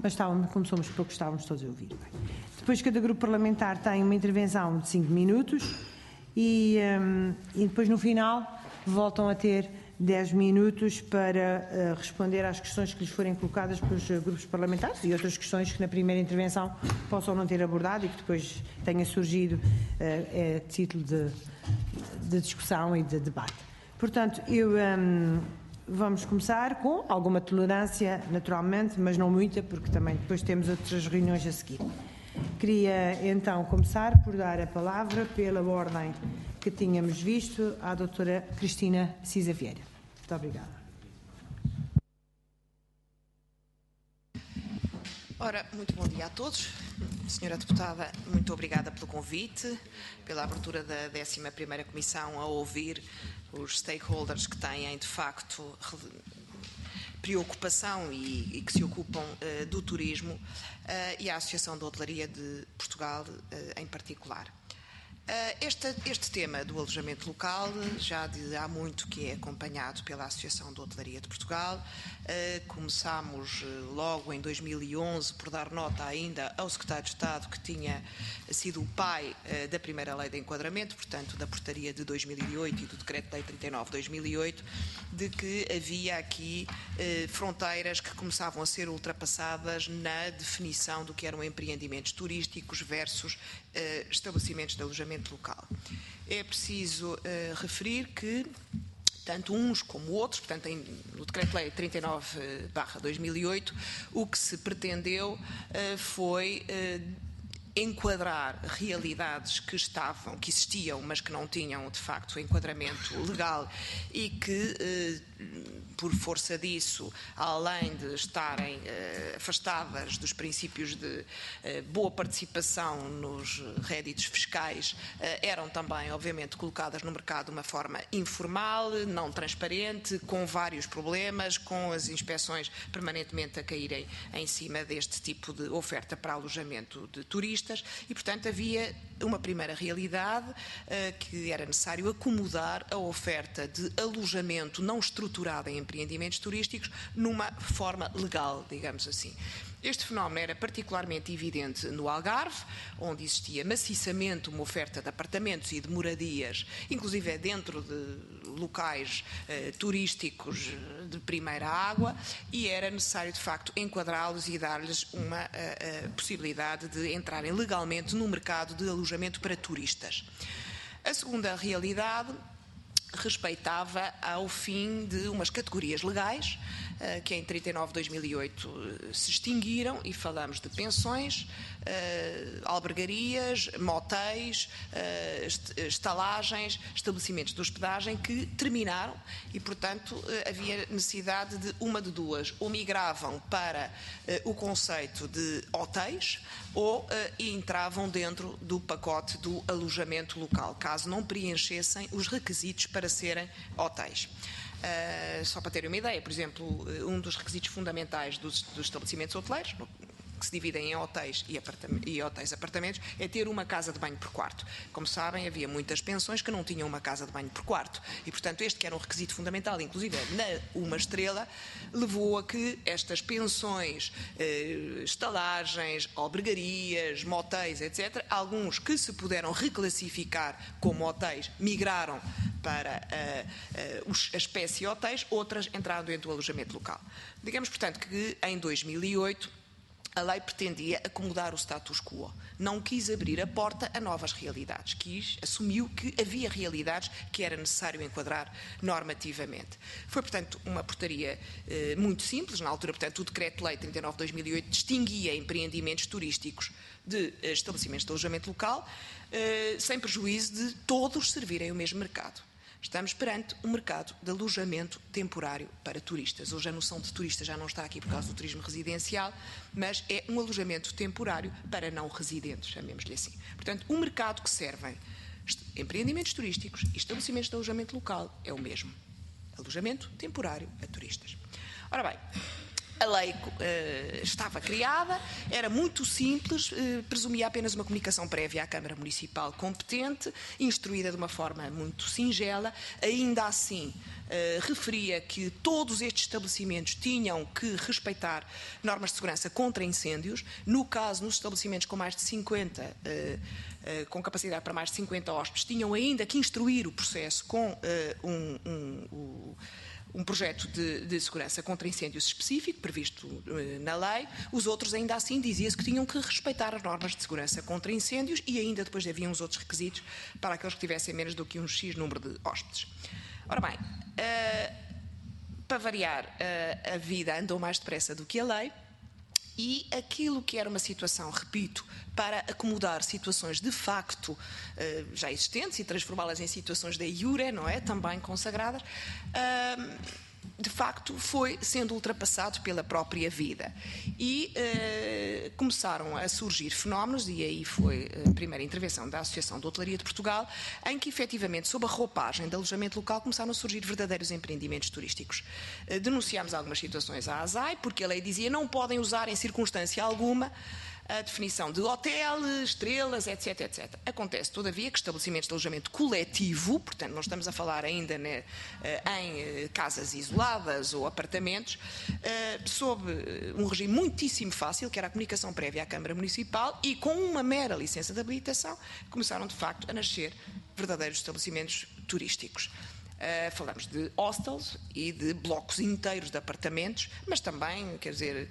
mas como somos poucos, estávamos todos a ouvir. Depois, cada grupo parlamentar tem uma intervenção de 5 minutos e depois, no final, voltam a ter 10 minutos para responder às questões que lhes forem colocadas pelos grupos parlamentares e outras questões que na primeira intervenção possam não ter abordado e que depois tenha surgido a título de discussão e de debate. Portanto, vamos começar com alguma tolerância, naturalmente, mas não muita, porque também depois temos outras reuniões a seguir. Queria então começar por dar a palavra, pela ordem que tínhamos visto, à doutora Cristina Cisa Vieira. Muito obrigada. Ora, muito bom dia a todos. Senhora Deputada, muito obrigada pelo convite, pela abertura da 11ª Comissão a ouvir os stakeholders que têm, de facto, preocupação e que se ocupam do turismo e a Associação de Hotelaria de Portugal em particular. Este tema do alojamento local já há muito que é acompanhado pela Associação de Hotelaria de Portugal. Começámos logo em 2011 por dar nota ainda ao Secretário de Estado, que tinha sido o pai da primeira lei de enquadramento, portanto da portaria de 2008 e do Decreto-Lei 39 de 2008, de que havia aqui fronteiras que começavam a ser ultrapassadas na definição do que eram empreendimentos turísticos versus estabelecimentos de alojamento local. É preciso referir que tanto uns como outros, portanto, no Decreto-Lei 39/2008, o que se pretendeu foi enquadrar realidades que existiam, mas que não tinham, de facto, enquadramento legal e que, por força disso, além de estarem afastadas dos princípios de boa participação nos réditos fiscais, eram também, obviamente, colocadas no mercado de uma forma informal, não transparente, com vários problemas, com as inspeções permanentemente a caírem em cima deste tipo de oferta para alojamento de turistas. E, portanto, havia uma primeira realidade que era necessário acomodar a oferta de alojamento não estruturada em empreendimentos turísticos numa forma legal, digamos assim. Este fenómeno era particularmente evidente no Algarve, onde existia maciçamente uma oferta de apartamentos e de moradias, inclusive dentro de locais turísticos de primeira água, e era necessário, de facto, enquadrá-los e dar-lhes uma possibilidade de entrarem legalmente no mercado de alojamento para turistas. A segunda realidade respeitava ao fim de umas categorias legais que em 39 de 2008 se extinguiram, e falamos de pensões, albergarias, motéis, estalagens, estabelecimentos de hospedagem que terminaram e, portanto, havia necessidade de uma de duas: ou migravam para o conceito de hotéis ou entravam dentro do pacote do alojamento local, caso não preenchessem os requisitos para serem hotéis. Só para terem uma ideia, por exemplo, um dos requisitos fundamentais dos estabelecimentos hoteleiros, que se dividem em hotéis e hotéis-apartamentos, é ter uma casa de banho por quarto. Como sabem, havia muitas pensões que não tinham uma casa de banho por quarto e, portanto, este que era um requisito fundamental, inclusive na uma estrela, levou a que estas pensões, estalagens, albergarias, motéis, etc., alguns que se puderam reclassificar como hotéis migraram para a espécie hotéis, outras entraram dentro do alojamento local. Digamos, portanto, que em 2008 a lei pretendia acomodar o status quo, não quis abrir a porta a novas realidades, assumiu que havia realidades que era necessário enquadrar normativamente. Foi, portanto, uma portaria muito simples. Na altura, portanto, o Decreto-Lei 39 de 2008 distinguia empreendimentos turísticos de estabelecimentos de alojamento local, sem prejuízo de todos servirem o mesmo mercado. Estamos perante um mercado de alojamento temporário para turistas. Hoje a noção de turista já não está aqui por causa do turismo residencial, mas é um alojamento temporário para não residentes, chamemos-lhe assim. Portanto, o mercado que servem empreendimentos turísticos e estabelecimentos de alojamento local é o mesmo. Alojamento temporário a turistas. Ora bem, a lei estava criada, era muito simples, presumia apenas uma comunicação prévia à Câmara Municipal competente, instruída de uma forma muito singela. Ainda assim, referia que todos estes estabelecimentos tinham que respeitar normas de segurança contra incêndios. No caso, nos estabelecimentos com mais de 50, com capacidade para mais de 50 hóspedes, tinham ainda que instruir o processo com um projeto de segurança contra incêndios específico, previsto na lei. Os outros, ainda assim, dizia-se que tinham que respeitar as normas de segurança contra incêndios e ainda depois havia uns outros requisitos para aqueles que tivessem menos do que um X número de hóspedes. Ora bem, para variar, a vida andou mais depressa do que a lei. E aquilo que era uma situação, repito, para acomodar situações de facto já existentes e transformá-las em situações de iure, não é? Também consagradas, de facto foi sendo ultrapassado pela própria vida. E começaram a surgir fenómenos, e aí foi a primeira intervenção da Associação de Hotelaria de Portugal, em que efetivamente, sob a roupagem de alojamento local, começaram a surgir verdadeiros empreendimentos turísticos. Denunciámos algumas situações à ASAI, porque a lei dizia não podem usar em circunstância alguma a definição de hotel, estrelas, etc, etc. Acontece, todavia, que estabelecimentos de alojamento coletivo, portanto, não estamos a falar ainda em casas isoladas ou apartamentos, sob um regime muitíssimo fácil, que era a comunicação prévia à Câmara Municipal, e com uma mera licença de habilitação, começaram, de facto, a nascer verdadeiros estabelecimentos turísticos. Falamos de hostels e de blocos inteiros de apartamentos, mas também, quer dizer,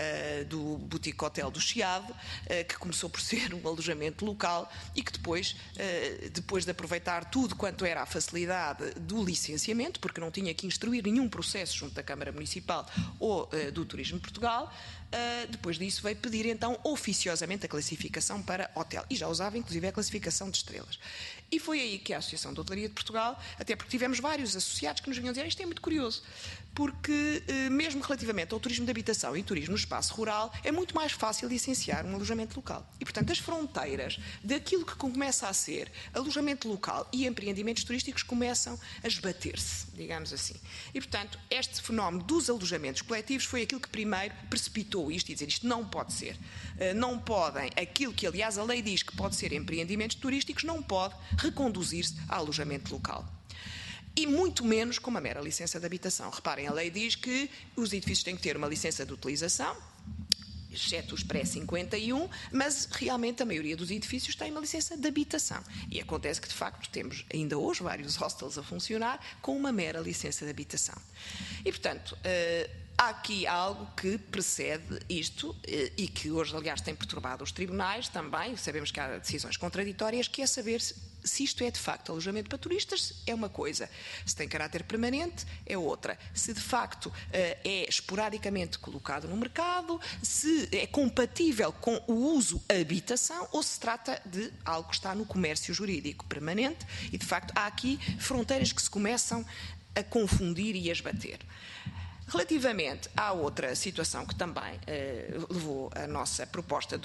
do Boutique Hotel do Chiado, que começou por ser um alojamento local e que depois de aproveitar tudo quanto era a facilidade do licenciamento, porque não tinha que instruir nenhum processo junto da Câmara Municipal ou do Turismo de Portugal, depois disso veio pedir então oficiosamente a classificação para hotel e já usava inclusive a classificação de estrelas. E foi aí que a Associação de Hotelaria de Portugal, até porque tivemos vários associados que nos vinham dizer isto é muito curioso, porque mesmo relativamente ao turismo de habitação e turismo no espaço rural, é muito mais fácil licenciar um alojamento local. E, portanto, as fronteiras daquilo que começa a ser alojamento local e empreendimentos turísticos começam a esbater-se, digamos assim. E, portanto, este fenómeno dos alojamentos coletivos foi aquilo que primeiro precipitou isto e dizer isto não pode ser. Não podem, aquilo que, aliás, a lei diz que pode ser empreendimentos turísticos, não pode reconduzir-se a alojamento local. E muito menos com uma mera licença de habitação. Reparem, a lei diz que os edifícios têm que ter uma licença de utilização, exceto os pré-51, mas realmente a maioria dos edifícios tem uma licença de habitação. E acontece que, de facto, temos ainda hoje vários hostels a funcionar com uma mera licença de habitação. E, portanto, há aqui algo que precede isto e que hoje, aliás, tem perturbado os tribunais também. Sabemos que há decisões contraditórias, que é saber se isto é de facto alojamento para turistas, é uma coisa. Se tem caráter permanente, é outra. Se de facto é esporadicamente colocado no mercado, se é compatível com o uso habitação ou se trata de algo que está no comércio jurídico permanente e de facto há aqui fronteiras que se começam a confundir e a esbater. Relativamente à outra situação que também levou a nossa proposta de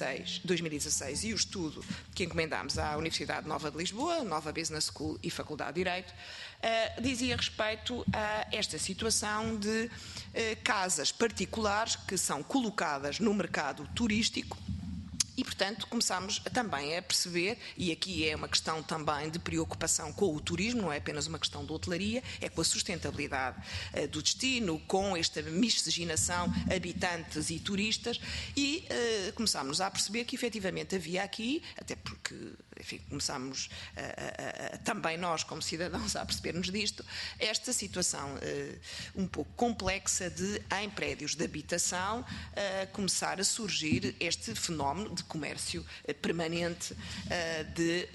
2016 e o estudo que encomendámos à Universidade Nova de Lisboa, Nova Business School e Faculdade de Direito, dizia respeito a esta situação de casas particulares que são colocadas no mercado turístico. E, portanto, começámos também a perceber, e aqui é uma questão também de preocupação com o turismo, não é apenas uma questão de hotelaria, é com a sustentabilidade do destino, com esta miscigenação habitantes e turistas, e começámos a perceber que efetivamente havia aqui, até porque, enfim, começámos também nós como cidadãos a perceber-nos disto, esta situação um pouco complexa de, em prédios de habitação, começar a surgir este fenómeno de comércio permanente de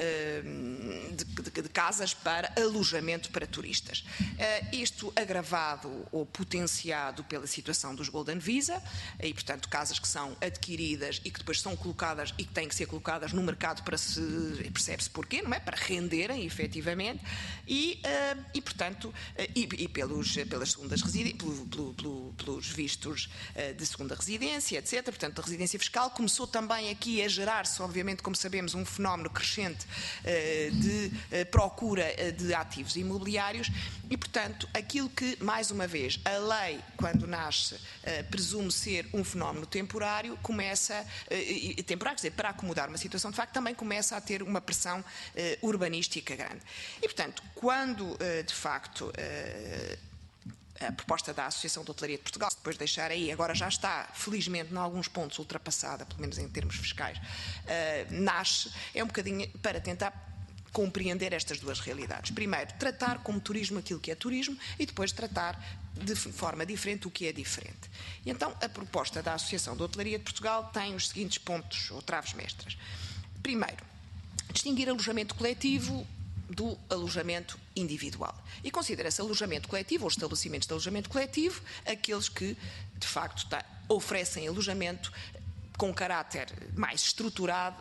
casas para alojamento para turistas. Isto agravado ou potenciado pela situação dos Golden Visa e, portanto, casas que são adquiridas e que depois são colocadas e que têm que ser colocadas no mercado para se, percebe-se porquê, não é? Para renderem, efetivamente, e portanto, pelas segundas pelos vistos de segunda residência, etc. Portanto, a residência fiscal começou também aqui a gerar-se, obviamente, como sabemos, um fenómeno crescente de procura de ativos imobiliários e, portanto, aquilo que, mais uma vez, a lei, quando nasce, presume ser um fenómeno temporário, começa, temporário, quer dizer, para acomodar uma situação de facto, também começa a ter ser uma pressão urbanística grande. E, portanto, quando, de facto, a proposta da Associação de Hotelaria de Portugal, depois de deixar aí, agora já está, felizmente, em alguns pontos ultrapassada, pelo menos em termos fiscais, nasce, é um bocadinho para tentar compreender estas duas realidades. Primeiro, tratar como turismo aquilo que é turismo e depois tratar de forma diferente o que é diferente. E então, a proposta da Associação de Hotelaria de Portugal tem os seguintes pontos ou traves mestras. Primeiro, distinguir alojamento coletivo do alojamento individual. E considera-se alojamento coletivo ou estabelecimentos de alojamento coletivo aqueles que, de facto, oferecem alojamento com caráter mais estruturado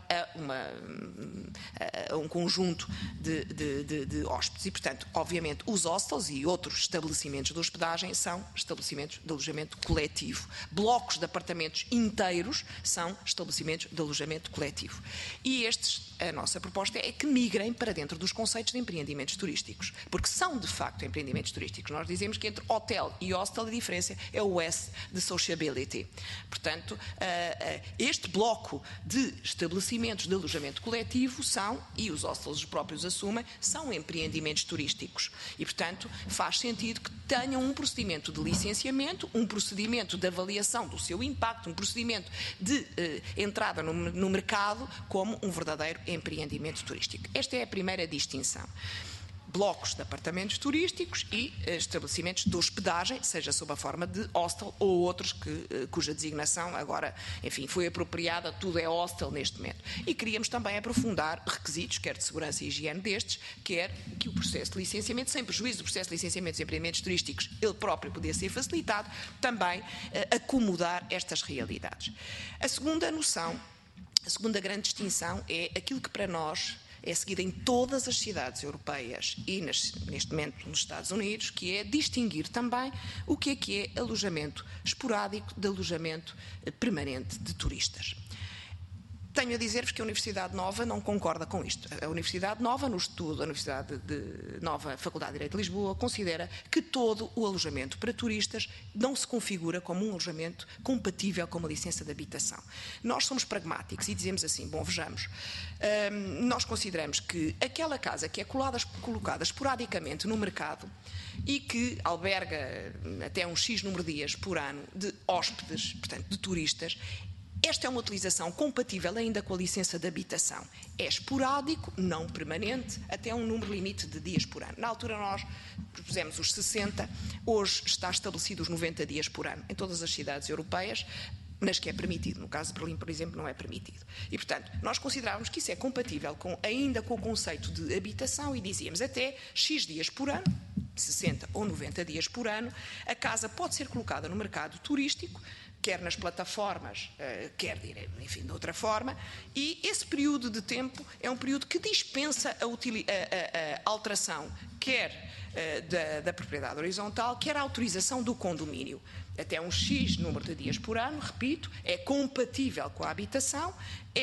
a um conjunto de hóspedes. E, portanto, obviamente, os hostels e outros estabelecimentos de hospedagem são estabelecimentos de alojamento coletivo. Blocos de apartamentos inteiros são estabelecimentos de alojamento coletivo. E a nossa proposta é que migrem para dentro dos conceitos de empreendimentos turísticos, porque são, de facto, empreendimentos turísticos. Nós dizemos que entre hotel e hostel a diferença é o S de sociability. Portanto, este bloco de estabelecimentos de alojamento coletivo são, e os hostels os próprios assumem, são empreendimentos turísticos. E, portanto, faz sentido que tenham um procedimento de licenciamento, um procedimento de avaliação do seu impacto, um procedimento de entrada no mercado como um verdadeiro empreendimento turístico. Esta é a primeira distinção. Blocos de apartamentos turísticos e estabelecimentos de hospedagem, seja sob a forma de hostel ou outros cuja designação agora, enfim, foi apropriada, tudo é hostel neste momento. E queríamos também aprofundar requisitos, quer de segurança e higiene destes, quer que o processo de licenciamento, sem prejuízo do processo de licenciamento dos empreendimentos turísticos, ele próprio podia ser facilitado, também acomodar estas realidades. A segunda noção, a segunda grande distinção é aquilo que para nós é seguida em todas as cidades europeias e, neste momento, nos Estados Unidos, que é distinguir também o que é alojamento esporádico de alojamento permanente de turistas. Tenho a dizer-vos que a Universidade Nova não concorda com isto. A Universidade Nova, no estudo da Universidade de Nova Faculdade de Direito de Lisboa, considera que todo o alojamento para turistas não se configura como um alojamento compatível com uma licença de habitação. Nós somos pragmáticos e dizemos assim, bom, vejamos, nós consideramos que aquela casa que é colocada esporadicamente no mercado e que alberga até um X número de dias por ano de hóspedes, portanto, de turistas, esta é uma utilização compatível ainda com a licença de habitação. É esporádico, não permanente, até um número limite de dias por ano. Na altura nós propusemos os 60, hoje está estabelecido os 90 dias por ano em todas as cidades europeias, mas que é permitido. No caso de Berlim, por exemplo, não é permitido. E, portanto, nós considerávamos que isso é compatível ainda com o conceito de habitação e dizíamos até X dias por ano, 60 ou 90 dias por ano, a casa pode ser colocada no mercado turístico, quer nas plataformas, quer, enfim, de outra forma, e esse período de tempo é um período que dispensa a alteração, quer da propriedade horizontal, quer a autorização do condomínio. Até um X número de dias por ano, repito, é compatível com a habitação,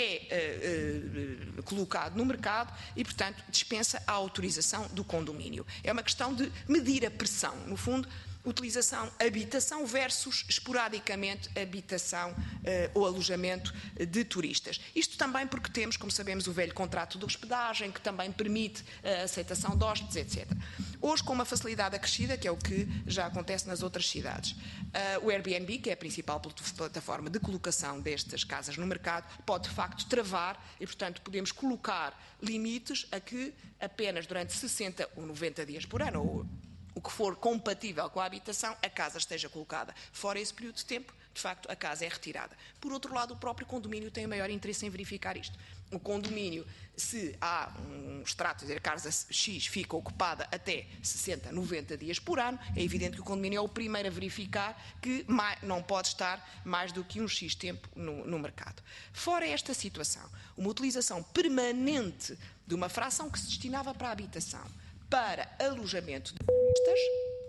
é colocado no mercado e, portanto, dispensa a autorização do condomínio. É uma questão de medir a pressão, no fundo, utilização habitação versus esporadicamente habitação ou alojamento de turistas. Isto também porque temos, como sabemos, o velho contrato de hospedagem, que também permite a aceitação de hóspedes, etc. Hoje, com uma facilidade acrescida, que é o que já acontece nas outras cidades, o Airbnb, que é a principal plataforma de colocação destas casas no mercado, pode de facto travar e, portanto, podemos colocar limites a que apenas durante 60 ou 90 dias por ano, ou o que for compatível com a habitação, a casa esteja colocada. Fora esse período de tempo, de facto, a casa é retirada. Por outro lado, o próprio condomínio tem o maior interesse em verificar isto. O condomínio, se há um extrato, dizer, a casa X fica ocupada até 60, 90 dias por ano, é evidente que o condomínio é o primeiro a verificar que não pode estar mais do que um X tempo no mercado. Fora esta situação, uma utilização permanente de uma fração que se destinava para a habitação, para alojamento de turistas,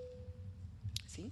sim?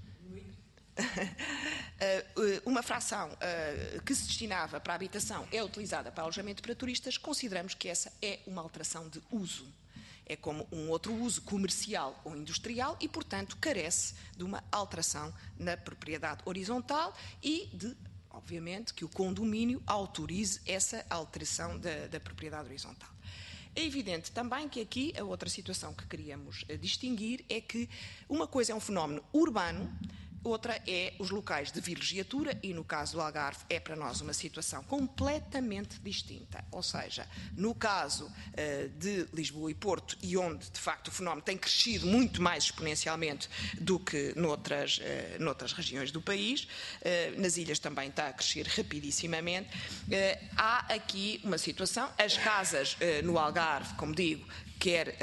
Uma fração que se destinava para a habitação é utilizada para alojamento para turistas, consideramos que essa é uma alteração de uso. É como um outro uso comercial ou industrial e, portanto, carece de uma alteração na propriedade horizontal e de, obviamente, que o condomínio autorize essa alteração da propriedade horizontal. É evidente também que aqui a outra situação que queríamos distinguir é que uma coisa é um fenómeno urbano, outra é os locais de vilegiatura e, no caso do Algarve, é para nós uma situação completamente distinta. Ou seja, no caso de Lisboa e Porto, e onde, de facto, o fenómeno tem crescido muito mais exponencialmente do que noutras regiões do país, nas ilhas também está a crescer rapidissimamente, há aqui uma situação, as casas no Algarve, como digo, quer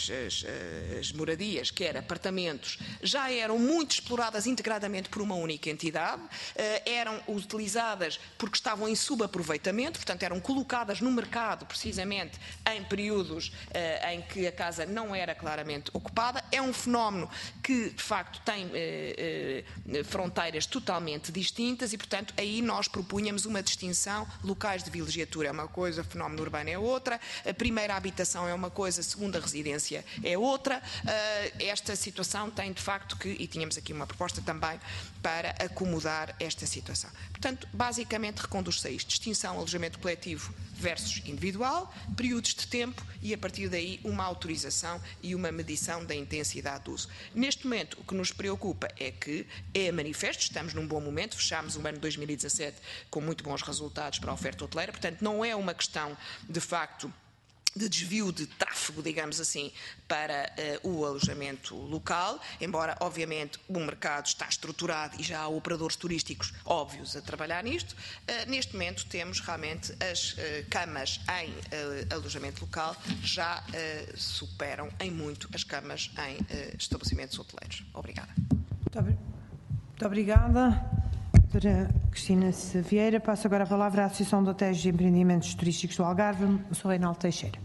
as moradias, quer apartamentos, já eram muito exploradas integradamente por uma única entidade, eram utilizadas porque estavam em subaproveitamento, portanto eram colocadas no mercado precisamente em períodos em que a casa não era claramente ocupada. É um fenómeno que de facto tem fronteiras totalmente distintas e, portanto, aí nós propunhamos uma distinção. Locais de vilegiatura é uma coisa, fenómeno urbano é outra, a primeira habitação é uma coisa, a segunda residência é outra. Esta situação tem de facto que, e tínhamos aqui uma proposta também para acomodar esta situação. Portanto, basicamente reconduz-se a isto: distinção, alojamento coletivo versus individual, períodos de tempo e, a partir daí, uma autorização e uma medição da intensidade do uso. Neste momento, o que nos preocupa é que é manifesto, estamos num bom momento, fechámos o ano 2017 com muito bons resultados para a oferta hoteleira, portanto, não é uma questão, de facto, de desvio de tráfego, digamos assim, para o alojamento local, embora, obviamente, o mercado está estruturado e já há operadores turísticos óbvios a trabalhar nisto. Neste momento temos realmente as camas em alojamento local já superam em muito as camas em estabelecimentos hoteleiros. Obrigada. Muito obrigada. Doutora Cristina Vieira, passo agora a palavra à Associação de Hotéis e Empreendimentos Turísticos do Algarve, o Sr. Reinaldo Teixeira.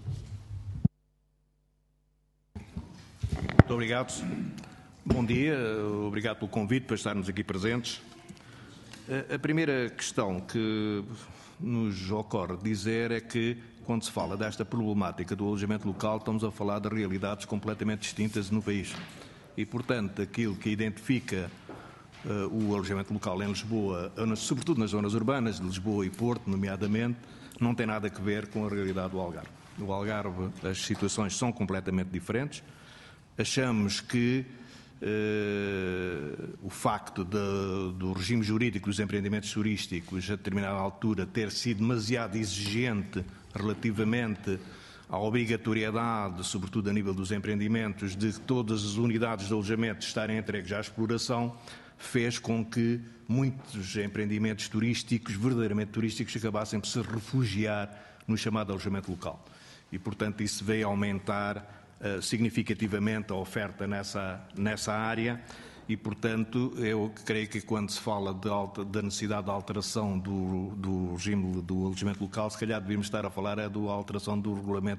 Muito obrigado. Bom dia, obrigado pelo convite para estarmos aqui presentes. A primeira questão que nos ocorre dizer é que, quando se fala desta problemática do alojamento local, estamos a falar de realidades completamente distintas no país. E, portanto, aquilo que identifica o alojamento local em Lisboa, sobretudo nas zonas urbanas de Lisboa e Porto, nomeadamente, não tem nada a ver com a realidade do Algarve. No Algarve as situações são completamente diferentes. Achamos que o facto do regime jurídico dos empreendimentos turísticos a determinada altura ter sido demasiado exigente relativamente à obrigatoriedade, sobretudo a nível dos empreendimentos, de todas as unidades de alojamento estarem entregues à exploração, fez com que muitos empreendimentos turísticos, verdadeiramente turísticos, acabassem por se refugiar no chamado alojamento local. E, portanto, isso veio aumentar significativamente a oferta nessa área e, portanto, eu creio que quando se fala da necessidade de alteração do regime do alojamento local, se calhar devíamos estar a falar da alteração do regulamento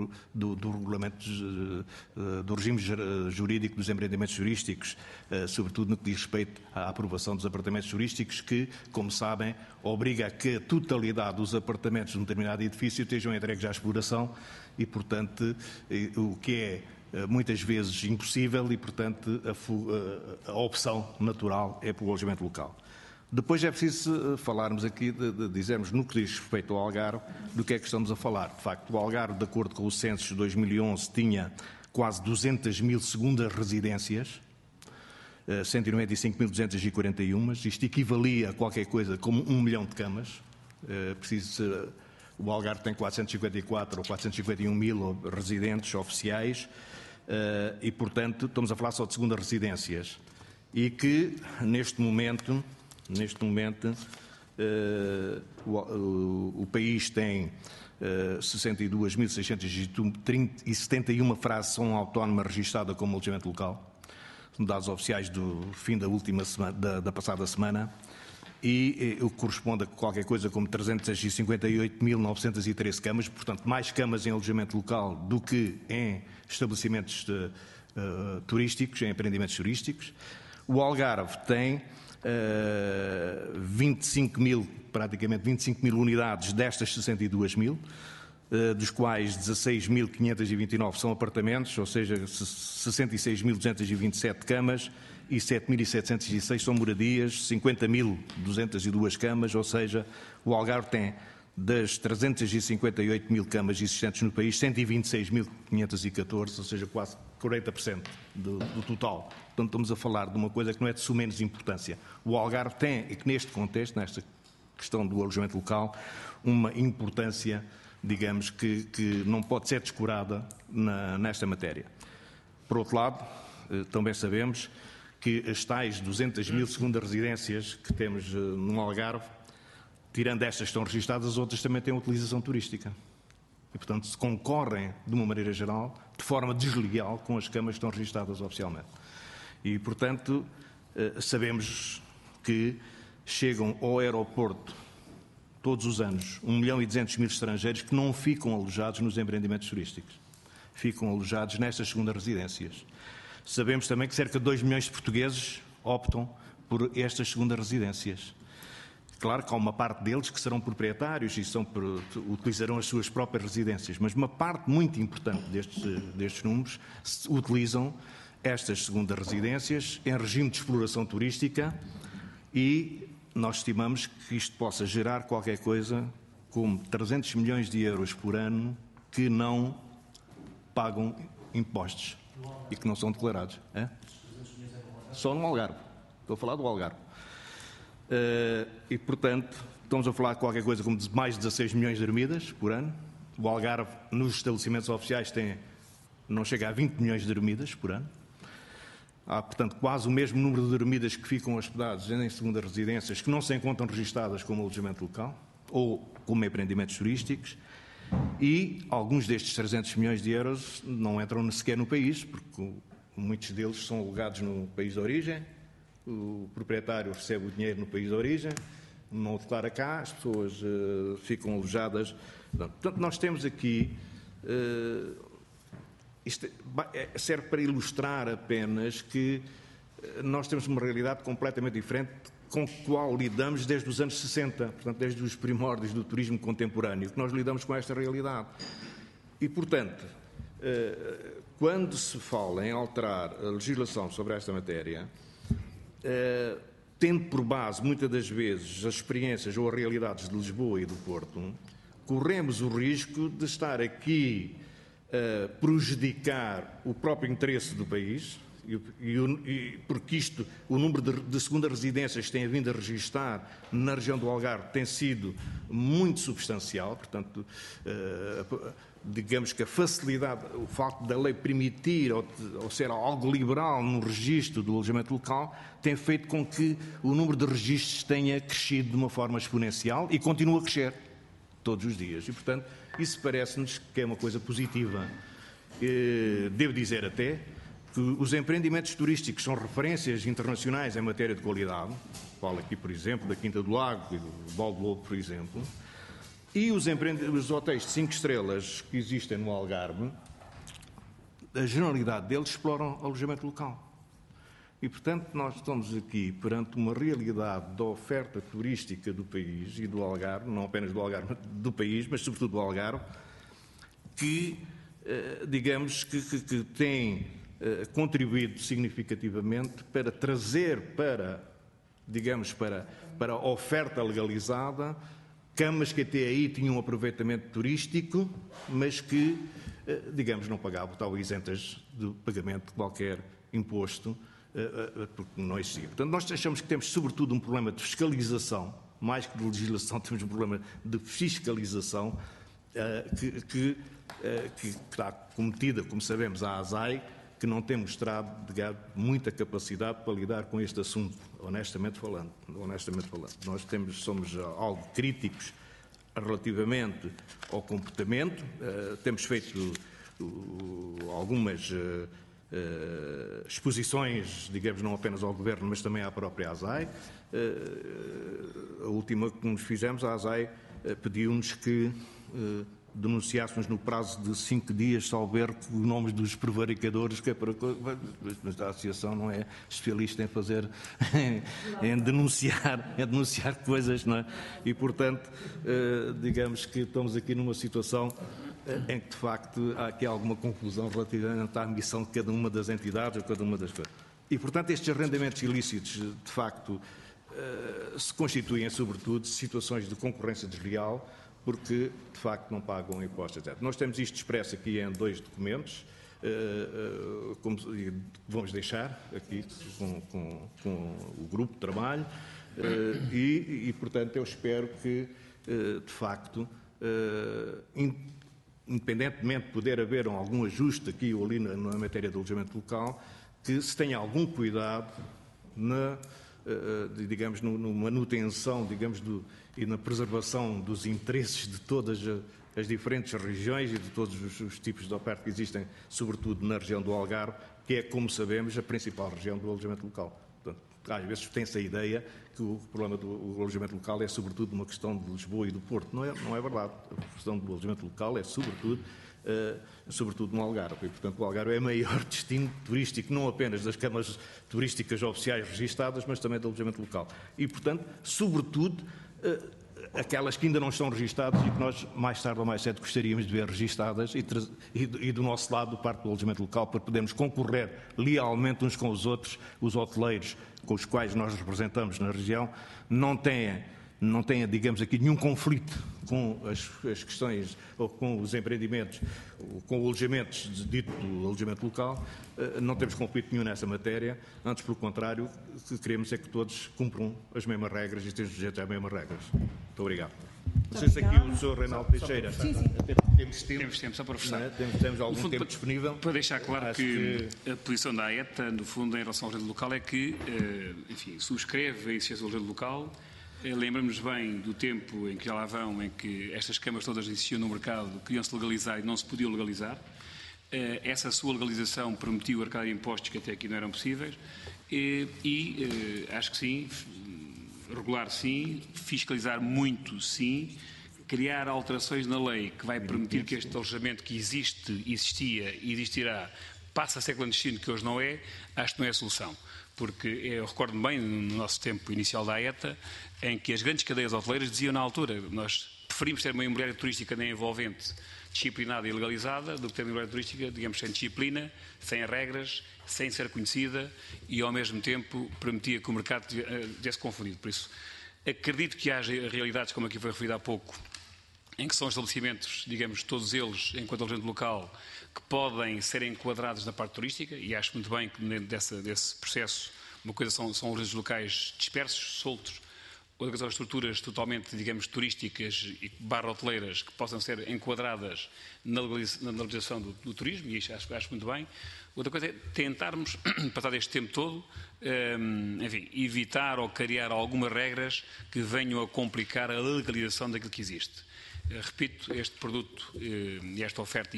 do regime jurídico dos empreendimentos turísticos, sobretudo no que diz respeito à aprovação dos apartamentos turísticos, que, como sabem, obriga a que a totalidade dos apartamentos de um determinado edifício estejam entregues à exploração e, portanto, o que é muitas vezes impossível e, portanto, a opção natural é pelo alojamento local. Depois é preciso falarmos aqui, dizermos no que diz respeito ao Algarve, do que é que estamos a falar. De facto, o Algarve, de acordo com o censo de 2011, tinha quase 200 mil segundas residências, 195.241, isto equivalia a qualquer coisa como 1 milhão de camas. O Algarve tem 454 ou 451 mil residentes oficiais e, portanto, estamos a falar só de segundas residências e que, neste momento o país tem 62.671 fração autónoma registada como alojamento local, dados oficiais do fim da última semana, da passada semana, e o que corresponde a qualquer coisa como 358.913 camas, portanto, mais camas em alojamento local do que em estabelecimentos turísticos, em empreendimentos turísticos. O Algarve tem praticamente 25 mil unidades destas 62 mil, dos quais 16.529 são apartamentos, ou seja, 66.227 camas, e 7.706 são moradias, 50.202 camas, ou seja, o Algarve tem das 358 mil camas existentes no país, 126.514, ou seja, quase 40% do total. Portanto, estamos a falar de uma coisa que não é de sumenos importância. O Algarve tem, e que neste contexto, nesta questão do alojamento local, uma importância, digamos, que não pode ser descurada nesta matéria. Por outro lado, também sabemos que as tais 200 mil segundas residências que temos no Algarve, tirando estas que estão registadas, as outras também têm utilização turística. E, portanto, se concorrem, de uma maneira geral, de forma desleal com as camas que estão registadas oficialmente. E, portanto, sabemos que chegam ao aeroporto todos os anos 1.200.000 estrangeiros que não ficam alojados nos empreendimentos turísticos. Ficam alojados nestas segundas residências. Sabemos também que cerca de 2 milhões de portugueses optam por estas segundas residências. Claro que há uma parte deles que serão proprietários e utilizarão as suas próprias residências, mas uma parte muito importante destes números utilizam estas segundas residências em regime de exploração turística e nós estimamos que isto possa gerar qualquer coisa como 300 milhões de euros por ano que não pagam impostos e que não são declarados. É? Só no Algarve. Estou a falar do Algarve. E, portanto, estamos a falar de qualquer coisa como de mais de 16 milhões de dormidas por ano. O Algarve, nos estabelecimentos oficiais, não chega a 20 milhões de dormidas por ano. Há, portanto, quase o mesmo número de dormidas que ficam hospedados em segundas residências que não se encontram registadas como alojamento local ou como empreendimentos turísticos. E alguns destes 300 milhões de euros não entram sequer no país, porque muitos deles são alocados no país de origem. O proprietário recebe o dinheiro no país de origem, não o declara cá, as pessoas ficam alojadas. Portanto, nós temos aqui... isto serve para ilustrar apenas que nós temos uma realidade completamente diferente com a qual lidamos desde os anos 60, portanto, desde os primórdios do turismo contemporâneo, que nós lidamos com esta realidade. E, portanto, quando se fala em alterar a legislação sobre esta matéria, tendo por base, muitas das vezes, as experiências ou as realidades de Lisboa e do Porto, corremos o risco de estar aqui a prejudicar o próprio interesse do país, porque o número de segundas residências que tem vindo a registar na região do Algarve tem sido muito substancial, portanto, digamos que a facilidade, o facto da lei permitir ou ser algo liberal no registro do alojamento local tem feito com que o número de registros tenha crescido de uma forma exponencial e continua a crescer todos os dias. E, portanto, isso parece-nos que é uma coisa positiva. Devo dizer até que os empreendimentos turísticos são referências internacionais em matéria de qualidade. Falo aqui, por exemplo, da Quinta do Lago e do Val do Lobo, por exemplo. E os hotéis de 5 estrelas que existem no Algarve, a generalidade deles exploram alojamento local. E, portanto, nós estamos aqui perante uma realidade da oferta turística do país e do Algarve, não apenas do Algarve, do país, mas sobretudo do Algarve, que, digamos, que tem contribuído significativamente para trazer para a oferta legalizada camas que até aí tinham um aproveitamento turístico, mas que, digamos, não pagavam, estavam isentas do pagamento de qualquer imposto, porque não existia. Portanto, nós achamos que temos, sobretudo, um problema de fiscalização, mais que de legislação, temos um problema de fiscalização que está cometida, como sabemos, à ASAI, que não tem mostrado muita capacidade para lidar com este assunto, honestamente falando. Nós somos algo críticos relativamente ao comportamento, temos feito algumas exposições, digamos, não apenas ao Governo, mas também à própria ASAI. A última que nos fizemos, a ASAI pediu-nos que denunciássemos no prazo de 5 dias, salvo erro, os nomes dos prevaricadores, que é para... Mas a associação não é especialista em fazer, em denunciar coisas, não é? E, portanto, digamos que estamos aqui numa situação em que, de facto, há aqui alguma confusão relativamente à missão de cada uma das entidades, ou cada uma das coisas. E, portanto, estes arrendamentos ilícitos, de facto, se constituem, sobretudo, situações de concorrência desleal, porque, de facto, não pagam impostos, etc. Nós temos isto expresso aqui em 2 documentos, como vamos deixar aqui com o grupo de trabalho, portanto, eu espero que, de facto, independentemente de poder haver algum ajuste aqui ou ali na matéria de alojamento local, que se tenha algum cuidado na manutenção, e na preservação dos interesses de todas as diferentes regiões e de todos os tipos de oferta que existem, sobretudo na região do Algarve, que é, como sabemos, a principal região do alojamento local. Portanto, às vezes tem-se a ideia que o problema do alojamento local é, sobretudo, uma questão de Lisboa e do Porto. Não é verdade. A questão do alojamento local é, sobretudo no Algarve. E, portanto, o Algarve é o maior destino turístico, não apenas das câmaras turísticas oficiais registadas, mas também do alojamento local. E, portanto, sobretudo, aquelas que ainda não estão registadas e que nós, mais tarde ou mais cedo, gostaríamos de ver registadas e do nosso lado, do parte do alojamento local, para podermos concorrer lealmente uns com os outros. Os hoteleiros com os quais nós representamos na região não têm, digamos aqui, nenhum conflito com as questões ou com os empreendimentos, com o alojamento dito do alojamento local. Não temos conflito nenhum nessa matéria. Antes, pelo contrário, o que queremos é que todos cumpram as mesmas regras e estejam sujeitos às mesmas regras. Muito obrigado. Não sei se aqui o Sr. Reinaldo Teixeira... Sim. Temos tempo, só para fechar. Temos algum fundo, tempo disponível. Para deixar claro que a posição da AETA, no fundo, em relação ao alojamento local, é que, enfim, subscreve a existência do alojamento local. Lembramos bem do tempo em que já lá vão, em que estas câmaras todas existiam no mercado, queriam-se legalizar e não se podiam legalizar. Essa sua legalização permitiu arrecadar impostos que até aqui não eram possíveis acho que sim, regular sim, fiscalizar muito sim, criar alterações na lei que vai permitir que este alojamento que existia e existirá passe a ser clandestino, que hoje não é, acho que não é a solução. Porque eu recordo-me bem, no nosso tempo inicial da AETA, em que as grandes cadeias hoteleiras diziam na altura: nós preferimos ter uma imobiliária turística nem envolvente, disciplinada e legalizada, do que ter uma imobiliária turística, digamos, sem disciplina, sem regras, sem ser conhecida e, ao mesmo tempo, permitia que o mercado tivesse confundido. Por isso, acredito que haja realidades, como aqui foi referido há pouco, em que são estabelecimentos, digamos, todos eles, enquanto alojamento local, que podem ser enquadrados na parte turística, e acho muito bem que dentro desse processo, uma coisa são alojamentos locais dispersos, soltos, outra são estruturas totalmente, digamos, turísticas e hoteleiras que possam ser enquadradas na legalização do turismo, e acho muito bem. Outra coisa é tentarmos, passado este tempo todo, enfim, evitar ou criar algumas regras que venham a complicar a legalização daquilo que existe. Repito, este produto e esta oferta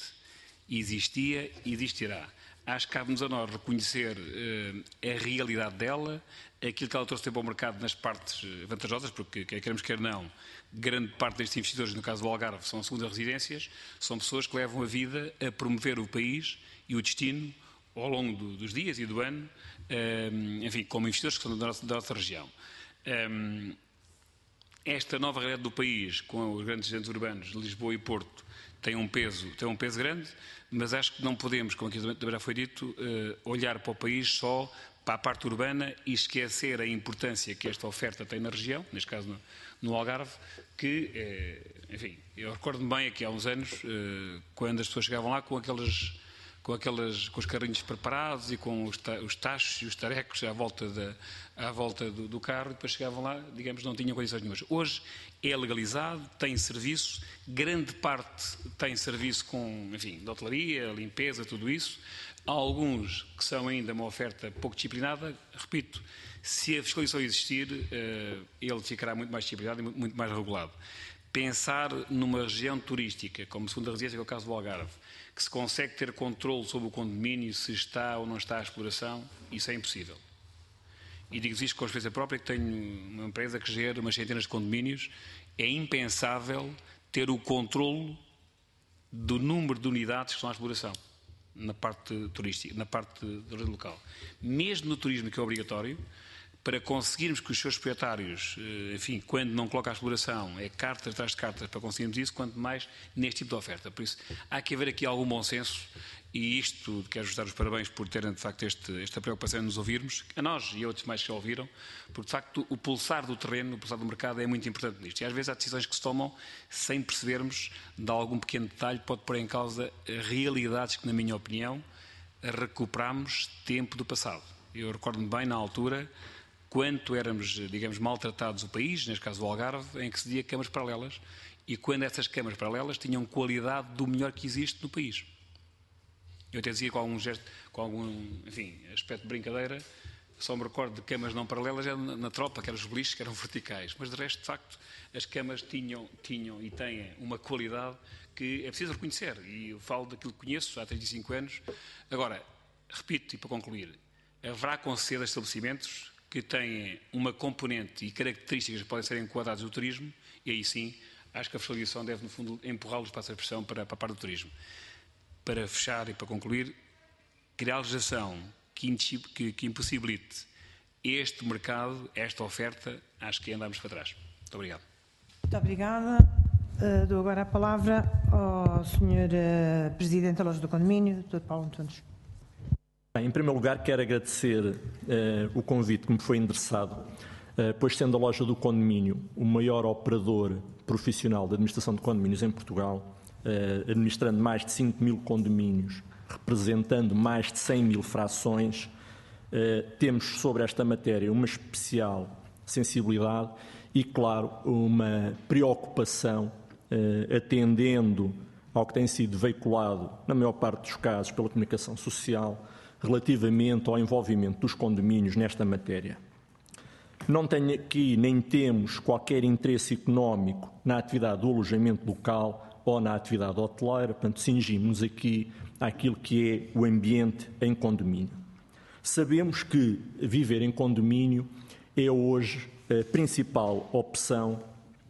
existia e existirá. Acho que cabe-nos a nós reconhecer a realidade dela, aquilo que ela trouxe para o mercado nas partes vantajosas, porque, quer queremos quer não, grande parte destes investidores, no caso do Algarve, são segundas residências, são pessoas que levam a vida a promover o país e o destino ao longo dos dias e do ano, enfim, como investidores que são da nossa região. Esta nova realidade do país, com os grandes centros urbanos de Lisboa e Porto, tem um peso grande, mas acho que não podemos, como aqui também já foi dito, olhar para o país só para a parte urbana e esquecer a importância que esta oferta tem na região, neste caso no Algarve, que, enfim, eu recordo-me bem aqui há uns anos, quando as pessoas chegavam lá com os carrinhos preparados e com os tachos e os tarecos à volta do carro, e depois chegavam lá, digamos, não tinham condições nenhumas. Hoje é legalizado, tem serviço, grande parte tem serviço com, enfim, de hotelaria, limpeza, tudo isso. Há alguns que são ainda uma oferta pouco disciplinada. Repito, se a fiscalização existir, ele ficará muito mais disciplinado e muito mais regulado. Pensar numa região turística, como segunda residência, que é o caso do Algarve, que se consegue ter controle sobre o condomínio, se está ou não está à exploração, isso é impossível. E digo-vos isto com a experiência própria, que tenho uma empresa que gera umas centenas de condomínios. É impensável ter o controlo do número de unidades que estão à exploração na parte turística, na parte do rede local. Mesmo no turismo, que é obrigatório, para conseguirmos que os seus proprietários, enfim, quando não colocam a exploração, é cartas atrás de cartas para conseguirmos isso, quanto mais neste tipo de oferta. Por isso, há que haver aqui algum bom senso, e isto, quero ajustar os parabéns por terem, de facto, esta preocupação em nos ouvirmos, a nós e a outros mais que já ouviram, porque, de facto, o pulsar do terreno, o pulsar do mercado é muito importante nisto. E, às vezes, há decisões que se tomam sem percebermos, de algum pequeno detalhe, pode pôr em causa realidades que, na minha opinião, recuperamos tempo do passado. Eu recordo-me bem, na altura, quanto éramos, digamos, maltratados o país, neste caso o Algarve, em que se dizia câmaras paralelas, e quando essas câmaras paralelas tinham qualidade do melhor que existe no país. Eu até dizia com algum gesto, com algum, enfim, aspecto de brincadeira, só me recordo de câmaras não paralelas na tropa, que eram os beliches, que eram verticais, mas de resto, de facto, as câmaras tinham e têm uma qualidade que é preciso reconhecer, e eu falo daquilo que conheço há 35 anos. Agora, repito, e para concluir, haverá com certeza estabelecimentos que têm uma componente e características que podem ser enquadradas do turismo, e aí sim, acho que a fiscalização deve, no fundo, empurrá-los para essa expressão para a parte do turismo. Para fechar e para concluir, criar legislação que impossibilite este mercado, esta oferta, acho que andamos para trás. Muito obrigado. Muito obrigada. Dou agora a palavra ao Sr. Presidente da Loja do Condomínio, Dr. Paulo Antunes. Bem, em primeiro lugar, quero agradecer o convite que me foi endereçado, pois sendo a Loja do Condomínio o maior operador profissional de administração de condomínios em Portugal, administrando mais de 5 mil condomínios, representando mais de 100 mil frações, temos sobre esta matéria uma especial sensibilidade e, claro, uma preocupação atendendo ao que tem sido veiculado, na maior parte dos casos, pela comunicação social, relativamente ao envolvimento dos condomínios nesta matéria. Não tenho aqui, nem temos qualquer interesse económico na atividade do alojamento local ou na atividade hoteleira, portanto, cingimos-nos aqui àquilo que é o ambiente em condomínio. Sabemos que viver em condomínio é hoje a principal opção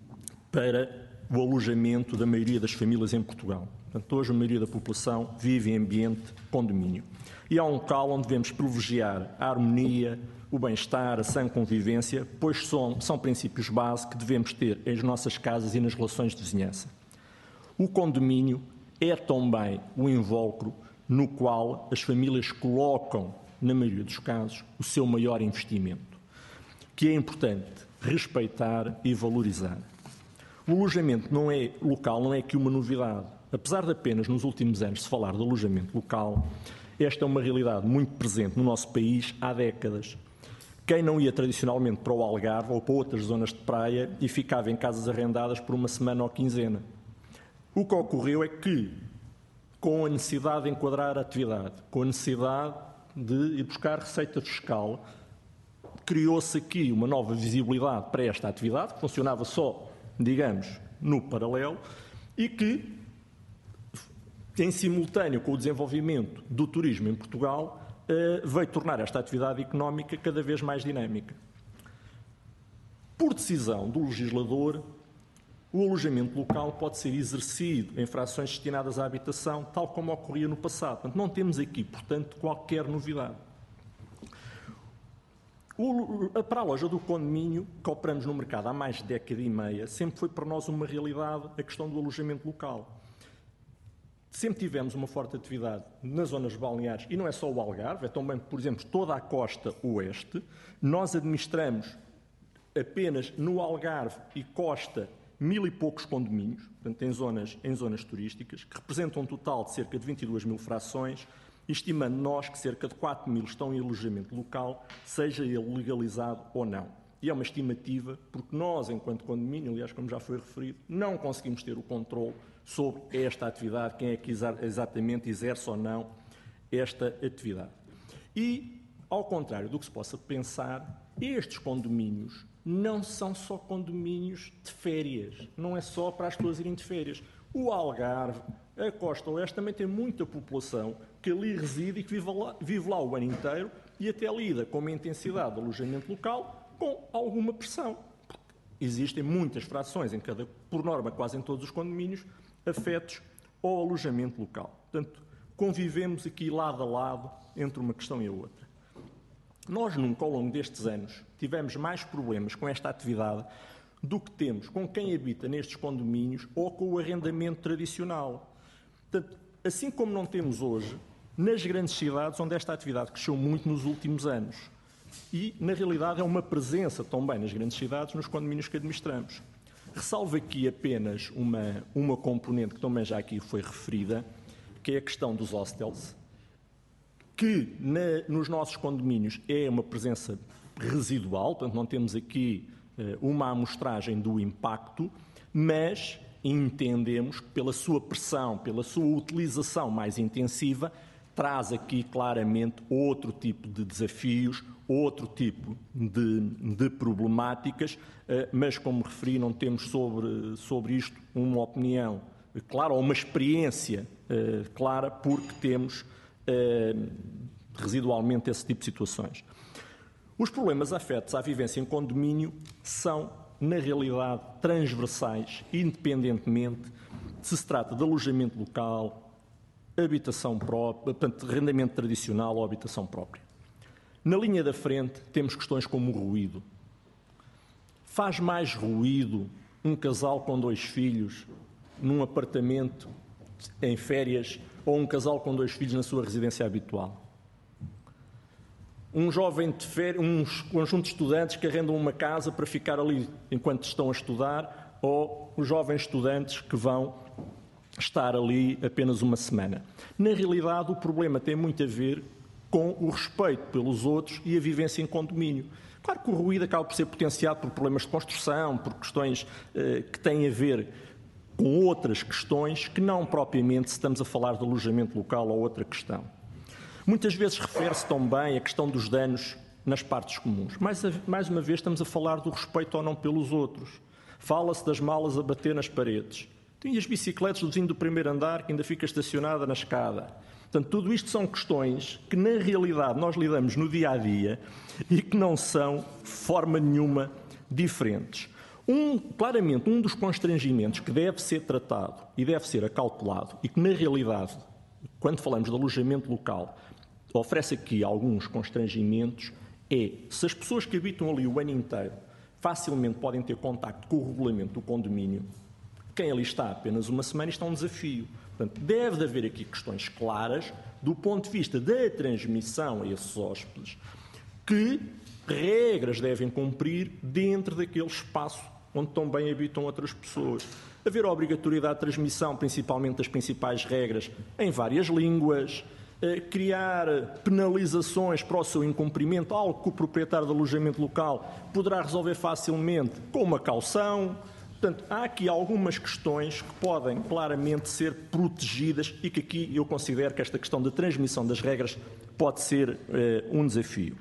para o alojamento da maioria das famílias em Portugal. Portanto, hoje a maioria da população vive em ambiente condomínio. E é um local onde devemos privilegiar a harmonia, o bem-estar, a sã convivência, pois são princípios base que devemos ter nas nossas casas e nas relações de vizinhança. O condomínio é também o invólucro no qual as famílias colocam, na maioria dos casos, o seu maior investimento, que é importante respeitar e valorizar. O alojamento local não é aqui uma novidade. Apesar de apenas nos últimos anos se falar de alojamento local, esta é uma realidade muito presente no nosso país há décadas. Quem não ia tradicionalmente para o Algarve ou para outras zonas de praia e ficava em casas arrendadas por uma semana ou quinzena. O que ocorreu é que, com a necessidade de enquadrar a atividade, com a necessidade de ir buscar receita fiscal, criou-se aqui uma nova visibilidade para esta atividade, que funcionava só, digamos, no paralelo, e que, em simultâneo com o desenvolvimento do turismo em Portugal, veio tornar esta atividade económica cada vez mais dinâmica. Por decisão do legislador, o alojamento local pode ser exercido em frações destinadas à habitação, tal como ocorria no passado. Portanto, não temos aqui, portanto, qualquer novidade. Para a Loja do Condomínio, que operamos no mercado há mais de década e meia, sempre foi para nós uma realidade a questão do alojamento local. Sempre tivemos uma forte atividade nas zonas balneares, e não é só o Algarve, é também, por exemplo, toda a costa oeste. Nós administramos apenas no Algarve e costa 1000 e poucos condomínios, portanto, em zonas turísticas, que representam um total de cerca de 22 mil frações, estimando nós que cerca de 4 mil estão em alojamento local, seja ele legalizado ou não. E é uma estimativa, porque nós, enquanto condomínio, aliás, como já foi referido, não conseguimos ter o controle sobre esta atividade, quem é que exatamente exerce ou não esta atividade. E, ao contrário do que se possa pensar, estes condomínios não são só condomínios de férias, não é só para as pessoas irem de férias. O Algarve, a Costa Oeste, também tem muita população que ali reside e que vive lá o ano inteiro e até lida com uma intensidade de alojamento local com alguma pressão. existem muitas frações, por norma quase em todos os condomínios, afetos ao alojamento local. Portanto, convivemos aqui lado a lado entre uma questão e a outra. Nós nunca, ao longo destes anos, tivemos mais problemas com esta atividade do que temos com quem habita nestes condomínios ou com o arrendamento tradicional. Portanto, assim como não temos hoje nas grandes cidades, onde esta atividade cresceu muito nos últimos anos. E, na realidade, é uma presença também nas grandes cidades, nos condomínios que administramos. Ressalvo aqui apenas uma componente que também já aqui foi referida, que é a questão dos hostels, que nos nossos condomínios é uma presença residual, portanto não temos aqui uma amostragem do impacto, mas entendemos que pela sua pressão, pela sua utilização mais intensiva, traz aqui claramente outro tipo de desafios, outro tipo de problemáticas, mas, como referi, não temos sobre isto uma opinião clara ou uma experiência clara, porque temos residualmente esse tipo de situações. Os problemas afetos à vivência em condomínio são, na realidade, transversais, independentemente se se trata de alojamento local, habitação própria, portanto, arrendamento tradicional ou habitação própria. Na linha da frente temos questões como o ruído. Faz mais ruído um casal com 2 filhos num apartamento em férias ou um casal com 2 filhos na sua residência habitual? Um jovem de férias, um conjunto de estudantes que arrendam uma casa para ficar ali enquanto estão a estudar, ou os jovens estudantes que vão estar ali apenas uma semana. Na realidade, o problema tem muito a ver com o respeito pelos outros e a vivência em condomínio. Claro que o ruído acaba por ser potenciado por problemas de construção, por questões que têm a ver com outras questões que não propriamente se estamos a falar de alojamento local ou outra questão. Muitas vezes refere-se também a questão dos danos nas partes comuns. Mais uma vez estamos a falar do respeito ou não pelos outros. Fala-se das malas a bater nas paredes. Tem as bicicletas do vizinho do primeiro andar que ainda fica estacionada na escada. Portanto, tudo isto são questões que, na realidade, nós lidamos no dia-a-dia e que não são, de forma nenhuma, diferentes. Claramente, um dos constrangimentos que deve ser tratado e deve ser acautelado e que, na realidade, quando falamos de alojamento local, oferece aqui alguns constrangimentos, é se as pessoas que habitam ali o ano inteiro facilmente podem ter contacto com o regulamento do condomínio, quem ali está apenas uma semana, isto é um desafio. Portanto, deve de haver aqui questões claras do ponto de vista da transmissão a esses hóspedes, que regras devem cumprir dentro daquele espaço onde também habitam outras pessoas. Haver a obrigatoriedade de transmissão, principalmente das principais regras, em várias línguas, criar penalizações para o seu incumprimento, algo que o proprietário de alojamento local poderá resolver facilmente com uma caução. Portanto, há aqui algumas questões que podem claramente ser protegidas e que aqui eu considero que esta questão da transmissão das regras pode ser um desafio.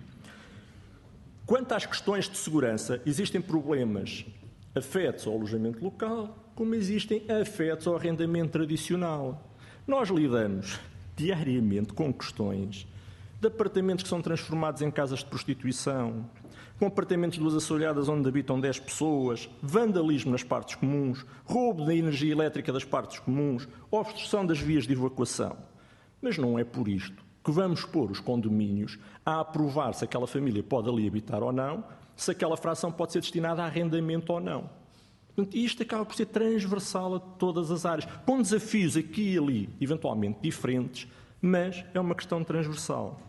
Quanto às questões de segurança, existem problemas afetos ao alojamento local, como existem afetos ao arrendamento tradicional. Nós lidamos diariamente com questões de apartamentos que são transformados em casas de prostituição, com apartamentos de 2 assoalhadas onde habitam 10 pessoas, vandalismo nas partes comuns, roubo da energia elétrica das partes comuns, obstrução das vias de evacuação. Mas não é por isto que vamos pôr os condomínios a aprovar se aquela família pode ali habitar ou não, se aquela fração pode ser destinada a arrendamento ou não. Portanto, isto acaba por ser transversal a todas as áreas, com desafios aqui e ali, eventualmente diferentes, mas é uma questão transversal.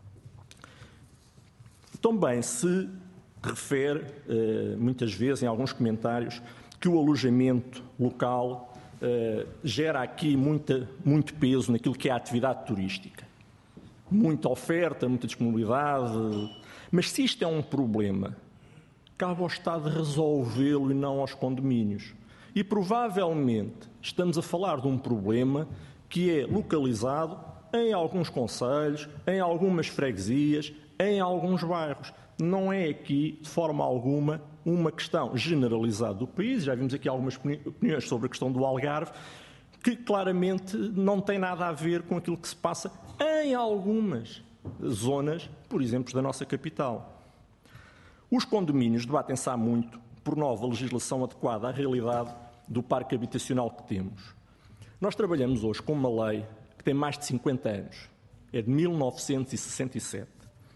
Também se refere, muitas vezes, em alguns comentários, que o alojamento local gera aqui muito peso naquilo que é a atividade turística. Muita oferta, muita disponibilidade. Mas se isto é um problema, cabe ao Estado resolvê-lo e não aos condomínios. E provavelmente estamos a falar de um problema que é localizado em alguns concelhos, em algumas freguesias, em alguns bairros. Não é aqui, de forma alguma, uma questão generalizada do país. Já vimos aqui algumas opiniões sobre a questão do Algarve, que claramente não tem nada a ver com aquilo que se passa em algumas zonas, por exemplo, da nossa capital. Os condomínios debatem-se há muito por nova legislação adequada à realidade do parque habitacional que temos. Nós trabalhamos hoje com uma lei que tem mais de 50 anos, é de 1967.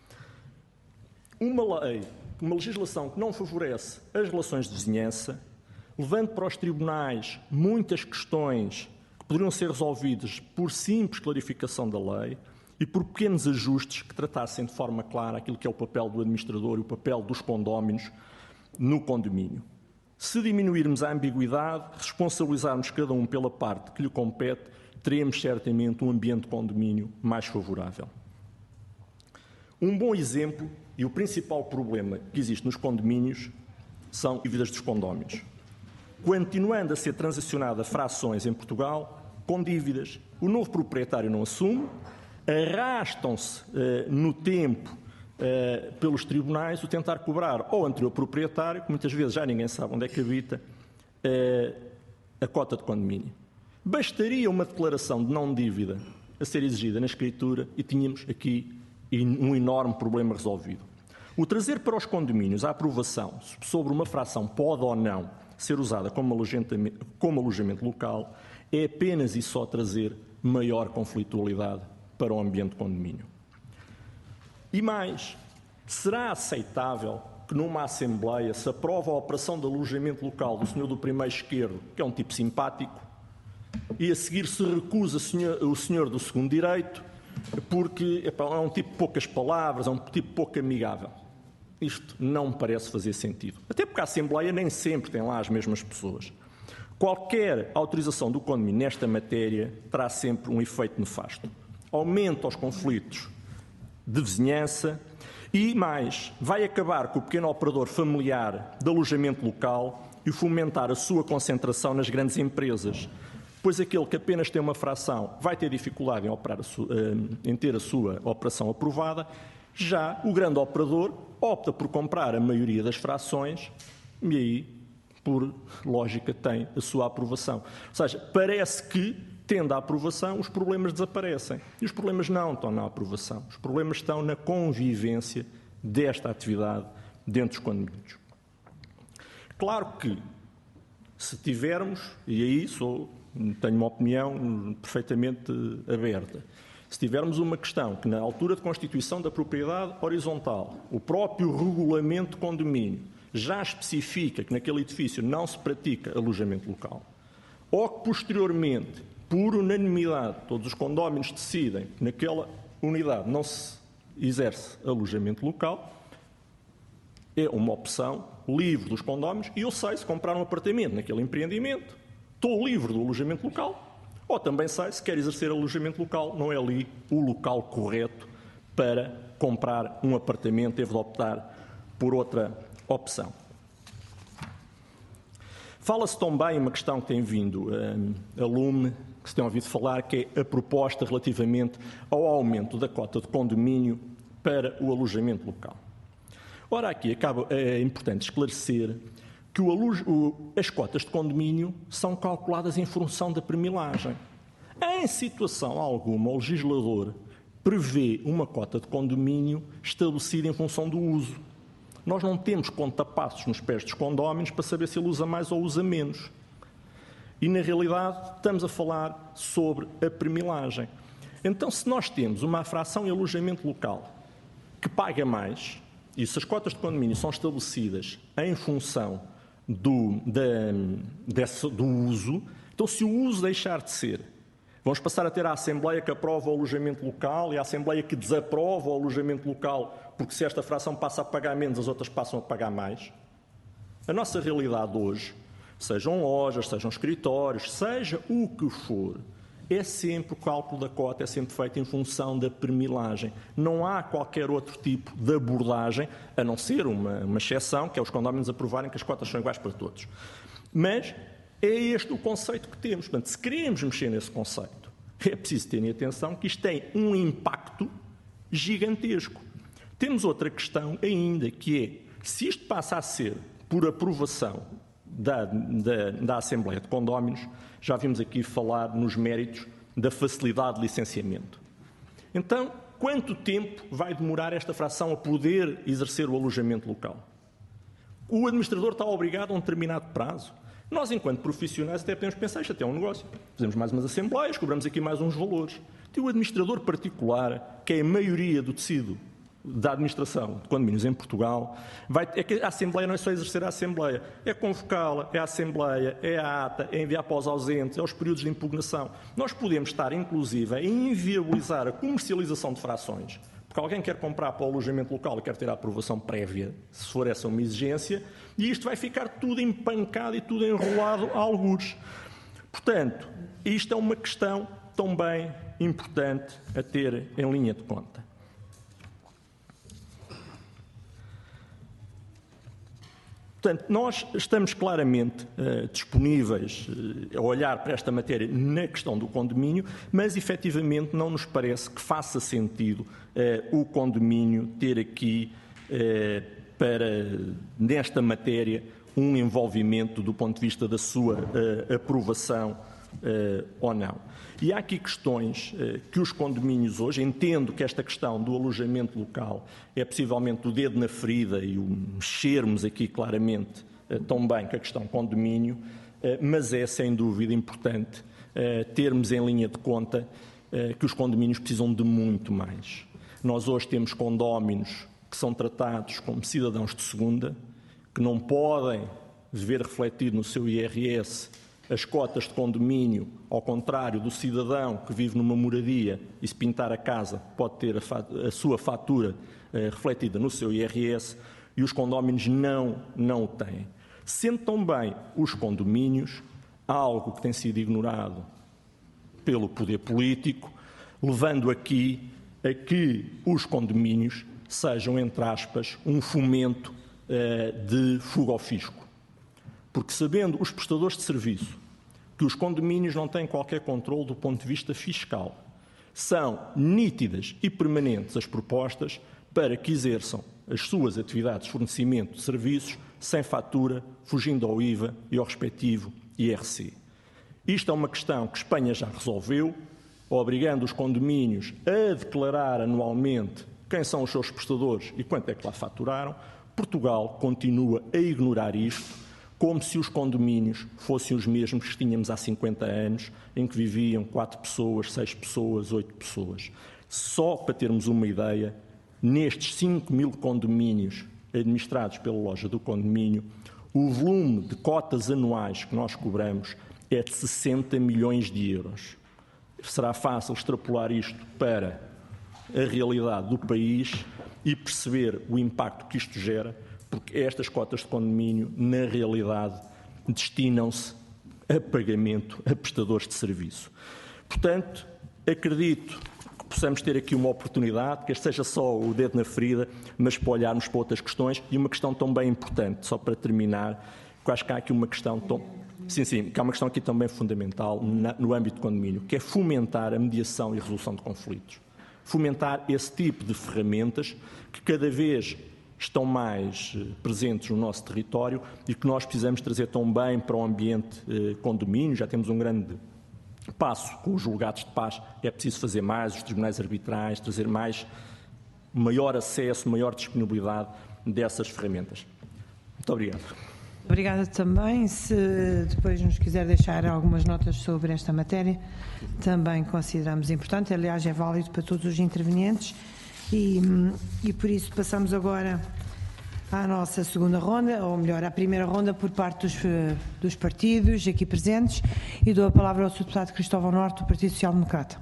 Uma lei, uma legislação que não favorece as relações de vizinhança, levando para os tribunais muitas questões que poderiam ser resolvidas por simples clarificação da lei e por pequenos ajustes que tratassem de forma clara aquilo que é o papel do administrador e o papel dos condóminos no condomínio. Se diminuirmos a ambiguidade, responsabilizarmos cada um pela parte que lhe compete, teremos certamente um ambiente de condomínio mais favorável. Um bom exemplo e o principal problema que existe nos condomínios são dívidas dos condóminos. Continuando a ser transacionada frações em Portugal com dívidas, o novo proprietário não assume, arrastam-se no tempo pelos tribunais o tentar cobrar ao anterior proprietário, que muitas vezes já ninguém sabe onde é que habita, a cota de condomínio. Bastaria uma declaração de não dívida a ser exigida na escritura e tínhamos aqui um enorme problema resolvido. O trazer para os condomínios a aprovação sobre uma fração pode ou não ser usada como alojamento local é apenas e só trazer maior conflitualidade para o ambiente de condomínio. E mais, será aceitável que numa Assembleia se aprove a operação de alojamento local do senhor do primeiro esquerdo, que é um tipo simpático, e a seguir se recusa o senhor do segundo direito, porque é um tipo de poucas palavras, é um tipo pouco amigável. Isto não me parece fazer sentido. Até porque a Assembleia nem sempre tem lá as mesmas pessoas. Qualquer autorização do condomínio nesta matéria terá sempre um efeito nefasto. Aumenta os conflitos de vizinhança e, mais, vai acabar com o pequeno operador familiar de alojamento local e fomentar a sua concentração nas grandes empresas, pois aquele que apenas tem uma fração vai ter dificuldade em ter a sua operação aprovada, já o grande operador opta por comprar a maioria das frações e aí, por lógica, tem a sua aprovação. Ou seja, parece que, tendo a aprovação, os problemas desaparecem. E os problemas não estão na aprovação. Os problemas estão na convivência desta atividade dentro dos condomínios. Claro que, se tivermos, e aí tenho uma opinião perfeitamente aberta, se tivermos uma questão que, na altura de constituição da propriedade horizontal, o próprio regulamento de condomínio já especifica que naquele edifício não se pratica alojamento local, ou que, posteriormente, por unanimidade, todos os condóminos decidem que naquela unidade não se exerce alojamento local, é uma opção livre dos condóminos e eu sei se comprar um apartamento naquele empreendimento, estou livre do alojamento local, ou também sei se quer exercer alojamento local, não é ali o local correto para comprar um apartamento, deve de optar por outra opção. Fala-se também uma questão que tem vindo a lume, que se tem ouvido falar, que é a proposta relativamente ao aumento da cota de condomínio para o alojamento local. Ora, aqui é importante esclarecer que as cotas de condomínio são calculadas em função da premilagem. Em situação alguma, o legislador prevê uma cota de condomínio estabelecida em função do uso. Nós não temos contapassos nos pés dos condóminos para saber se ele usa mais ou usa menos. E, na realidade, estamos a falar sobre a premilagem. Então, se nós temos uma fração em alojamento local que paga mais, e se as cotas de condomínio são estabelecidas em função do uso, então se o uso deixar de ser, vamos passar a ter a Assembleia que aprova o alojamento local e a Assembleia que desaprova o alojamento local, porque se esta fração passa a pagar menos, as outras passam a pagar mais. A nossa realidade hoje, sejam lojas, sejam escritórios, seja o que for, é sempre o cálculo da cota, é sempre feito em função da premilagem. Não há qualquer outro tipo de abordagem, a não ser uma exceção, que é os condóminos aprovarem que as cotas são iguais para todos. Mas é este o conceito que temos. Portanto, se queremos mexer nesse conceito, é preciso ter em atenção que isto tem um impacto gigantesco. Temos outra questão ainda, que é, se isto passa a ser por aprovação da Assembleia de Condóminos, já vimos aqui falar nos méritos da facilidade de licenciamento. Então, quanto tempo vai demorar esta fração a poder exercer o alojamento local? O administrador está obrigado a um determinado prazo. Nós, enquanto profissionais, até podemos pensar, isto até é um negócio. Fazemos mais umas assembleias, cobramos aqui mais uns valores. E o administrador particular, que é a maioria do tecido da administração de condomínios em Portugal, é que a Assembleia não é só exercer a Assembleia, é convocá-la, é a Assembleia, é a ata, é enviar para os ausentes, é os períodos de impugnação. Nós podemos estar, inclusive, a inviabilizar a comercialização de frações, porque alguém quer comprar para o alojamento local e quer ter a aprovação prévia, se for essa uma exigência, e isto vai ficar tudo empancado e tudo enrolado a algures. Portanto, isto é uma questão também importante a ter em linha de conta. Portanto, nós estamos claramente disponíveis a olhar para esta matéria na questão do condomínio, mas efetivamente não nos parece que faça sentido o condomínio ter aqui, nesta matéria, um envolvimento do ponto de vista da sua aprovação ou não. E há aqui questões que os condomínios hoje, entendo que esta questão do alojamento local é possivelmente o dedo na ferida e o mexermos aqui claramente também com a questão condomínio, mas é sem dúvida importante termos em linha de conta que os condomínios precisam de muito mais. Nós hoje temos condóminos que são tratados como cidadãos de segunda, que não podem ver refletido no seu IRS as cotas de condomínio, ao contrário do cidadão que vive numa moradia e se pintar a casa pode ter a sua fatura refletida no seu IRS, e os condóminos não o têm. Sendo também os condomínios algo que tem sido ignorado pelo poder político, levando aqui a que os condomínios sejam, entre aspas, um fomento de fuga ao fisco. Porque, sabendo os prestadores de serviço que os condomínios não têm qualquer controle do ponto de vista fiscal, são nítidas e permanentes as propostas para que exerçam as suas atividades de fornecimento de serviços sem fatura, fugindo ao IVA e ao respectivo IRC. Isto é uma questão que Espanha já resolveu, obrigando os condomínios a declarar anualmente quem são os seus prestadores e quanto é que lá faturaram. Portugal continua a ignorar isto, como se os condomínios fossem os mesmos que tínhamos há 50 anos, em que viviam 4 pessoas, 6 pessoas, 8 pessoas. Só para termos uma ideia, nestes 5.000 condomínios administrados pela loja do condomínio, o volume de cotas anuais que nós cobramos é de 60 milhões de euros. Será fácil extrapolar isto para a realidade do país e perceber o impacto que isto gera, porque estas cotas de condomínio, na realidade, destinam-se a pagamento a prestadores de serviço. Portanto, acredito que possamos ter aqui uma oportunidade, que este seja só o dedo na ferida, mas para olharmos para outras questões, e uma questão tão bem importante, só para terminar, que acho que há aqui uma questão que há uma questão aqui também fundamental no âmbito do condomínio, que é fomentar a mediação e a resolução de conflitos. Fomentar esse tipo de ferramentas que cada vez estão mais presentes no nosso território e que nós precisamos trazer também para o ambiente condomínio. Já temos um grande passo com os julgados de paz, é preciso fazer mais, os tribunais arbitrais, trazer maior acesso, maior disponibilidade dessas ferramentas. Muito obrigado. Obrigada também. Se depois nos quiser deixar algumas notas sobre esta matéria, também consideramos importante. Aliás, é válido para todos os intervenientes. E por isso passamos agora à nossa segunda ronda, ou melhor, à primeira ronda por parte dos partidos aqui presentes, e dou a palavra ao Sr. Deputado Cristóvão Norte, do Partido Social Democrata.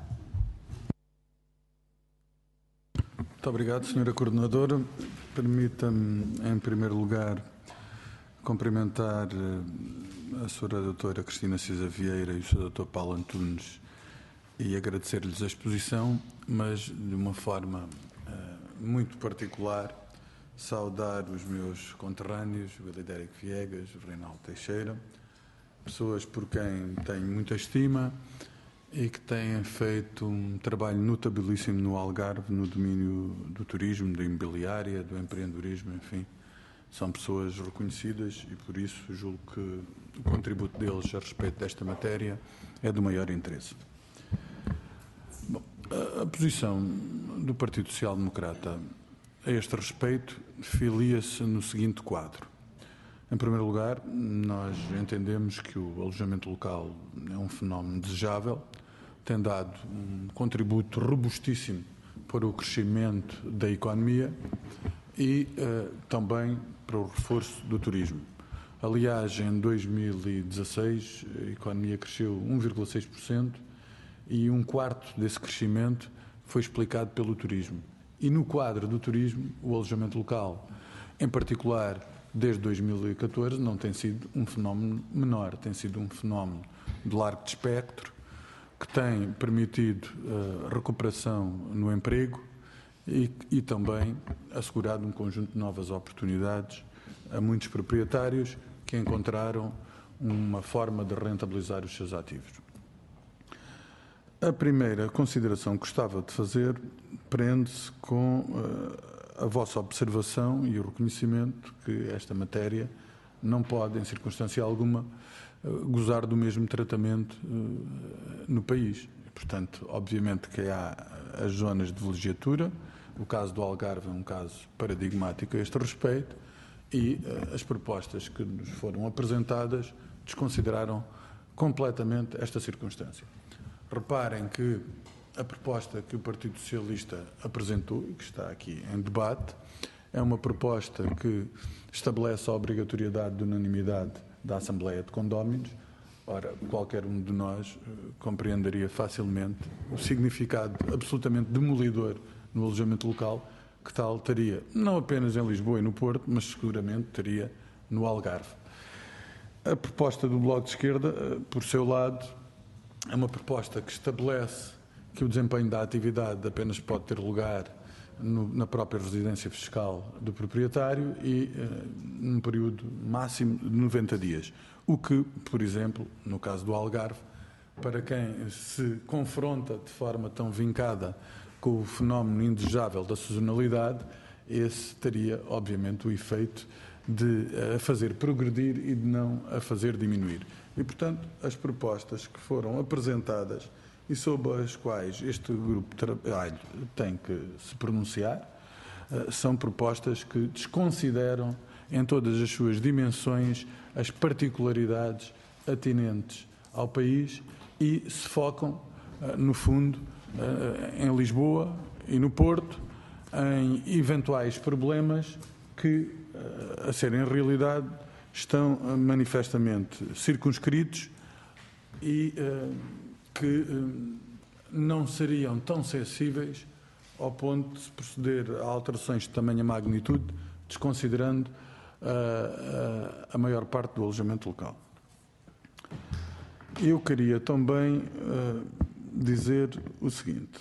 Muito obrigado, Sra. Coordenadora. Permita-me, em primeiro lugar, cumprimentar a Sra. Doutora Cristina Cisa Vieira e o Sr. Dr. Paulo Antunes e agradecer-lhes a exposição, mas de uma forma muito particular, saudar os meus conterrâneos, o Elidérico Viegas, o Reinaldo Teixeira, pessoas por quem tenho muita estima e que têm feito um trabalho notabilíssimo no Algarve, no domínio do turismo, da imobiliária, do empreendedorismo, enfim. São pessoas reconhecidas e, por isso, julgo que o contributo deles a respeito desta matéria é do maior interesse. Bom, a posição do Partido Social Democrata a este respeito filia-se no seguinte quadro. Em primeiro lugar, nós entendemos que o alojamento local é um fenómeno desejável, tem dado um contributo robustíssimo para o crescimento da economia e também para o reforço do turismo. Aliás, em 2016, a economia cresceu 1,6% e um quarto desse crescimento foi explicado pelo turismo. E no quadro do turismo, o alojamento local, em particular desde 2014, não tem sido um fenómeno menor, tem sido um fenómeno de largo espectro, que tem permitido recuperação no emprego e também assegurado um conjunto de novas oportunidades a muitos proprietários que encontraram uma forma de rentabilizar os seus ativos. A primeira consideração que gostava de fazer prende-se com a vossa observação e o reconhecimento que esta matéria não pode, em circunstância alguma, gozar do mesmo tratamento no país. Portanto, obviamente que há as zonas de vilegiatura, o caso do Algarve é um caso paradigmático a este respeito, e as propostas que nos foram apresentadas desconsideraram completamente esta circunstância. Reparem que a proposta que o Partido Socialista apresentou e que está aqui em debate é uma proposta que estabelece a obrigatoriedade de unanimidade da Assembleia de Condóminos. Ora, qualquer um de nós compreenderia facilmente o significado absolutamente demolidor no alojamento local que tal teria, não apenas em Lisboa e no Porto, mas seguramente teria no Algarve. A proposta do Bloco de Esquerda, por seu lado, é uma proposta que estabelece que o desempenho da atividade apenas pode ter lugar na própria residência fiscal do proprietário e num período máximo de 90 dias. O que, por exemplo, no caso do Algarve, para quem se confronta de forma tão vincada com o fenómeno indesejável da sazonalidade, esse teria, obviamente, o efeito de a fazer progredir e de não a fazer diminuir. E, portanto, as propostas que foram apresentadas e sobre as quais este grupo de trabalho tem que se pronunciar são propostas que desconsideram em todas as suas dimensões as particularidades atinentes ao país e se focam, no fundo, em Lisboa e no Porto, em eventuais problemas que, a serem realidade, estão manifestamente circunscritos e que não seriam tão sensíveis ao ponto de se proceder a alterações de tamanha magnitude, desconsiderando a maior parte do alojamento local. Eu queria também dizer o seguinte.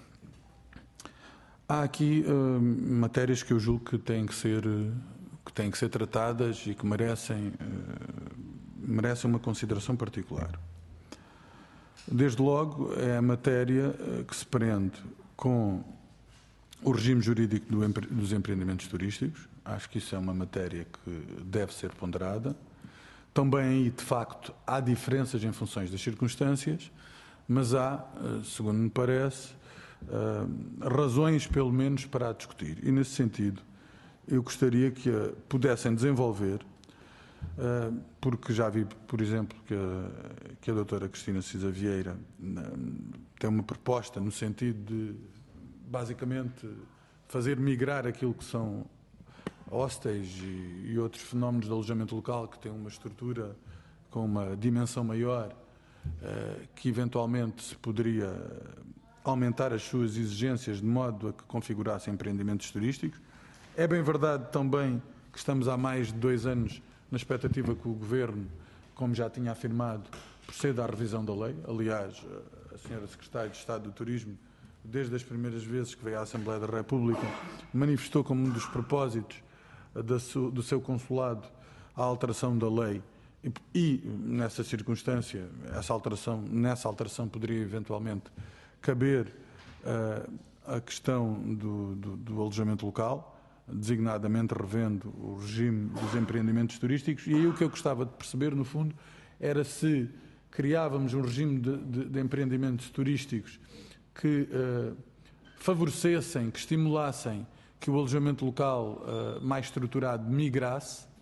Há aqui matérias que eu julgo que têm que ser tratadas e que merecem uma consideração particular. Desde logo, é a matéria que se prende com o regime jurídico dos empreendimentos turísticos. Acho que isso é uma matéria que deve ser ponderada. Também aí, de facto, há diferenças em funções das circunstâncias, mas há, segundo me parece, razões, pelo menos, para a discutir. E, nesse sentido, eu gostaria que a pudessem desenvolver, porque já vi, por exemplo, que a doutora Cristina Cisa Vieira tem uma proposta no sentido de, basicamente, fazer migrar aquilo que são hostéis e outros fenómenos de alojamento local que têm uma estrutura com uma dimensão maior, que eventualmente se poderia aumentar as suas exigências de modo a que configurassem empreendimentos turísticos. É bem verdade também que estamos há mais de 2 anos na expectativa que o Governo, como já tinha afirmado, proceda à revisão da lei. Aliás, a senhora Secretária de Estado do Turismo, desde as primeiras vezes que veio à Assembleia da República, manifestou como um dos propósitos do seu consulado a alteração da lei e nessa circunstância, nessa alteração poderia eventualmente caber a questão do alojamento local, designadamente revendo o regime dos empreendimentos turísticos. E aí o que eu gostava de perceber, no fundo, era se criávamos um regime de empreendimentos turísticos que favorecessem, que estimulassem que o alojamento local mais estruturado migrasse,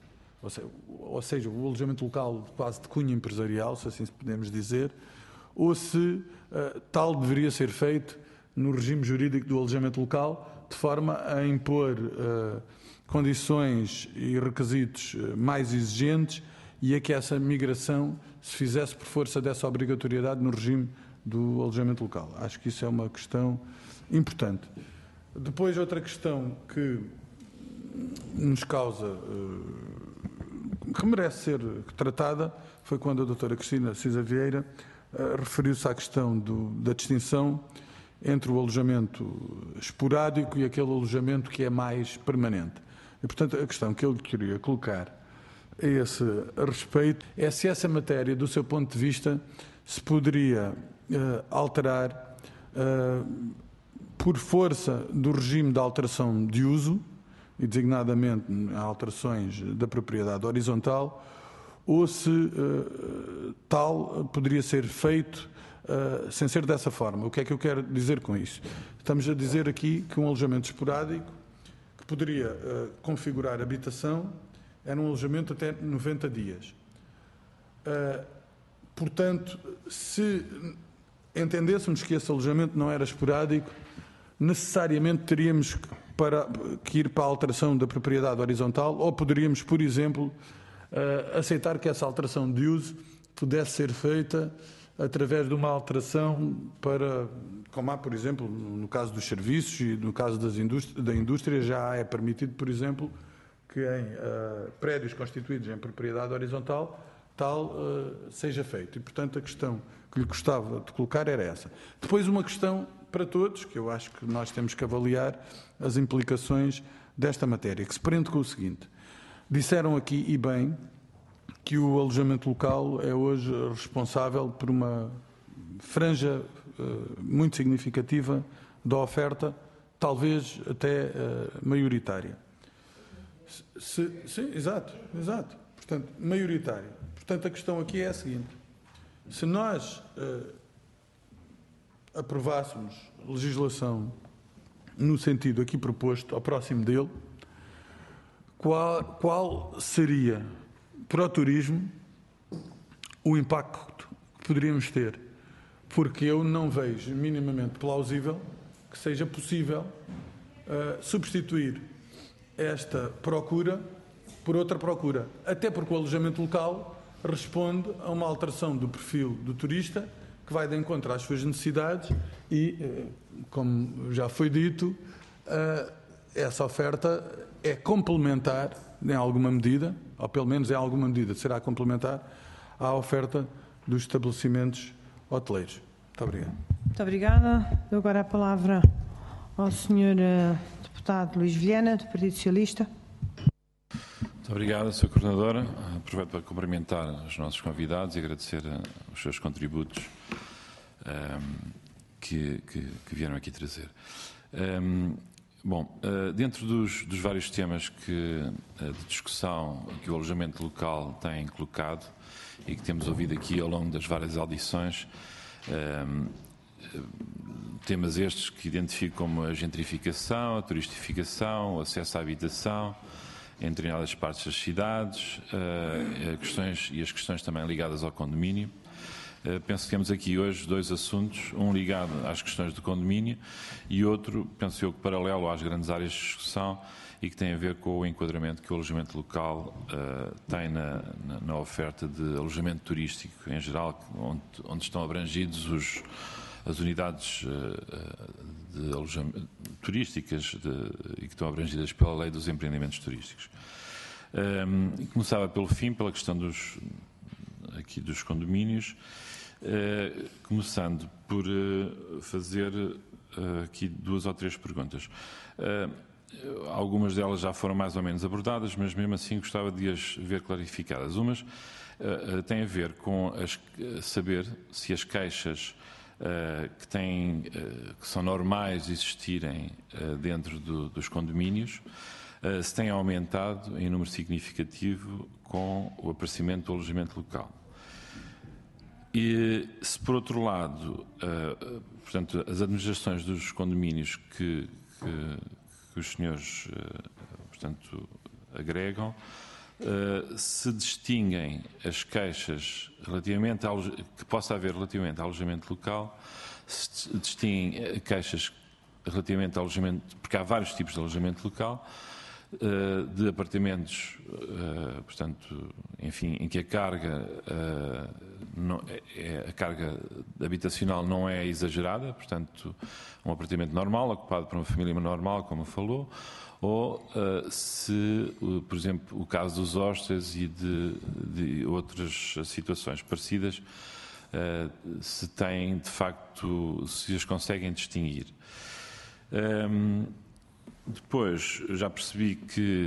ou seja, o alojamento local quase de cunho empresarial, se assim podemos dizer, ou se tal deveria ser feito no regime jurídico do alojamento local, de forma a impor condições e requisitos mais exigentes e a que essa migração se fizesse por força dessa obrigatoriedade no regime do alojamento local. Acho que isso é uma questão importante. Depois, outra questão que nos causa, que merece ser tratada, foi quando a doutora Cristina Cisa Vieira referiu-se à questão da distinção entre o alojamento esporádico e aquele alojamento que é mais permanente. E, portanto, a questão que eu queria colocar a esse respeito é se essa matéria, do seu ponto de vista, se poderia alterar por força do regime de alteração de uso, e designadamente alterações da propriedade horizontal, ou se tal poderia ser feito sem ser dessa forma. O que é que eu quero dizer com isso? Estamos a dizer aqui que um alojamento esporádico que poderia configurar habitação era um alojamento até 90 dias. Portanto, se entendêssemos que esse alojamento não era esporádico, necessariamente teríamos que ir para a alteração da propriedade horizontal, ou poderíamos, por exemplo, aceitar que essa alteração de uso pudesse ser feita através de uma alteração para, como há, por exemplo, no caso dos serviços e no caso da indústria, já é permitido, por exemplo, que em prédios constituídos em propriedade horizontal tal seja feito. E, portanto, a questão que lhe gostava de colocar era essa. Depois, uma questão para todos, que eu acho que nós temos que avaliar as implicações desta matéria, que se prende com o seguinte. Disseram aqui, e bem, que o alojamento local é hoje responsável por uma franja muito significativa da oferta, talvez até maioritária. Sim, exato. Portanto, maioritária. Portanto, a questão aqui é a seguinte. Se nós aprovássemos legislação no sentido aqui proposto, ao próximo dele, qual seria para o turismo o impacto que poderíamos ter? Porque eu não vejo minimamente plausível que seja possível substituir esta procura por outra procura. Até porque o alojamento local responde a uma alteração do perfil do turista que vai de encontro às suas necessidades e, como já foi dito, essa oferta é complementar, em alguma medida, ou pelo menos em alguma medida será complementar, à oferta dos estabelecimentos hoteleiros. Muito obrigado. Muito obrigada. Dou agora a palavra ao Sr. Deputado Luís Vilhena, do Partido Socialista. Muito obrigado, Sra. Coordenadora. Aproveito para cumprimentar os nossos convidados e agradecer os seus contributos que vieram aqui trazer. Dentro dos vários temas de discussão que o alojamento local tem colocado e que temos ouvido aqui ao longo das várias audições, temas estes que identifico como a gentrificação, a turistificação, o acesso à habitação em determinadas partes das cidades, as questões também ligadas ao condomínio. Penso que temos aqui hoje dois assuntos, um ligado às questões do condomínio e outro, penso eu, que paralelo às grandes áreas de discussão e que tem a ver com o enquadramento que o alojamento local tem na oferta de alojamento turístico em geral, onde estão abrangidos as unidades de alojamento turísticas e que estão abrangidas pela lei dos empreendimentos turísticos. Começava pelo fim, pela questão dos condomínios, começando por fazer aqui duas ou três perguntas. Algumas delas já foram mais ou menos abordadas, mas mesmo assim gostava de as ver clarificadas. Umas têm a ver com saber se as queixas que são normais existirem dentro dos condomínios se têm aumentado em número significativo com o aparecimento do alojamento local. E se, por outro lado, portanto, as administrações dos condomínios que os senhores, portanto, agregam, se distinguem as queixas relativamente que possa haver relativamente ao alojamento local, se distinguem queixas relativamente ao alojamento, porque há vários tipos de alojamento local, de apartamentos, portanto, enfim, em que a carga habitacional não é exagerada, portanto, um apartamento normal, ocupado por uma família normal, como falou, ou se, por exemplo, o caso dos hostels e de outras situações parecidas, se têm, de facto, se as conseguem distinguir. Depois, já percebi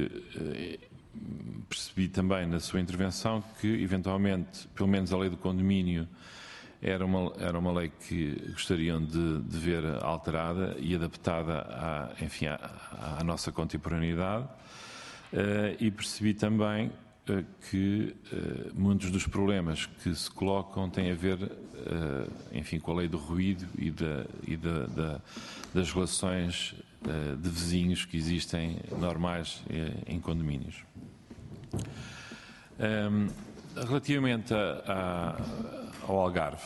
também na sua intervenção que, eventualmente, pelo menos a lei do condomínio era uma lei que gostariam de ver alterada e adaptada à nossa contemporaneidade. E percebi também que muitos dos problemas que se colocam têm a ver, enfim, com a lei do ruído e das relações de vizinhos que existem normais em condomínios. Relativamente ao Algarve,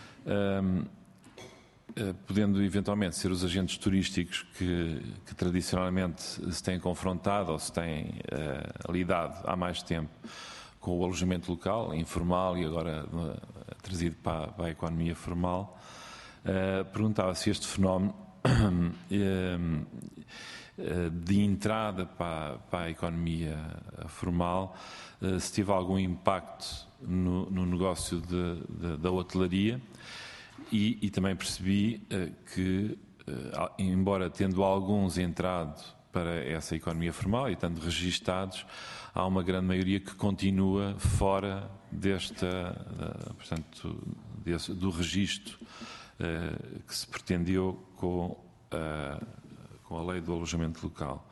podendo eventualmente ser os agentes turísticos que tradicionalmente se têm confrontado ou se têm lidado há mais tempo com o alojamento local, informal e agora trazido para a economia formal, perguntava se este fenómeno de entrada para a economia formal se teve algum impacto no negócio da hotelaria e também percebi que, embora tendo alguns entrado para essa economia formal e estando registados, há uma grande maioria que continua fora do registro que se pretendeu com a lei do alojamento local.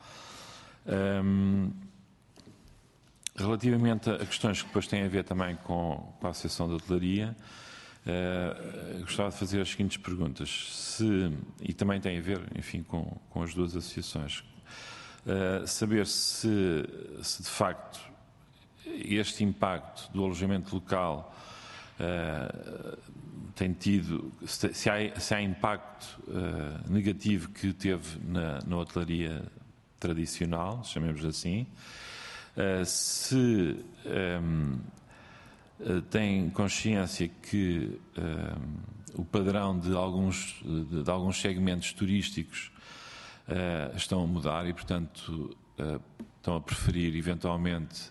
Relativamente a questões que depois têm a ver também com a Associação de Hotelaria, gostava de fazer as seguintes perguntas, e também tem a ver, enfim, com as duas associações. Saber se de facto este impacto do alojamento local tem tido, se há impacto negativo que teve na hotelaria tradicional, chamemos assim, se tem consciência que o padrão de alguns segmentos turísticos estão a mudar e, portanto, estão a preferir eventualmente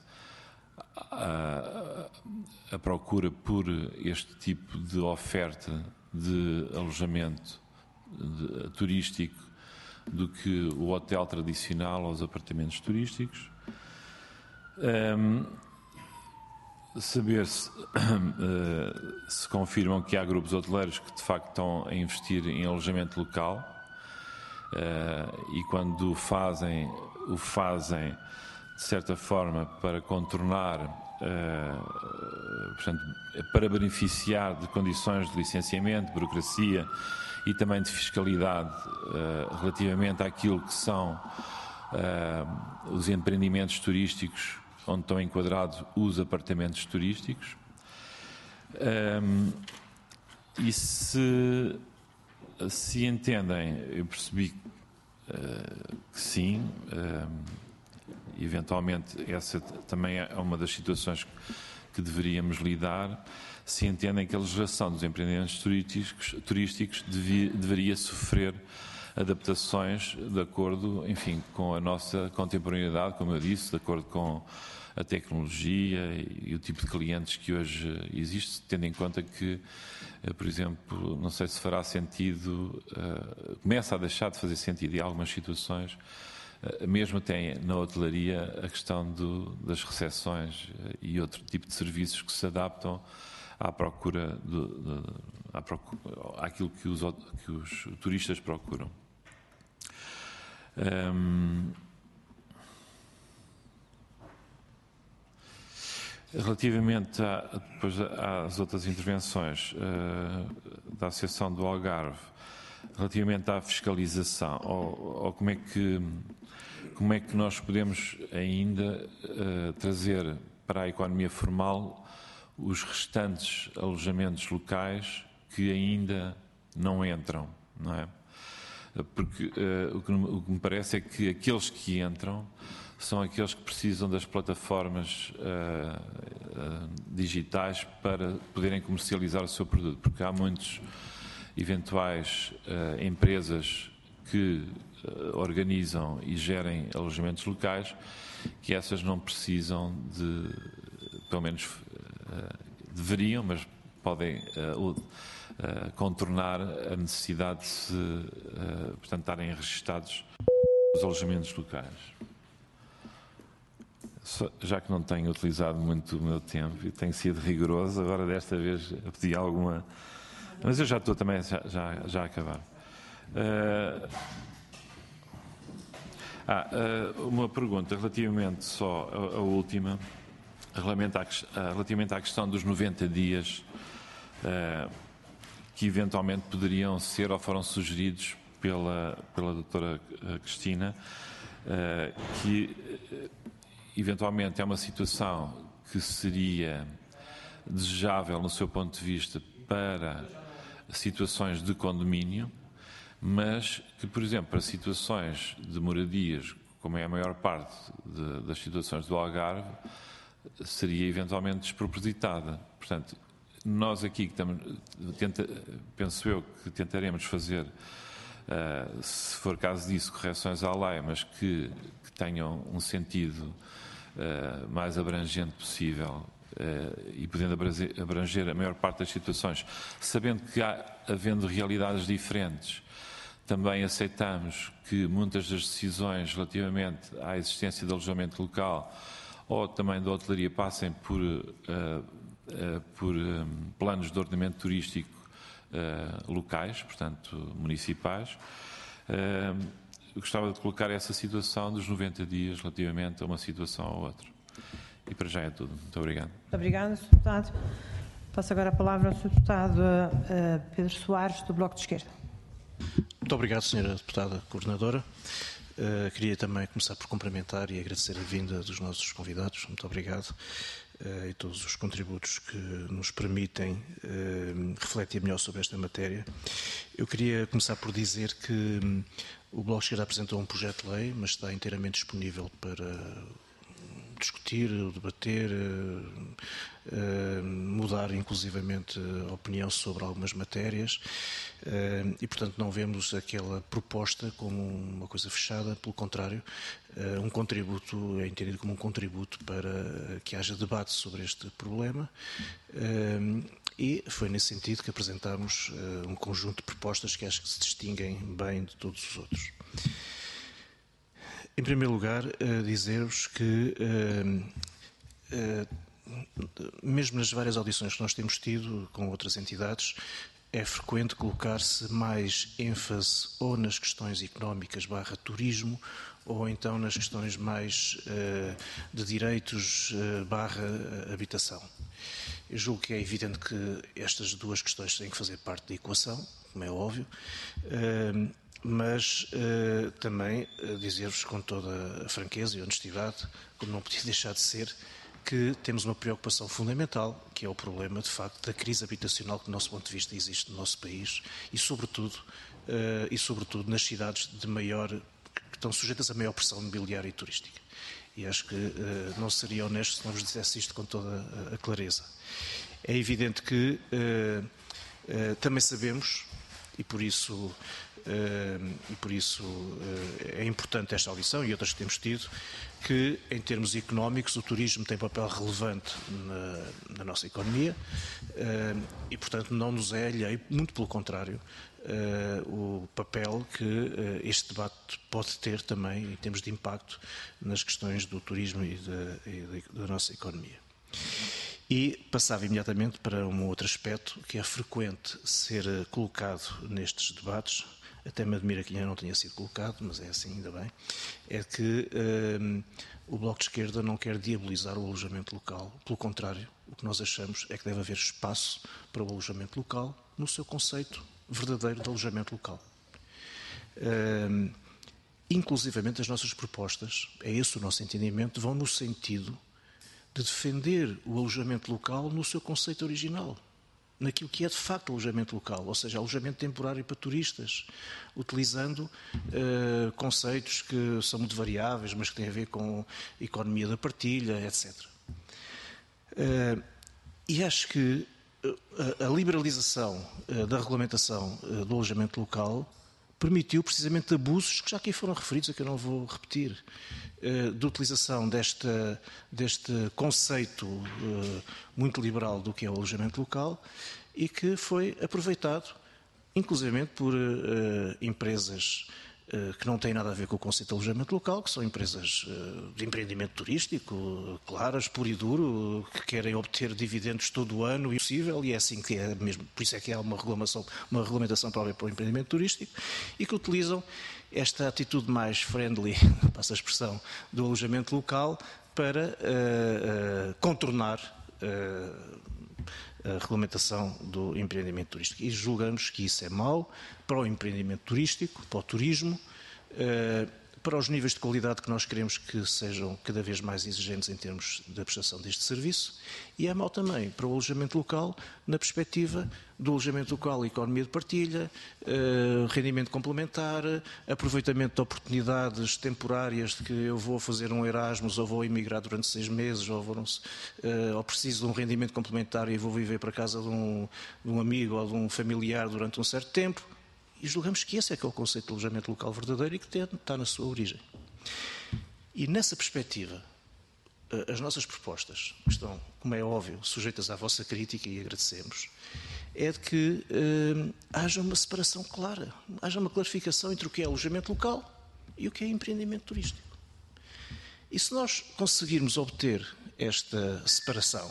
a procura por este tipo de oferta de alojamento turístico do que o hotel tradicional ou os apartamentos turísticos. Saber se confirmam que há grupos hoteleiros que de facto estão a investir em alojamento local e quando o fazem de certa forma para contornar, portanto, para beneficiar de condições de licenciamento, burocracia e também de fiscalidade relativamente àquilo que são os empreendimentos turísticos onde estão enquadrados os apartamentos turísticos. E se entendem, eu percebi que sim, eventualmente essa também é uma das situações que deveríamos lidar, se entendem que a legislação dos empreendimentos turísticos deveria sofrer adaptações de acordo, enfim, com a nossa contemporaneidade, como eu disse, de acordo com a tecnologia e o tipo de clientes que hoje existe, tendo em conta que, por exemplo, não sei se fará sentido, começa a deixar de fazer sentido em algumas situações, mesmo até na hotelaria, a questão das recepções e outro tipo de serviços que se adaptam à procura àquilo que os turistas procuram. Relativamente depois às outras intervenções da Associação do Algarve, relativamente à fiscalização, ou como é que como é que nós podemos ainda trazer para a economia formal os restantes alojamentos locais que ainda não entram, não é? Porque o que me parece é que aqueles que entram são aqueles que precisam das plataformas digitais para poderem comercializar o seu produto, porque há muitos eventuais empresas que organizam e gerem alojamentos locais que essas não precisam de, pelo menos deveriam, mas podem contornar a necessidade de se, portanto, estarem registados nos alojamentos locais. Já que não tenho utilizado muito o meu tempo e tenho sido rigoroso, agora desta vez eu pedi alguma... Mas eu já estou também já a acabar. Uma pergunta relativamente só a última, relativamente à questão dos 90 dias que eventualmente poderiam ser ou foram sugeridos pela doutora Cristina, que eventualmente é uma situação que seria desejável no seu ponto de vista para situações de condomínio, mas que, por exemplo, para situações de moradias, como é a maior parte das situações do Algarve, seria eventualmente despropositada. Portanto, nós aqui, penso eu, que tentaremos fazer, se for caso disso, correções à lei, mas que tenham um sentido mais abrangente possível e podendo abranger a maior parte das situações, sabendo que havendo realidades diferentes, também aceitamos que muitas das decisões relativamente à existência de alojamento local ou também da hotelaria passem por planos de ordenamento turístico locais, portanto municipais. Eu gostava de colocar essa situação dos 90 dias relativamente a uma situação ou outra. E para já é tudo. Muito obrigado. Muito obrigado, Sr. Deputado. Passo agora a palavra ao Sr. Deputado Pedro Soares, do Bloco de Esquerda. Muito obrigado, Sra. Deputada Coordenadora. Queria também começar por cumprimentar e agradecer a vinda dos nossos convidados. Muito obrigado. E todos os contributos que nos permitem refletir melhor sobre esta matéria. Eu queria começar por dizer que o Bloco de Esquerda apresentou um projeto de lei, mas está inteiramente disponível para discutir, debater, mudar inclusivamente a opinião sobre algumas matérias e, portanto, não vemos aquela proposta como uma coisa fechada, pelo contrário, um contributo, é entendido como um contributo para que haja debate sobre este problema e foi nesse sentido que apresentámos um conjunto de propostas que acho que se distinguem bem de todos os outros. Em primeiro lugar, dizer-vos que, mesmo nas várias audições que nós temos tido com outras entidades, é frequente colocar-se mais ênfase ou nas questões económicas / turismo, ou então nas questões mais de direitos / habitação. Eu julgo que é evidente que estas duas questões têm que fazer parte da equação, como é óbvio, mas também dizer-vos com toda a franqueza e honestidade, como não podia deixar de ser, que temos uma preocupação fundamental, que é o problema, de facto, da crise habitacional que, do nosso ponto de vista, existe no nosso país e, sobretudo nas cidades de maior, que estão sujeitas a maior pressão imobiliária e turística. E acho que não seria honesto se não vos dissesse isto com toda a clareza. É evidente que também sabemos, e por isso é importante esta audição e outras que temos tido, que em termos económicos o turismo tem papel relevante na nossa economia e, portanto, não nos é alheio, muito pelo contrário, o papel que este debate pode ter também em termos de impacto nas questões do turismo e da nossa economia. E passava imediatamente para um outro aspecto que é frequente ser colocado nestes debates, até me admira que ainda não tenha sido colocado, mas é assim, ainda bem, é que o Bloco de Esquerda não quer diabolizar o alojamento local. Pelo contrário, o que nós achamos é que deve haver espaço para o alojamento local no seu conceito verdadeiro de alojamento local. inclusivamente as nossas propostas, é esse o nosso entendimento, vão no sentido de defender o alojamento local no seu conceito original, naquilo que é de facto alojamento local, ou seja, alojamento temporário para turistas, utilizando conceitos que são muito variáveis, mas que têm a ver com economia da partilha, etc. E acho que a liberalização da regulamentação do alojamento local permitiu precisamente abusos que já aqui foram referidos, que eu não vou repetir, de utilização deste conceito muito liberal do que é o alojamento local e que foi aproveitado, inclusivamente por empresas que não têm nada a ver com o conceito de alojamento local, que são empresas de empreendimento turístico, claras, puro e duro, que querem obter dividendos todo o ano e possível, e é assim que é mesmo, por isso é que há uma regulamentação própria para o empreendimento turístico, e que utilizam esta atitude mais friendly, passa a expressão, do alojamento local para contornar a regulamentação do empreendimento turístico. E julgamos que isso é mau para o empreendimento turístico, para o turismo, para os níveis de qualidade que nós queremos que sejam cada vez mais exigentes em termos da prestação deste serviço, e é mau também para o alojamento local, na perspectiva do alojamento local, economia de partilha, rendimento complementar, aproveitamento de oportunidades temporárias de que eu vou fazer um Erasmus ou vou emigrar durante 6 meses ou preciso de um rendimento complementar e vou viver para casa de um amigo ou de um familiar durante um certo tempo. E julgamos que esse é que é o conceito de alojamento local verdadeiro e que está na sua origem. E nessa perspectiva, as nossas propostas, que estão, como é óbvio, sujeitas à vossa crítica e agradecemos, é de que haja uma separação clara, haja uma clarificação entre o que é alojamento local e o que é empreendimento turístico. E se nós conseguirmos obter esta separação,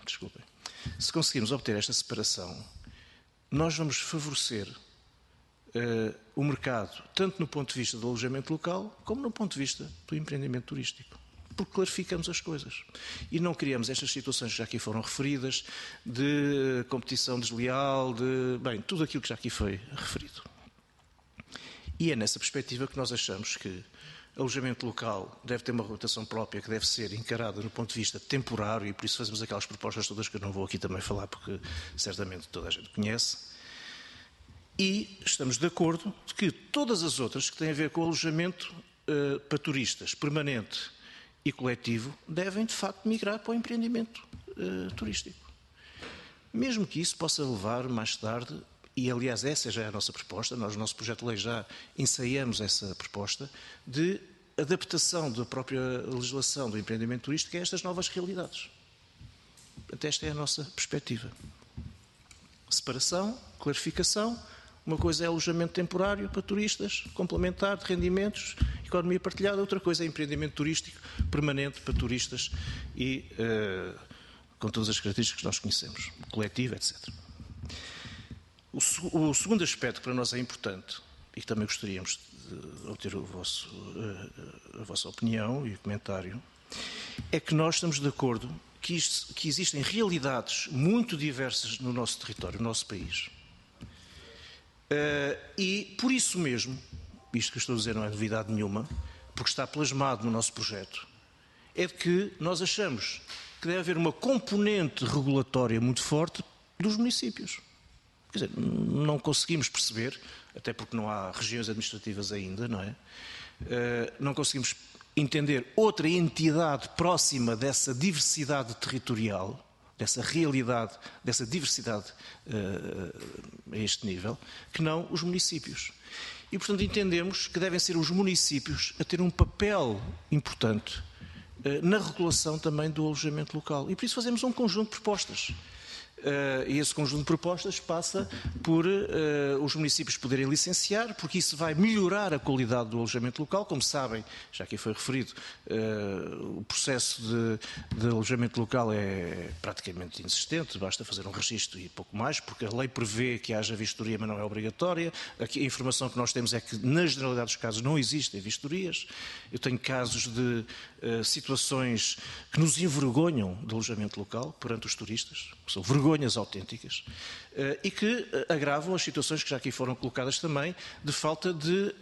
nós vamos favorecer o mercado, tanto no ponto de vista do alojamento local, como no ponto de vista do empreendimento turístico. Porque clarificamos as coisas. E não criamos estas situações que já aqui foram referidas, de competição desleal, tudo aquilo que já aqui foi referido. E é nessa perspectiva que nós achamos que o alojamento local deve ter uma regulamentação própria que deve ser encarada no ponto de vista temporário, e por isso fazemos aquelas propostas todas que eu não vou aqui também falar, porque certamente toda a gente conhece. E estamos de acordo que todas as outras que têm a ver com o alojamento para turistas, permanente e coletivo, devem de facto migrar para o empreendimento turístico. Mesmo que isso possa levar mais tarde, e aliás essa já é a nossa proposta, nós no nosso projeto de lei já ensaiamos essa proposta, de adaptação da própria legislação do empreendimento turístico a estas novas realidades. Portanto, esta é a nossa perspectiva. Separação, clarificação. Uma coisa é alojamento temporário para turistas, complementar de rendimentos, economia partilhada. Outra coisa é empreendimento turístico permanente para turistas e com todas as características que nós conhecemos, coletivo, etc. O segundo aspecto que para nós é importante e que também gostaríamos de obter a vossa opinião e comentário é que nós estamos de acordo que existem realidades muito diversas no nosso território, no nosso país. E por isso mesmo, isto que eu estou a dizer não é novidade nenhuma, porque está plasmado no nosso projeto, é de que nós achamos que deve haver uma componente regulatória muito forte dos municípios. Quer dizer, não conseguimos perceber, até porque não há regiões administrativas ainda, não é? Não conseguimos entender outra entidade próxima dessa diversidade territorial, dessa realidade, dessa diversidade a este nível, que não os municípios. E, portanto, entendemos que devem ser os municípios a ter um papel importante na regulação também do alojamento local. E por isso fazemos um conjunto de propostas. E esse conjunto de propostas passa por os municípios poderem licenciar, porque isso vai melhorar a qualidade do alojamento local. Como sabem, já aqui foi referido, o processo de alojamento local é praticamente inexistente, basta fazer um registro e pouco mais, porque a lei prevê que haja vistoria, mas não é obrigatória. Aqui a informação que nós temos é que, na generalidade dos casos, não existem vistorias. Eu tenho casos de situações que nos envergonham do alojamento local perante os turistas, que são vergonhosas vergonhas autênticas e que agravam as situações que já aqui foram colocadas também, de falta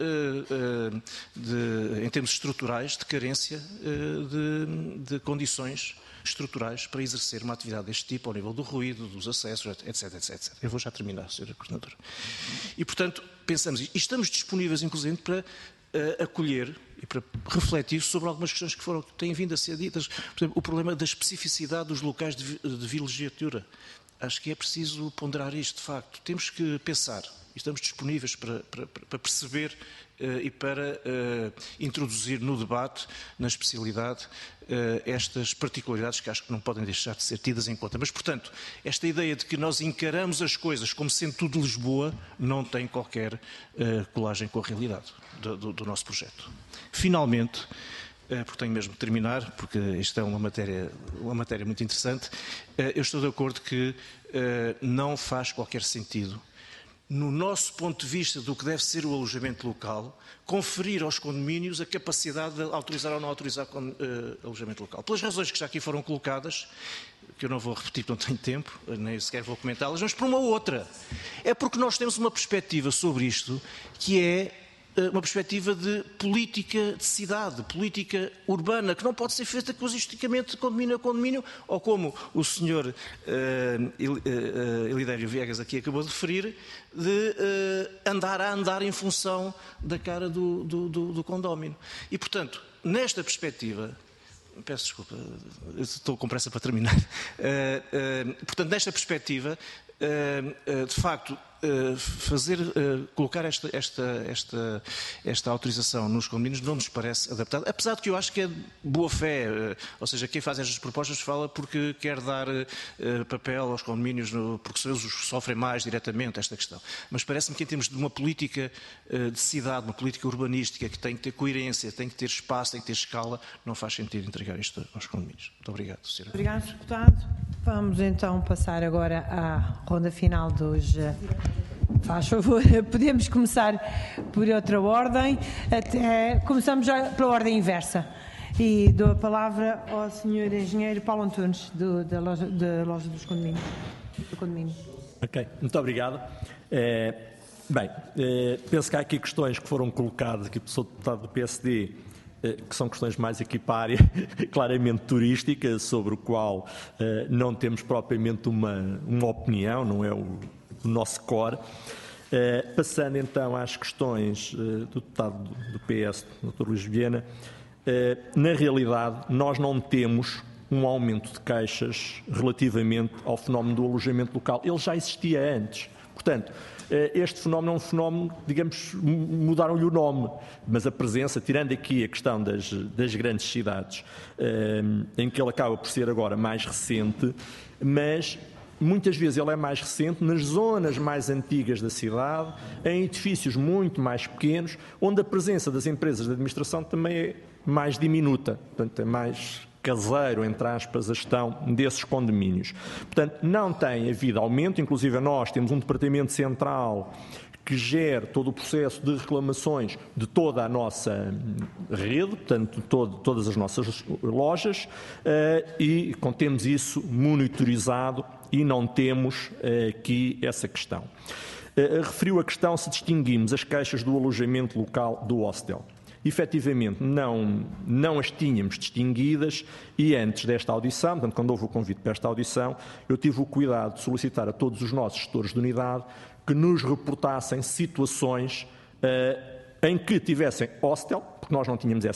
em termos estruturais, de carência de condições estruturais para exercer uma atividade deste tipo, ao nível do ruído, dos acessos, etc, etc. Eu vou já terminar, Sra. Coordenadora. E, portanto, pensamos isto. E estamos disponíveis, inclusive, para acolher e para refletir sobre algumas questões que têm vindo a ser ditas. Por exemplo, o problema da especificidade dos locais de vilejeitura. Acho que é preciso ponderar isto, de facto. Temos que pensar, e estamos disponíveis para perceber e para introduzir no debate, na especialidade, estas particularidades que acho que não podem deixar de ser tidas em conta. Mas, portanto, esta ideia de que nós encaramos as coisas como sendo tudo Lisboa não tem qualquer colagem com a realidade do nosso projeto. Finalmente, porque tenho mesmo de terminar, porque isto é uma matéria muito interessante, eu estou de acordo que não faz qualquer sentido, no nosso ponto de vista do que deve ser o alojamento local, conferir aos condomínios a capacidade de autorizar ou não autorizar alojamento local. Pelas razões que já aqui foram colocadas, que eu não vou repetir porque não tenho tempo, nem sequer vou comentá-las, mas por uma outra. É porque nós temos uma perspectiva sobre isto que é uma perspectiva de política de cidade, política urbana, que não pode ser feita casuisticamente de condomínio a condomínio, ou como o Sr. Elidério Viegas aqui acabou de referir, de andar em função da cara do condómino. E, portanto, nesta perspectiva, peço desculpa, estou com pressa para terminar, portanto, nesta perspectiva, de facto, colocar esta autorização nos condomínios não nos parece adaptado, apesar de que eu acho que é de boa fé, ou seja, quem faz estas propostas fala porque quer dar papel aos condomínios, porque eles sofrem mais diretamente esta questão. Mas parece-me que em termos de uma política de cidade, uma política urbanística que tem que ter coerência, tem que ter espaço, tem que ter escala, não faz sentido entregar isto aos condomínios. Muito obrigado, Sra. Obrigado, Sr. Deputado. Vamos então passar agora à ronda final dos... Faz favor, podemos começar por outra ordem, começamos já pela ordem inversa. E dou a palavra ao Sr. Engenheiro Paulo Antunes, da loja dos condomínios. Do condomínio. Ok, muito obrigado. Penso que há aqui questões que foram colocadas aqui pelo Sr. Deputado do PSD, que são questões mais aqui para a área claramente turística, sobre o qual não temos propriamente uma opinião, não é o nosso core. Passando então às questões do deputado do PS, Dr. Luís Vilhena, na realidade nós não temos um aumento de queixas relativamente ao fenómeno do alojamento local. Ele já existia antes. Portanto, este fenómeno é um fenómeno, digamos, mudaram-lhe o nome, mas a presença, tirando aqui a questão das grandes cidades, em que ele acaba por ser agora mais recente, mas muitas vezes ele é mais recente nas zonas mais antigas da cidade, em edifícios muito mais pequenos, onde a presença das empresas de administração também é mais diminuta, portanto é mais caseiro, entre aspas, a gestão desses condomínios. Portanto, não tem havido aumento, inclusive nós temos um departamento central que gera todo o processo de reclamações de toda a nossa rede, portanto, todas as nossas lojas, e temos isso monitorizado e não temos aqui essa questão. Referiu a questão se distinguimos as queixas do alojamento local do hostel. Efetivamente, não as tínhamos distinguidas e antes desta audição, portanto, quando houve o convite para esta audição, eu tive o cuidado de solicitar a todos os nossos gestores de unidade que nos reportassem situações em que tivessem hostel, porque nós não tínhamos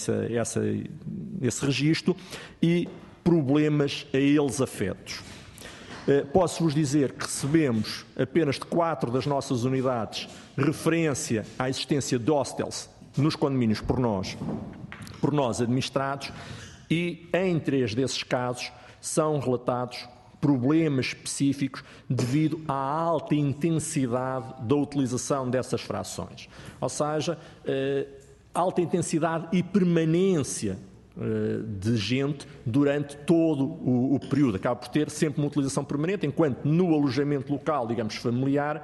esse registro, e problemas a eles afetos. Posso-vos dizer que recebemos apenas de 4 das nossas unidades referência à existência de hostels nos condomínios por nós administrados, e em 3 desses casos são relatados problemas específicos devido à alta intensidade da utilização dessas frações. Ou seja, alta intensidade e permanência de gente durante todo o período. Acaba por ter sempre uma utilização permanente, enquanto no alojamento local, digamos, familiar,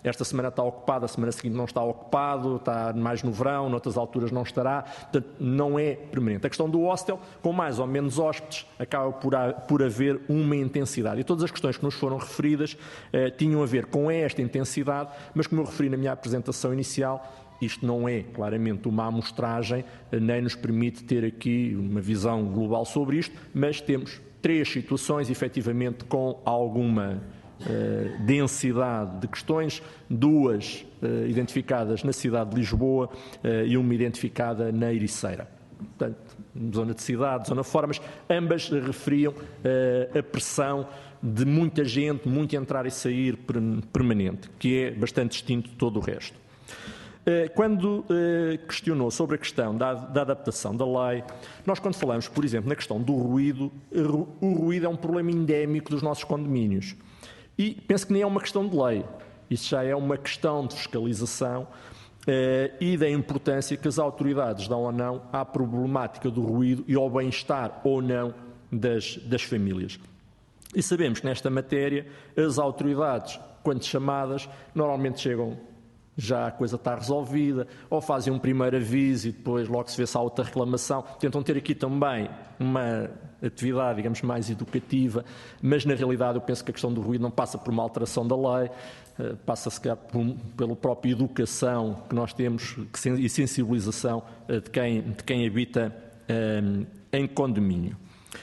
esta semana está ocupado, a semana seguinte não está ocupado, está mais no verão, noutras alturas não estará, portanto não é permanente. A questão do hostel, com mais ou menos hóspedes, acaba por haver uma intensidade. E todas as questões que nos foram referidas tinham a ver com esta intensidade, mas como eu referi na minha apresentação inicial, isto não é claramente uma amostragem, nem nos permite ter aqui uma visão global sobre isto, mas temos 3 situações, efetivamente, com alguma densidade de questões, 2 identificadas na cidade de Lisboa e uma identificada na Ericeira. Portanto, zona de cidade, zona fora, mas ambas referiam a pressão de muita gente, muito entrar e sair permanente, que é bastante distinto de todo o resto. Quando questionou sobre a questão da adaptação da lei, nós quando falamos, por exemplo, na questão do ruído, o ruído é um problema endémico dos nossos condomínios. E penso que nem é uma questão de lei, isso já é uma questão de fiscalização e da importância que as autoridades dão ou não à problemática do ruído e ao bem-estar ou não das famílias. E sabemos que nesta matéria as autoridades, quando chamadas, normalmente chegam, já a coisa está resolvida, ou fazem um primeiro aviso e depois logo se vê se há outra reclamação. Tentam ter aqui também uma atividade, digamos, mais educativa, mas na realidade eu penso que a questão do ruído não passa por uma alteração da lei, passa se calhar pela própria educação que nós temos e sensibilização de quem habita em condomínio.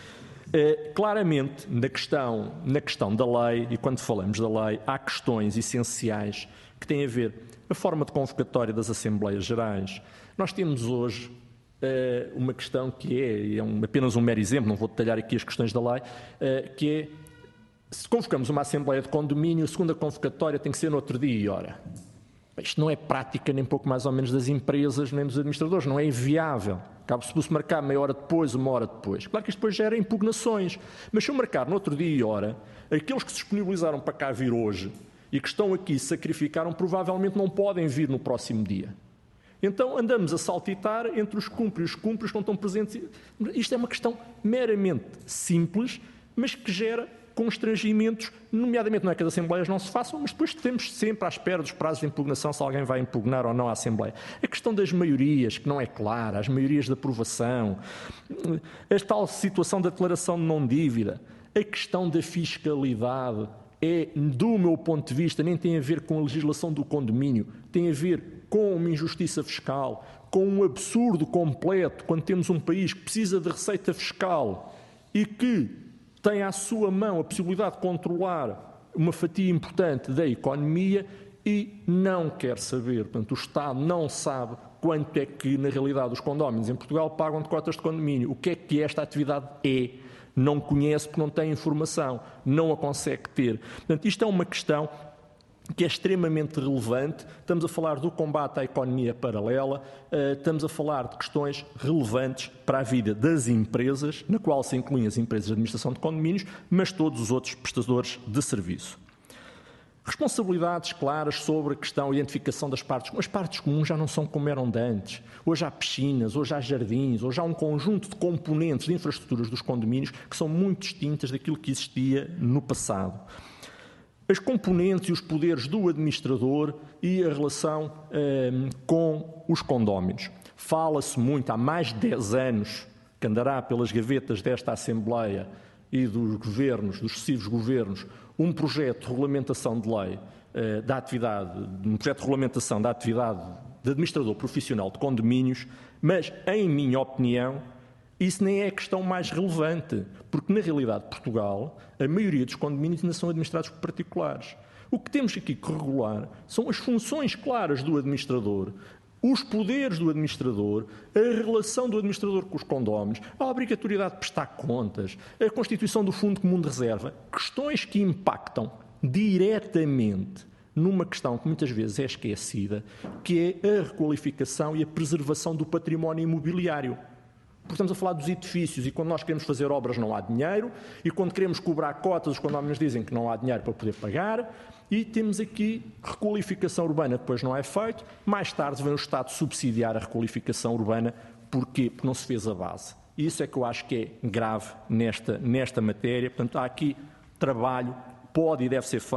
Claramente, na questão da lei, e quando falamos da lei, há questões essenciais que têm a ver a forma de convocatória das Assembleias Gerais. Nós temos hoje uma questão que é apenas um mero exemplo, não vou detalhar aqui as questões da lei, que é, se convocamos uma Assembleia de Condomínio, a segunda convocatória tem que ser no outro dia e hora. Isto não é prática nem pouco mais ou menos das empresas nem dos administradores, não é inviável. Acaba-se marcar meia hora depois, 1 hora depois. Claro que isto depois gera impugnações, mas se eu marcar no outro dia e hora, aqueles que se disponibilizaram para cá vir hoje e que estão aqui sacrificaram, provavelmente não podem vir no próximo dia. Então andamos a saltitar entre os cumpre que não estão presentes. Isto é uma questão meramente simples, mas que gera constrangimentos, nomeadamente não é que as Assembleias não se façam, mas depois temos sempre à espera dos prazos de impugnação se alguém vai impugnar ou não a Assembleia. A questão das maiorias, que não é clara, as maiorias de aprovação, a tal situação da declaração de não-dívida, a questão da fiscalidade, do meu ponto de vista, nem tem a ver com a legislação do condomínio, tem a ver com uma injustiça fiscal, com um absurdo completo, quando temos um país que precisa de receita fiscal e que tem à sua mão a possibilidade de controlar uma fatia importante da economia e não quer saber. Portanto, o Estado não sabe quanto é que, na realidade, os condóminos em Portugal pagam de cotas de condomínio. O que é que esta atividade é? Não conhece porque não tem informação, não a consegue ter. Portanto, isto é uma questão que é extremamente relevante. Estamos a falar do combate à economia paralela, estamos a falar de questões relevantes para a vida das empresas, na qual se incluem as empresas de administração de condomínios, mas todos os outros prestadores de serviço. Responsabilidades claras sobre a questão da identificação das partes comuns. As partes comuns já não são como eram de antes. Hoje há piscinas, hoje há jardins, hoje há um conjunto de componentes de infraestruturas dos condomínios que são muito distintas daquilo que existia no passado. As componentes e os poderes do administrador e a relação com os condóminos. Fala-se muito, há mais de 10 anos, que andará pelas gavetas desta Assembleia e dos governos, dos sucessivos governos, um projeto de regulamentação de lei da atividade, um projeto de regulamentação da atividade de administrador profissional de condomínios, mas, em minha opinião, isso nem é a questão mais relevante, porque, na realidade, Portugal, a maioria dos condomínios ainda são administrados por particulares. O que temos aqui que regular são as funções claras do administrador, os poderes do administrador, a relação do administrador com os condóminos, a obrigatoriedade de prestar contas, a constituição do Fundo Comum de Reserva, questões que impactam diretamente numa questão que muitas vezes é esquecida, que é a requalificação e a preservação do património imobiliário. Porque estamos a falar dos edifícios e quando nós queremos fazer obras não há dinheiro e quando queremos cobrar cotas os condóminos dizem que não há dinheiro para poder pagar e temos aqui requalificação urbana, depois não é feito, mais tarde vem o Estado subsidiar a requalificação urbana. Porquê? Porque não se fez a base. E isso é que eu acho que é grave nesta matéria. Portanto, há aqui trabalho, pode e deve ser feito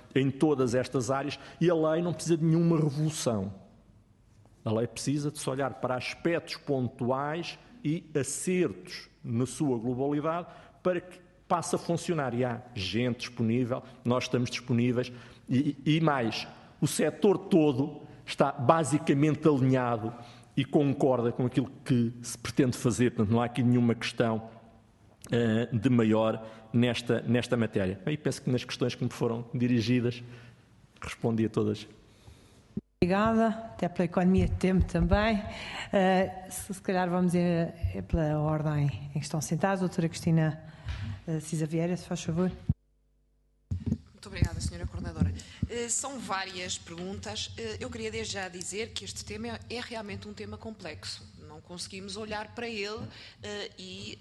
em todas estas áreas, e a lei não precisa de nenhuma revolução. A lei precisa de se olhar para aspectos pontuais e acertos na sua globalidade para que passe a funcionar. E há gente disponível, nós estamos disponíveis e mais, o setor todo está basicamente alinhado e concorda com aquilo que se pretende fazer. Portanto, não há aqui nenhuma questão de maior nesta matéria. E penso que nas questões que me foram dirigidas respondi a todas. Obrigada, até pela economia de tempo também. Se calhar vamos ir pela ordem em que estão sentados. Doutora Cristina Cisa Vieira, se faz favor. Muito obrigada, Sra. Coordenadora. São várias perguntas. Eu queria desde já dizer que este tema é realmente um tema complexo. Não conseguimos olhar para ele e,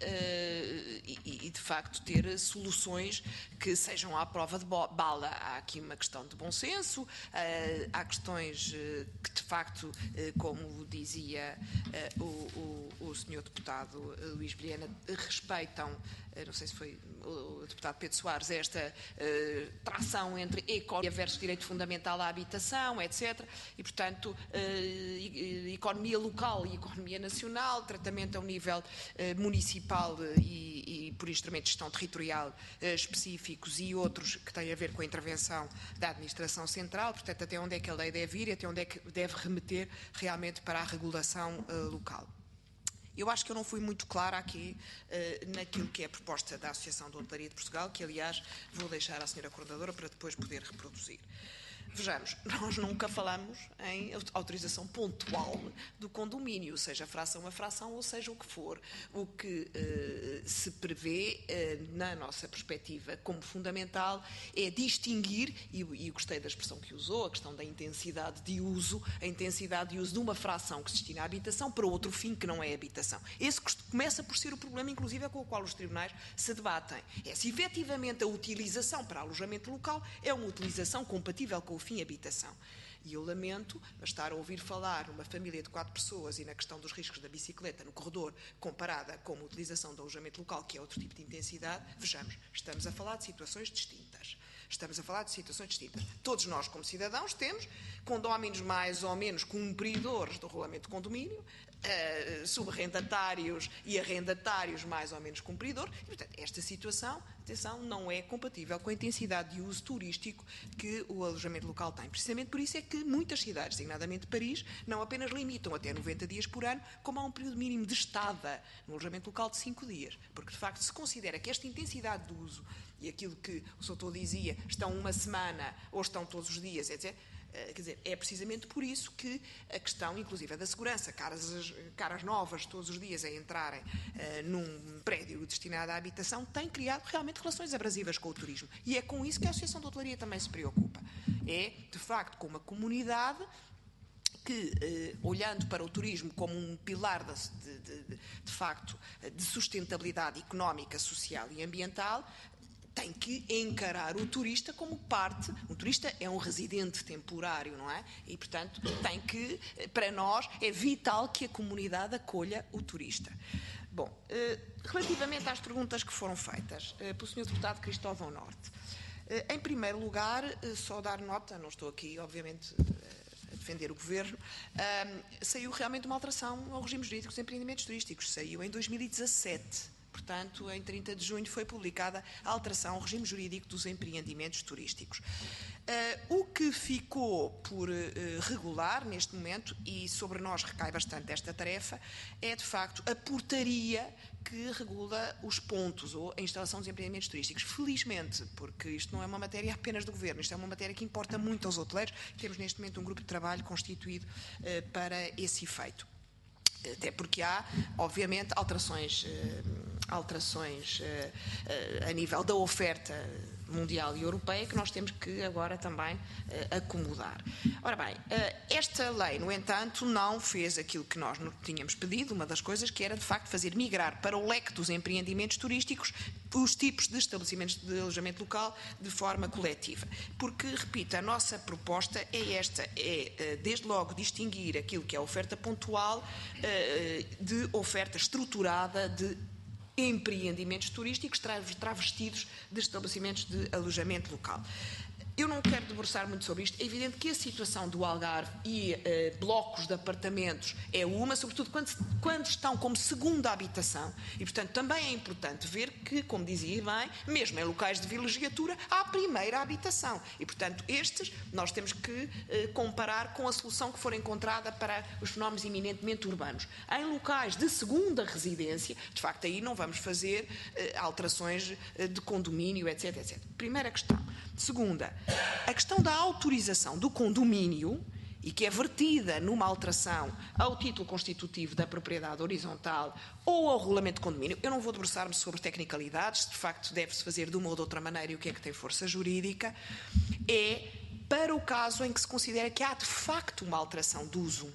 de facto, ter soluções que sejam à prova de bala. Há aqui uma questão de bom senso, há questões que, de facto, como dizia o Sr. Deputado Luís Vilhena, respeitam, não sei se foi o Deputado Pedro Soares, esta tração entre economia versus direito fundamental à habitação, etc. E, portanto, economia local e economia nacional, tratamento ao nível municipal e por instrumentos de gestão territorial específicos e outros que têm a ver com a intervenção da administração central, portanto, até onde é que a lei deve ir e até onde é que deve remeter realmente para a regulação local. Eu acho que eu não fui muito clara aqui naquilo que é a proposta da Associação de Hotelaria de Portugal, que, aliás, vou deixar à Sra. Coordenadora para depois poder reproduzir. Vejamos, nós nunca falamos em autorização pontual do condomínio, seja fração a fração ou seja o que for. O que se prevê, na nossa perspectiva, como fundamental, é distinguir, e gostei da expressão que usou, a questão da intensidade de uso, a intensidade de uso de uma fração que se destina à habitação para outro fim que não é habitação. Esse começa por ser o problema, inclusive, com o qual os tribunais se debatem. É se efetivamente a utilização para alojamento local é uma utilização compatível com o fim habitação. E eu lamento estar a ouvir falar numa família de 4 pessoas e na questão dos riscos da bicicleta no corredor comparada com a utilização do alojamento local, que é outro tipo de intensidade. Vejamos, estamos a falar de situações distintas. Todos nós, como cidadãos, temos condóminos mais ou menos cumpridores do regulamento de condomínio, subarrendatários e arrendatários mais ou menos cumpridores, e, portanto, esta situação, atenção, não é compatível com a intensidade de uso turístico que o alojamento local tem. Precisamente por isso é que muitas cidades, designadamente Paris, não apenas limitam até 90 dias por ano, como há um período mínimo de estada no alojamento local de 5 dias, porque, de facto, se considera que esta intensidade de uso e aquilo que o Soutor dizia, estão uma semana ou estão todos os dias, etc., quer dizer, é precisamente por isso que a questão, inclusive, da segurança, caras novas todos os dias a entrarem num prédio destinado à habitação, tem criado realmente relações abrasivas com o turismo. E é com isso que a Associação de Hotelaria também se preocupa. É, de facto, com uma comunidade que, olhando para o turismo como um pilar de facto, de sustentabilidade económica, social e ambiental, tem que encarar o turista como parte. O turista é um residente temporário, não é? E, portanto, tem que, para nós, é vital que a comunidade acolha o turista. Bom, relativamente às perguntas que foram feitas pelo Sr. Deputado Cristóvão Norte, em primeiro lugar, só dar nota, não estou aqui, obviamente, a defender o Governo, saiu realmente uma alteração ao regime jurídico dos empreendimentos turísticos. Saiu em 2017. Portanto, em 30 de junho foi publicada a alteração ao regime jurídico dos empreendimentos turísticos. O que ficou por regular neste momento, e sobre nós recai bastante esta tarefa, é de facto a portaria que regula os pontos ou a instalação dos empreendimentos turísticos. Felizmente, porque isto não é uma matéria apenas do Governo, isto é uma matéria que importa muito aos hoteleiros. Temos neste momento um grupo de trabalho constituído para esse efeito. Até porque há, obviamente, alterações a nível da oferta mundial e europeia que nós temos que agora também acomodar. Ora bem, esta lei, no entanto, não fez aquilo que nós tínhamos pedido, uma das coisas que era, de facto, fazer migrar para o leque dos empreendimentos turísticos os tipos de estabelecimentos de alojamento local de forma coletiva. Porque, repito, a nossa proposta é esta, desde logo distinguir aquilo que é a oferta pontual de oferta estruturada de empreendimentos turísticos travestidos de estabelecimentos de alojamento local. eu não quero debruçar muito sobre isto. É evidente que a situação do Algarve e blocos de apartamentos é uma, sobretudo quando estão como segunda habitação. E, portanto, também é importante ver que, como dizia bem, mesmo em locais de vilegiatura, há a primeira habitação. E, portanto, estes nós temos que comparar com a solução que for encontrada para os fenómenos eminentemente urbanos. Em locais de segunda residência, de facto, aí não vamos fazer alterações de condomínio, etc, etc. Primeira questão. Segunda, a questão da autorização do condomínio, e que é vertida numa alteração ao título constitutivo da propriedade horizontal ou ao regulamento de condomínio. Eu não vou debruçar-me sobre tecnicalidades, de facto deve-se fazer de uma ou de outra maneira e o que é que tem força jurídica, é para o caso em que se considera que há de facto uma alteração de uso.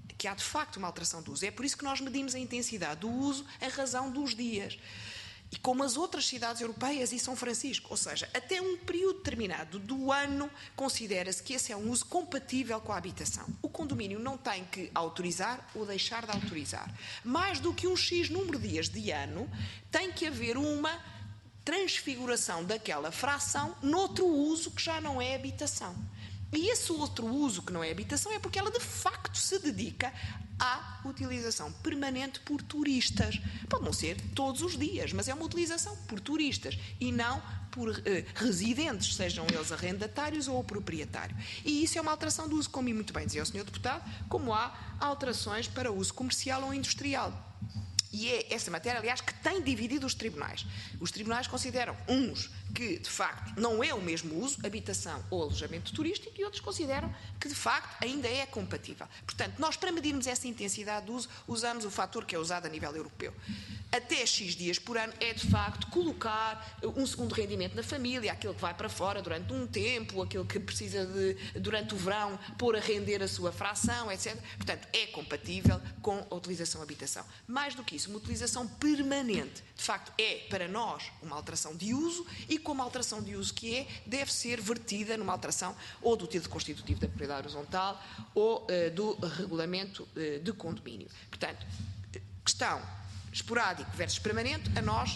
É por isso que nós medimos a intensidade do uso em razão dos dias. E como as outras cidades europeias e São Francisco, ou seja, até um período determinado do ano considera-se que esse é um uso compatível com a habitação. O condomínio não tem que autorizar ou deixar de autorizar. Mais do que um X número de dias de ano, tem que haver uma transfiguração daquela fração noutro uso que já não é habitação. E esse outro uso que não é habitação é porque ela de facto se dedica à utilização permanente por turistas. Pode não ser todos os dias, mas é uma utilização por turistas e não por residentes, sejam eles arrendatários ou o proprietário. E isso é uma alteração do uso, como muito bem dizia o Sr. Deputado, como há alterações para uso comercial ou industrial. E é essa matéria, aliás, que tem dividido os tribunais. Os tribunais consideram uns que, de facto, não é o mesmo uso, habitação ou alojamento turístico, e outros consideram que, de facto, ainda é compatível. Portanto, nós, para medirmos essa intensidade de uso, usamos o fator que é usado a nível europeu. Até X dias por ano é, de facto, colocar um segundo rendimento na família, aquele que vai para fora durante um tempo, aquele que precisa de, durante o verão, pôr a render a sua fração, etc. Portanto, é compatível com a utilização habitação. Mais do que isso, uma utilização permanente. De facto, é, para nós, uma alteração de uso e, como alteração de uso que é, deve ser vertida numa alteração ou do título constitutivo da propriedade horizontal ou do regulamento de condomínio. Portanto, questão esporádico versus permanente, a nós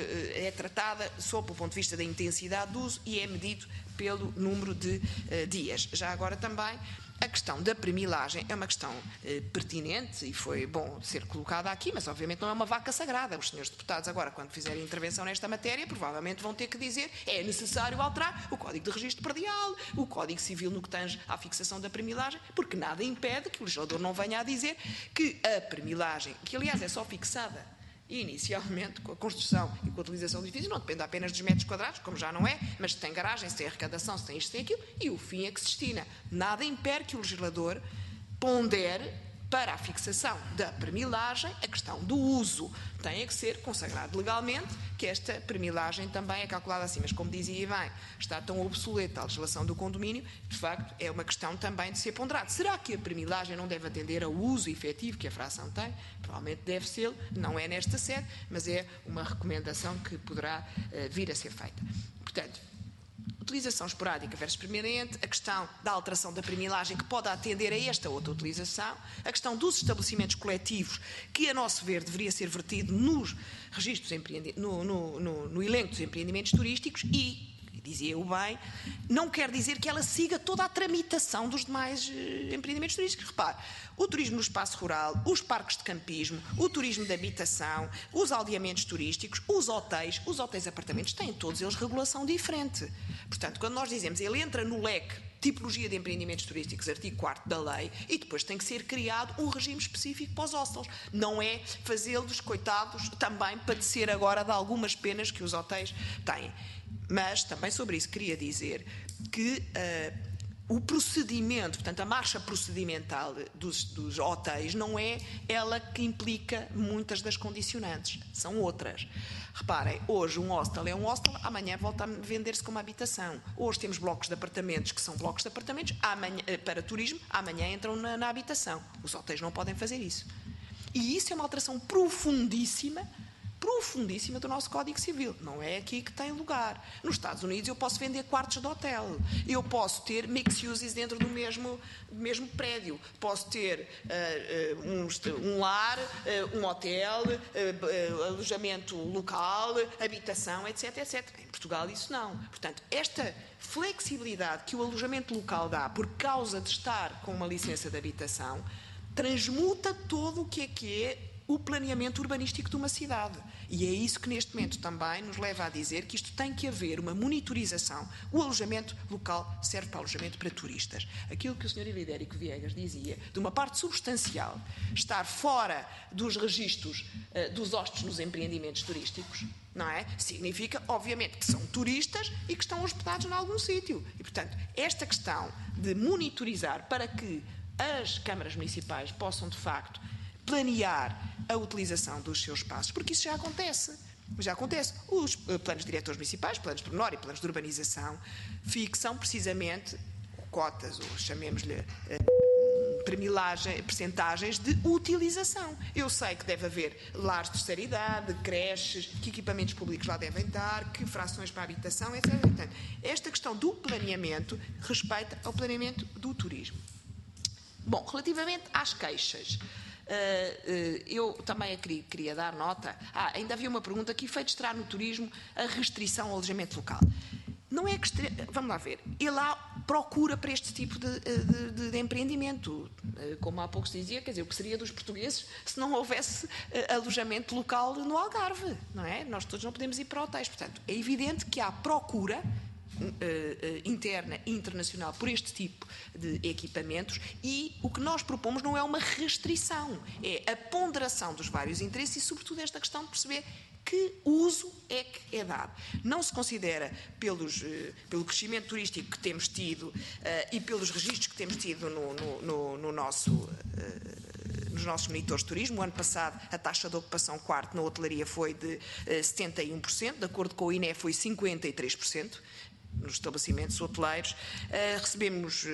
é tratada sob o ponto de vista da intensidade do uso e é medido pelo número de dias. Já agora também a questão da premilagem é uma questão pertinente e foi bom ser colocada aqui, mas obviamente não é uma vaca sagrada. Os senhores deputados agora, quando fizerem intervenção nesta matéria, provavelmente vão ter que dizer é necessário alterar o Código de Registro Predial, o Código Civil no que tange à fixação da premilagem, porque nada impede que o legislador não venha a dizer que a premilagem, que aliás é só fixada inicialmente com a construção e com a utilização do edifício, não depende apenas dos metros quadrados, como já não é, mas se tem garagem, se tem arrecadação, se tem isto, se tem aquilo, e o fim é que se destina. Nada impede que o legislador pondere para a fixação da premilagem a questão do uso. Tem que ser consagrado legalmente que esta premilagem também é calculada assim, mas como dizia bem, está tão obsoleta a legislação do condomínio, de facto é uma questão também de ser ponderado. Será que a premilagem não deve atender ao uso efetivo que a fração tem? Provavelmente deve ser, não é nesta sede, mas é uma recomendação que poderá vir a ser feita. Portanto, utilização esporádica versus permanente, a questão da alteração da premilagem que pode atender a esta outra utilização, a questão dos estabelecimentos coletivos que, a nosso ver, deveria ser vertido nos registros no elenco dos empreendimentos turísticos e, dizia eu bem, não quer dizer que ela siga toda a tramitação dos demais empreendimentos turísticos. Repare, o turismo no espaço rural, os parques de campismo, o turismo de habitação, os aldeamentos turísticos, os hotéis apartamentos, têm todos eles regulação diferente. Portanto, quando nós dizemos ele entra no leque tipologia de empreendimentos turísticos, artigo 4º da lei, e depois tem que ser criado um regime específico para os hostels. Não é fazê-los, coitados, também padecer agora de algumas penas que os hotéis têm. Mas também sobre isso queria dizer que o procedimento, portanto a marcha procedimental dos hotéis não é ela que implica muitas das condicionantes, são outras. Reparem, hoje um hostel é um hostel, amanhã volta a vender-se como habitação. Hoje temos blocos de apartamentos que são blocos de apartamentos amanhã, para turismo, amanhã entram na habitação. Os hotéis não podem fazer isso. E isso é uma alteração profundíssima profundíssima do nosso Código Civil. Não é aqui que tem lugar. Nos Estados Unidos eu posso vender quartos de hotel. Eu posso ter mixed uses dentro do mesmo prédio. Posso ter um lar, um hotel, alojamento local, habitação, etc, etc. Em Portugal isso não. Portanto, esta flexibilidade que o alojamento local dá por causa de estar com uma licença de habitação transmuta todo o que é o planeamento urbanístico de uma cidade. E é isso que neste momento também nos leva a dizer que isto tem que haver uma monitorização. O alojamento local serve para alojamento para turistas. Aquilo que o Sr. Ilidérico Viegas dizia, de uma parte substancial, estar fora dos registros dos hóspedes nos empreendimentos turísticos, não é? Significa, obviamente, que são turistas e que estão hospedados em algum sítio. E, portanto, esta questão de monitorizar para que as câmaras municipais possam, de facto, planear a utilização dos seus espaços, porque isso já acontece. Já acontece. Os planos diretores municipais, planos de pormenor e planos de urbanização fixam precisamente cotas, ou chamemos-lhe percentagens de utilização. Eu sei que deve haver lares de terceira idade, creches, que equipamentos públicos lá devem estar, que frações para a habitação, etc. Portanto, esta questão do planeamento respeita ao planeamento do turismo. Bom, relativamente às queixas, eu também queria dar nota. Ainda havia uma pergunta: que efeitos terá no turismo a restrição ao alojamento local? Não é que... Vamos lá ver. Ele procura para este tipo de empreendimento. Como há pouco se dizia, quer dizer, o que seria dos portugueses se não houvesse alojamento local no Algarve, não é? Nós todos não podemos ir para hotéis. Portanto, é evidente que há procura interna e internacional por este tipo de equipamentos, e o que nós propomos não é uma restrição, é a ponderação dos vários interesses e, sobretudo, esta questão de perceber que uso é que é dado. Não se considera, pelo crescimento turístico que temos tido e pelos registros que temos tido nos nossos monitores de turismo. O ano passado a taxa de ocupação quarto na hotelaria foi de 71%, de acordo com o INE foi 53%. Nos estabelecimentos hoteleiros, recebemos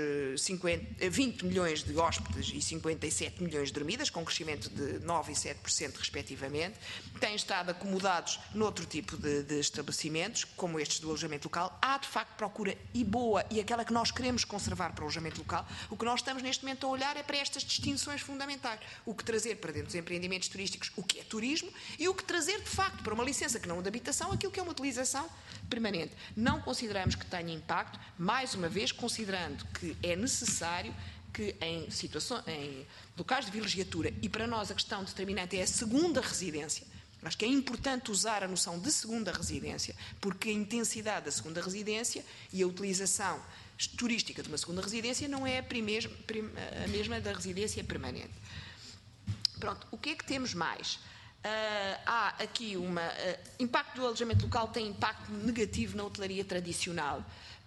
20 milhões de hóspedes e 57 milhões de dormidas, com crescimento de 9% e 7% respectivamente. Têm estado acomodados noutro tipo de estabelecimentos, como estes do alojamento local. Há, de facto, procura e boa, e aquela que nós queremos conservar para o alojamento local. O que nós estamos neste momento a olhar é para estas distinções fundamentais. O que trazer para dentro dos empreendimentos turísticos, o que é turismo, e o que trazer, de facto, para uma licença que não é de habitação, aquilo que é uma utilização permanente. Não consideramos que tenha impacto, mais uma vez, considerando que é necessário que em locais de vilegiatura, e para nós a questão determinante é a segunda residência. Acho que é importante usar a noção de segunda residência, porque a intensidade da segunda residência e a utilização turística de uma segunda residência não é a mesma da residência permanente. Pronto, o que é que temos mais? Há aqui impacto do alojamento local tem impacto negativo na hotelaria tradicional.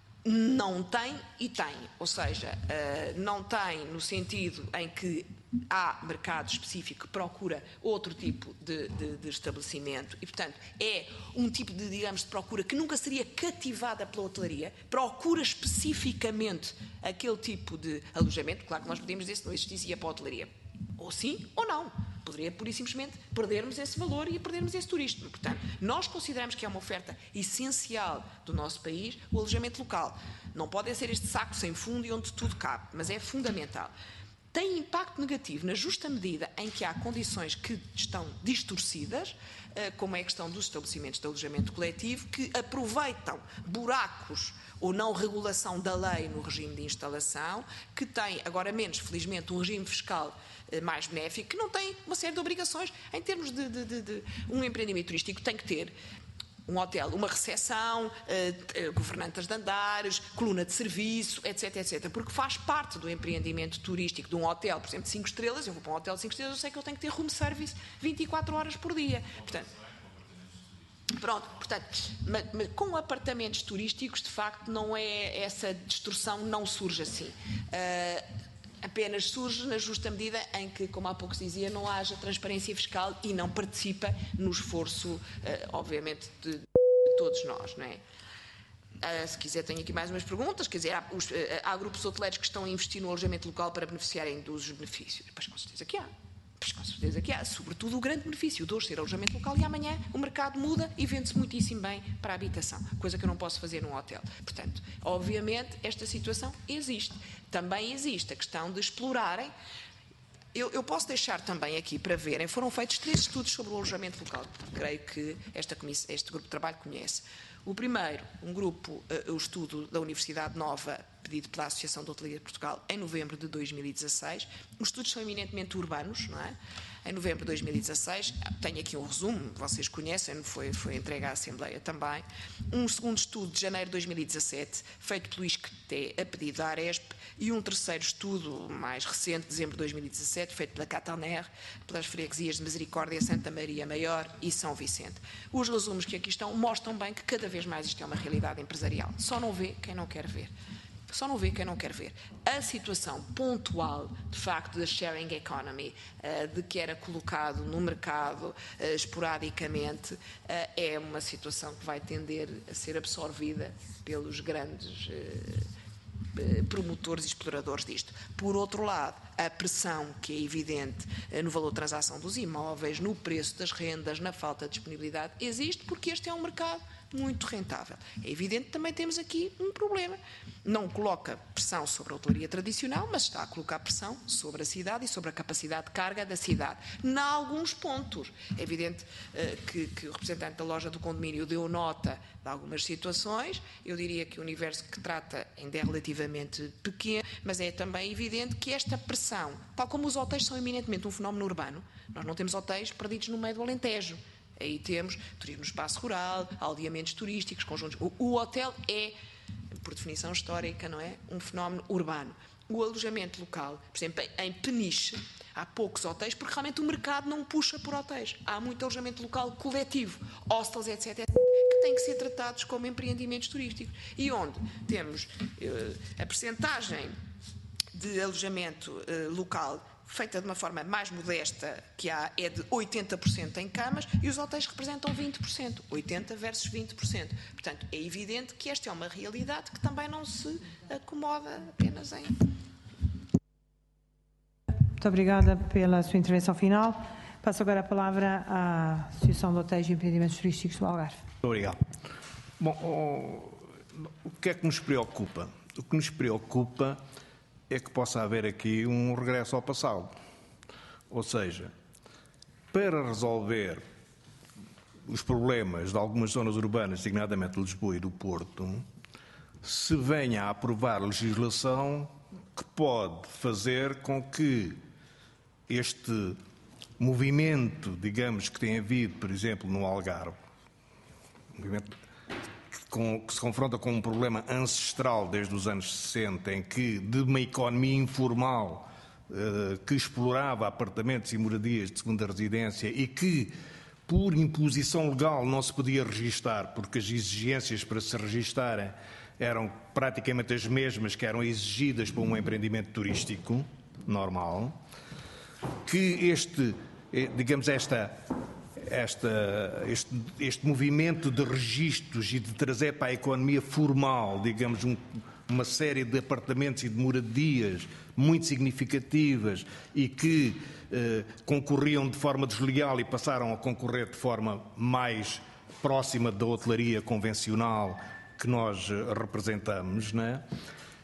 Não tem e tem, ou seja, não tem no sentido em que há mercado específico que procura outro tipo de estabelecimento e, portanto, é um tipo de, digamos, de procura que nunca seria cativada pela hotelaria, procura especificamente aquele tipo de alojamento. Claro que nós podemos dizer se não existia para a hotelaria, ou sim ou não. Poderia, pura e simplesmente, perdermos esse valor e perdermos esse turismo. Portanto, nós consideramos que é uma oferta essencial do nosso país o alojamento local. Não pode ser este saco sem fundo e onde tudo cabe, mas é fundamental. Tem impacto negativo na justa medida em que há condições que estão distorcidas, como é a questão dos estabelecimentos de alojamento coletivo, que aproveitam buracos ou não regulação da lei no regime de instalação, que tem, agora menos, felizmente, um regime fiscal mais benéfico, que não tem uma série de obrigações em termos de um empreendimento turístico. Tem que ter um hotel, uma recepção, governantas de andares, coluna de serviço, etc, etc. Porque faz parte do empreendimento turístico de um hotel, por exemplo, de 5 estrelas. Eu vou para um hotel de 5 estrelas, eu sei que eu tenho que ter room service 24 horas por dia. Portanto, mas com apartamentos turísticos, de facto, não é essa distorção, não surge assim. Apenas surge na justa medida em que, como há pouco se dizia, não haja transparência fiscal e não participa no esforço, obviamente, de todos nós, não é? Se quiser, tenho aqui mais umas perguntas. Quer dizer, há grupos hoteleiros que estão a investir no alojamento local para beneficiarem dos benefícios. Pois, com certeza que há. Pois com certeza que há, sobretudo o grande benefício de hoje ser alojamento local e amanhã o mercado muda e vende-se muitíssimo bem para a habitação, coisa que eu não posso fazer num hotel. Portanto, obviamente, esta situação existe. Também existe a questão de explorarem. Eu posso deixar também aqui para verem, foram feitos 3 estudos sobre o alojamento local, creio que este grupo de trabalho conhece. O primeiro, o estudo da Universidade Nova, pedido pela Associação de Hotelaria de Portugal, em novembro de 2016. Os estudos são eminentemente urbanos, não é? Em novembro de 2016, tenho aqui um resumo, vocês conhecem, foi entregue à Assembleia também. Um segundo estudo de janeiro de 2017, feito pelo ISCTE, a pedido da Aresp, e um terceiro estudo, mais recente, de dezembro de 2017, feito pela Cataner, pelas freguesias de Misericórdia, Santa Maria Maior e São Vicente. Os resumos que aqui estão mostram bem que cada vez mais isto é uma realidade empresarial. Só não vê quem não quer ver. Só não vê quem não quer ver. A situação pontual, de facto, da sharing economy, de que era colocado no mercado esporadicamente, é uma situação que vai tender a ser absorvida pelos grandes promotores e exploradores disto. Por outro lado, a pressão que é evidente no valor de transação dos imóveis, no preço das rendas, na falta de disponibilidade, existe porque este é um mercado muito rentável. É evidente que também temos aqui um problema. Não coloca pressão sobre a hotelaria tradicional, mas está a colocar pressão sobre a cidade e sobre a capacidade de carga da cidade. Em alguns pontos. É evidente que o representante da loja do condomínio deu nota de algumas situações. Eu diria que o universo que trata ainda é relativamente pequeno, mas é também evidente que esta pressão, tal como os hotéis são eminentemente um fenómeno urbano, nós não temos hotéis perdidos no meio do Alentejo. Aí temos turismo no espaço rural, aldeamentos turísticos, conjuntos. O hotel é, por definição histórica, não é? Um fenómeno urbano. O alojamento local, por exemplo, em Peniche, há poucos hotéis, porque realmente o mercado não puxa por hotéis. Há muito alojamento local coletivo, hostels, etc., que têm que ser tratados como empreendimentos turísticos. E onde temos a percentagem de alojamento local feita de uma forma mais modesta que há, é de 80% em camas e os hotéis representam 20%, 80% versus 20%. Portanto, é evidente que esta é uma realidade que também não se acomoda apenas em... Muito obrigada pela sua intervenção final. Passo agora a palavra à Associação de Hotéis e Empreendimentos Turísticos do Algarve. Muito obrigado. Bom, o que é que nos preocupa? O que nos preocupa é que possa haver aqui um regresso ao passado. Ou seja, para resolver os problemas de algumas zonas urbanas, designadamente de Lisboa e do Porto, se venha a aprovar legislação que pode fazer com que este movimento, digamos, que tem havido, por exemplo, no Algarve, movimento que se confronta com um problema ancestral desde os anos 60, em que de uma economia informal que explorava apartamentos e moradias de segunda residência e que, por imposição legal, não se podia registar, porque as exigências para se registarem eram praticamente as mesmas que eram exigidas para um empreendimento turístico normal, que este movimento de registros e de trazer para a economia formal, digamos, uma série de apartamentos e de moradias muito significativas e que concorriam de forma desleal e passaram a concorrer de forma mais próxima da hotelaria convencional que nós representamos, não é?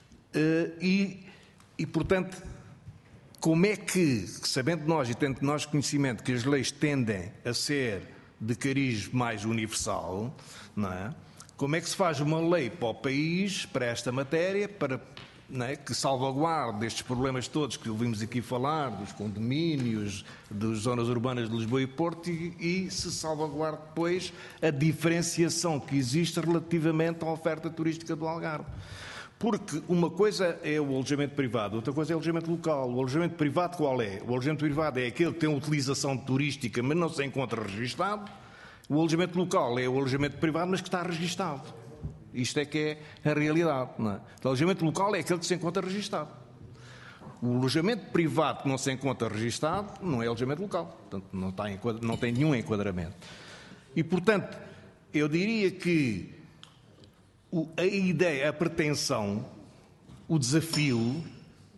E portanto, como é que, sabendo nós e tendo nós conhecimento que as leis tendem a ser de cariz mais universal, não é? Como é que se faz uma lei para o país, para esta matéria, para, não é, que salvaguarde estes problemas todos que ouvimos aqui falar, dos condomínios, das zonas urbanas de Lisboa e Porto, e se salvaguarde depois a diferenciação que existe relativamente à oferta turística do Algarve? Porque uma coisa é o alojamento privado, outra coisa é o alojamento local. O alojamento privado qual é? O alojamento privado é aquele que tem utilização turística, mas não se encontra registado. O alojamento local é o alojamento privado, mas que está registado. Isto é que é a realidade, não é? O alojamento local é aquele que se encontra registado. O alojamento privado que não se encontra registado não é alojamento local. Portanto, não tem nenhum enquadramento. E, portanto, eu diria que a ideia, a pretensão, o desafio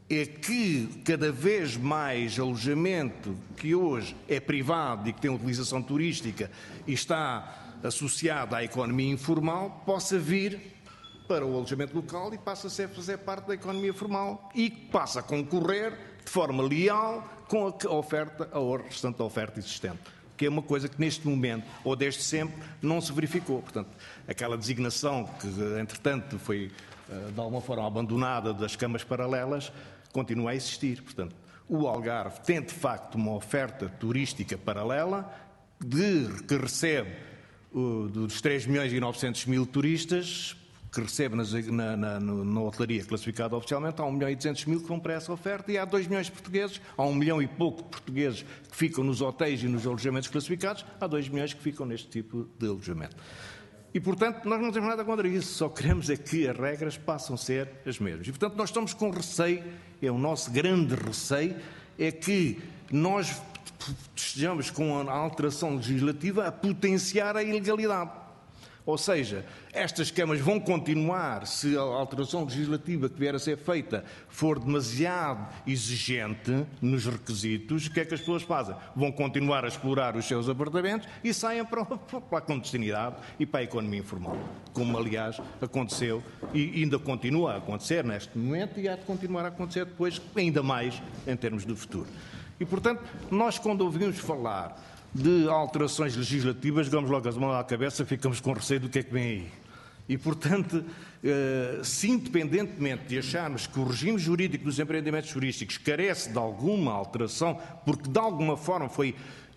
é que cada vez mais alojamento que hoje é privado e que tem utilização turística e está associado à economia informal possa vir para o alojamento local e passa a fazer parte da economia formal e passa a concorrer de forma leal com a oferta, a restante oferta existente, que é uma coisa que neste momento, ou desde sempre, não se verificou. Portanto, aquela designação que, entretanto, foi de alguma forma abandonada das camas paralelas, continua a existir. Portanto, o Algarve tem, de facto, uma oferta turística paralela que recebe dos 3.900.000 turistas, que recebe na hotelaria classificada oficialmente, há 1.200.000 que vão para essa oferta e há 2 milhões de portugueses, há 1 milhão e pouco de portugueses que ficam nos hotéis e nos alojamentos classificados, há 2 milhões que ficam neste tipo de alojamento. E, portanto, nós não temos nada contra isso, só queremos é que as regras passem a ser as mesmas. E, portanto, nós estamos com receio, é o nosso grande receio, é que nós estejamos com a alteração legislativa a potenciar a ilegalidade. Ou seja, estas câmaras vão continuar, se a alteração legislativa que vier a ser feita for demasiado exigente nos requisitos, o que é que as pessoas fazem? Vão continuar a explorar os seus apartamentos e saem para a clandestinidade e para a economia informal, como aliás aconteceu e ainda continua a acontecer neste momento e há de continuar a acontecer depois, ainda mais em termos do futuro. E, portanto, nós quando ouvimos falar de alterações legislativas, damos logo as mãos à cabeça, ficamos com receio do que é que vem aí. E, portanto, se independentemente de acharmos que o regime jurídico dos empreendimentos turísticos carece de alguma alteração, porque de alguma forma foi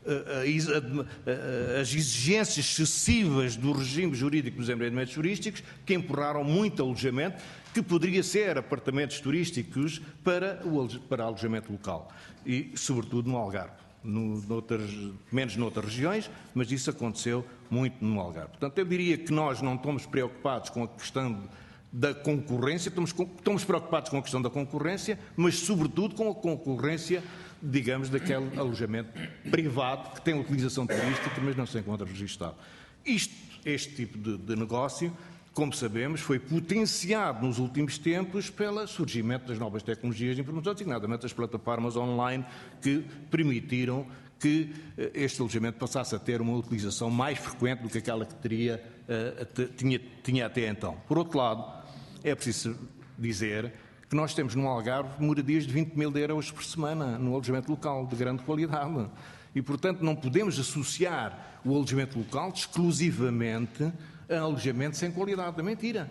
as exigências excessivas do regime jurídico dos empreendimentos turísticos que empurraram muito alojamento, que poderia ser apartamentos turísticos para alojamento local e, sobretudo, no Algarve. Menos noutras regiões, mas isso aconteceu muito no Algarve. Portanto, eu diria que nós não estamos preocupados com a questão da concorrência, estamos preocupados com a questão da concorrência, mas sobretudo com a concorrência, digamos, daquele alojamento privado que tem utilização turística, mas não se encontra registado. Este tipo de negócio, como sabemos, foi potenciado nos últimos tempos pelo surgimento das novas tecnologias de informação, designadamente as plataformas online que permitiram que este alojamento passasse a ter uma utilização mais frequente do que aquela que tinha até então. Por outro lado, é preciso dizer que nós temos no Algarve moradias de 20 mil euros por semana no alojamento local, de grande qualidade. E, portanto, não podemos associar o alojamento local exclusivamente a alojamento sem qualidade. É mentira.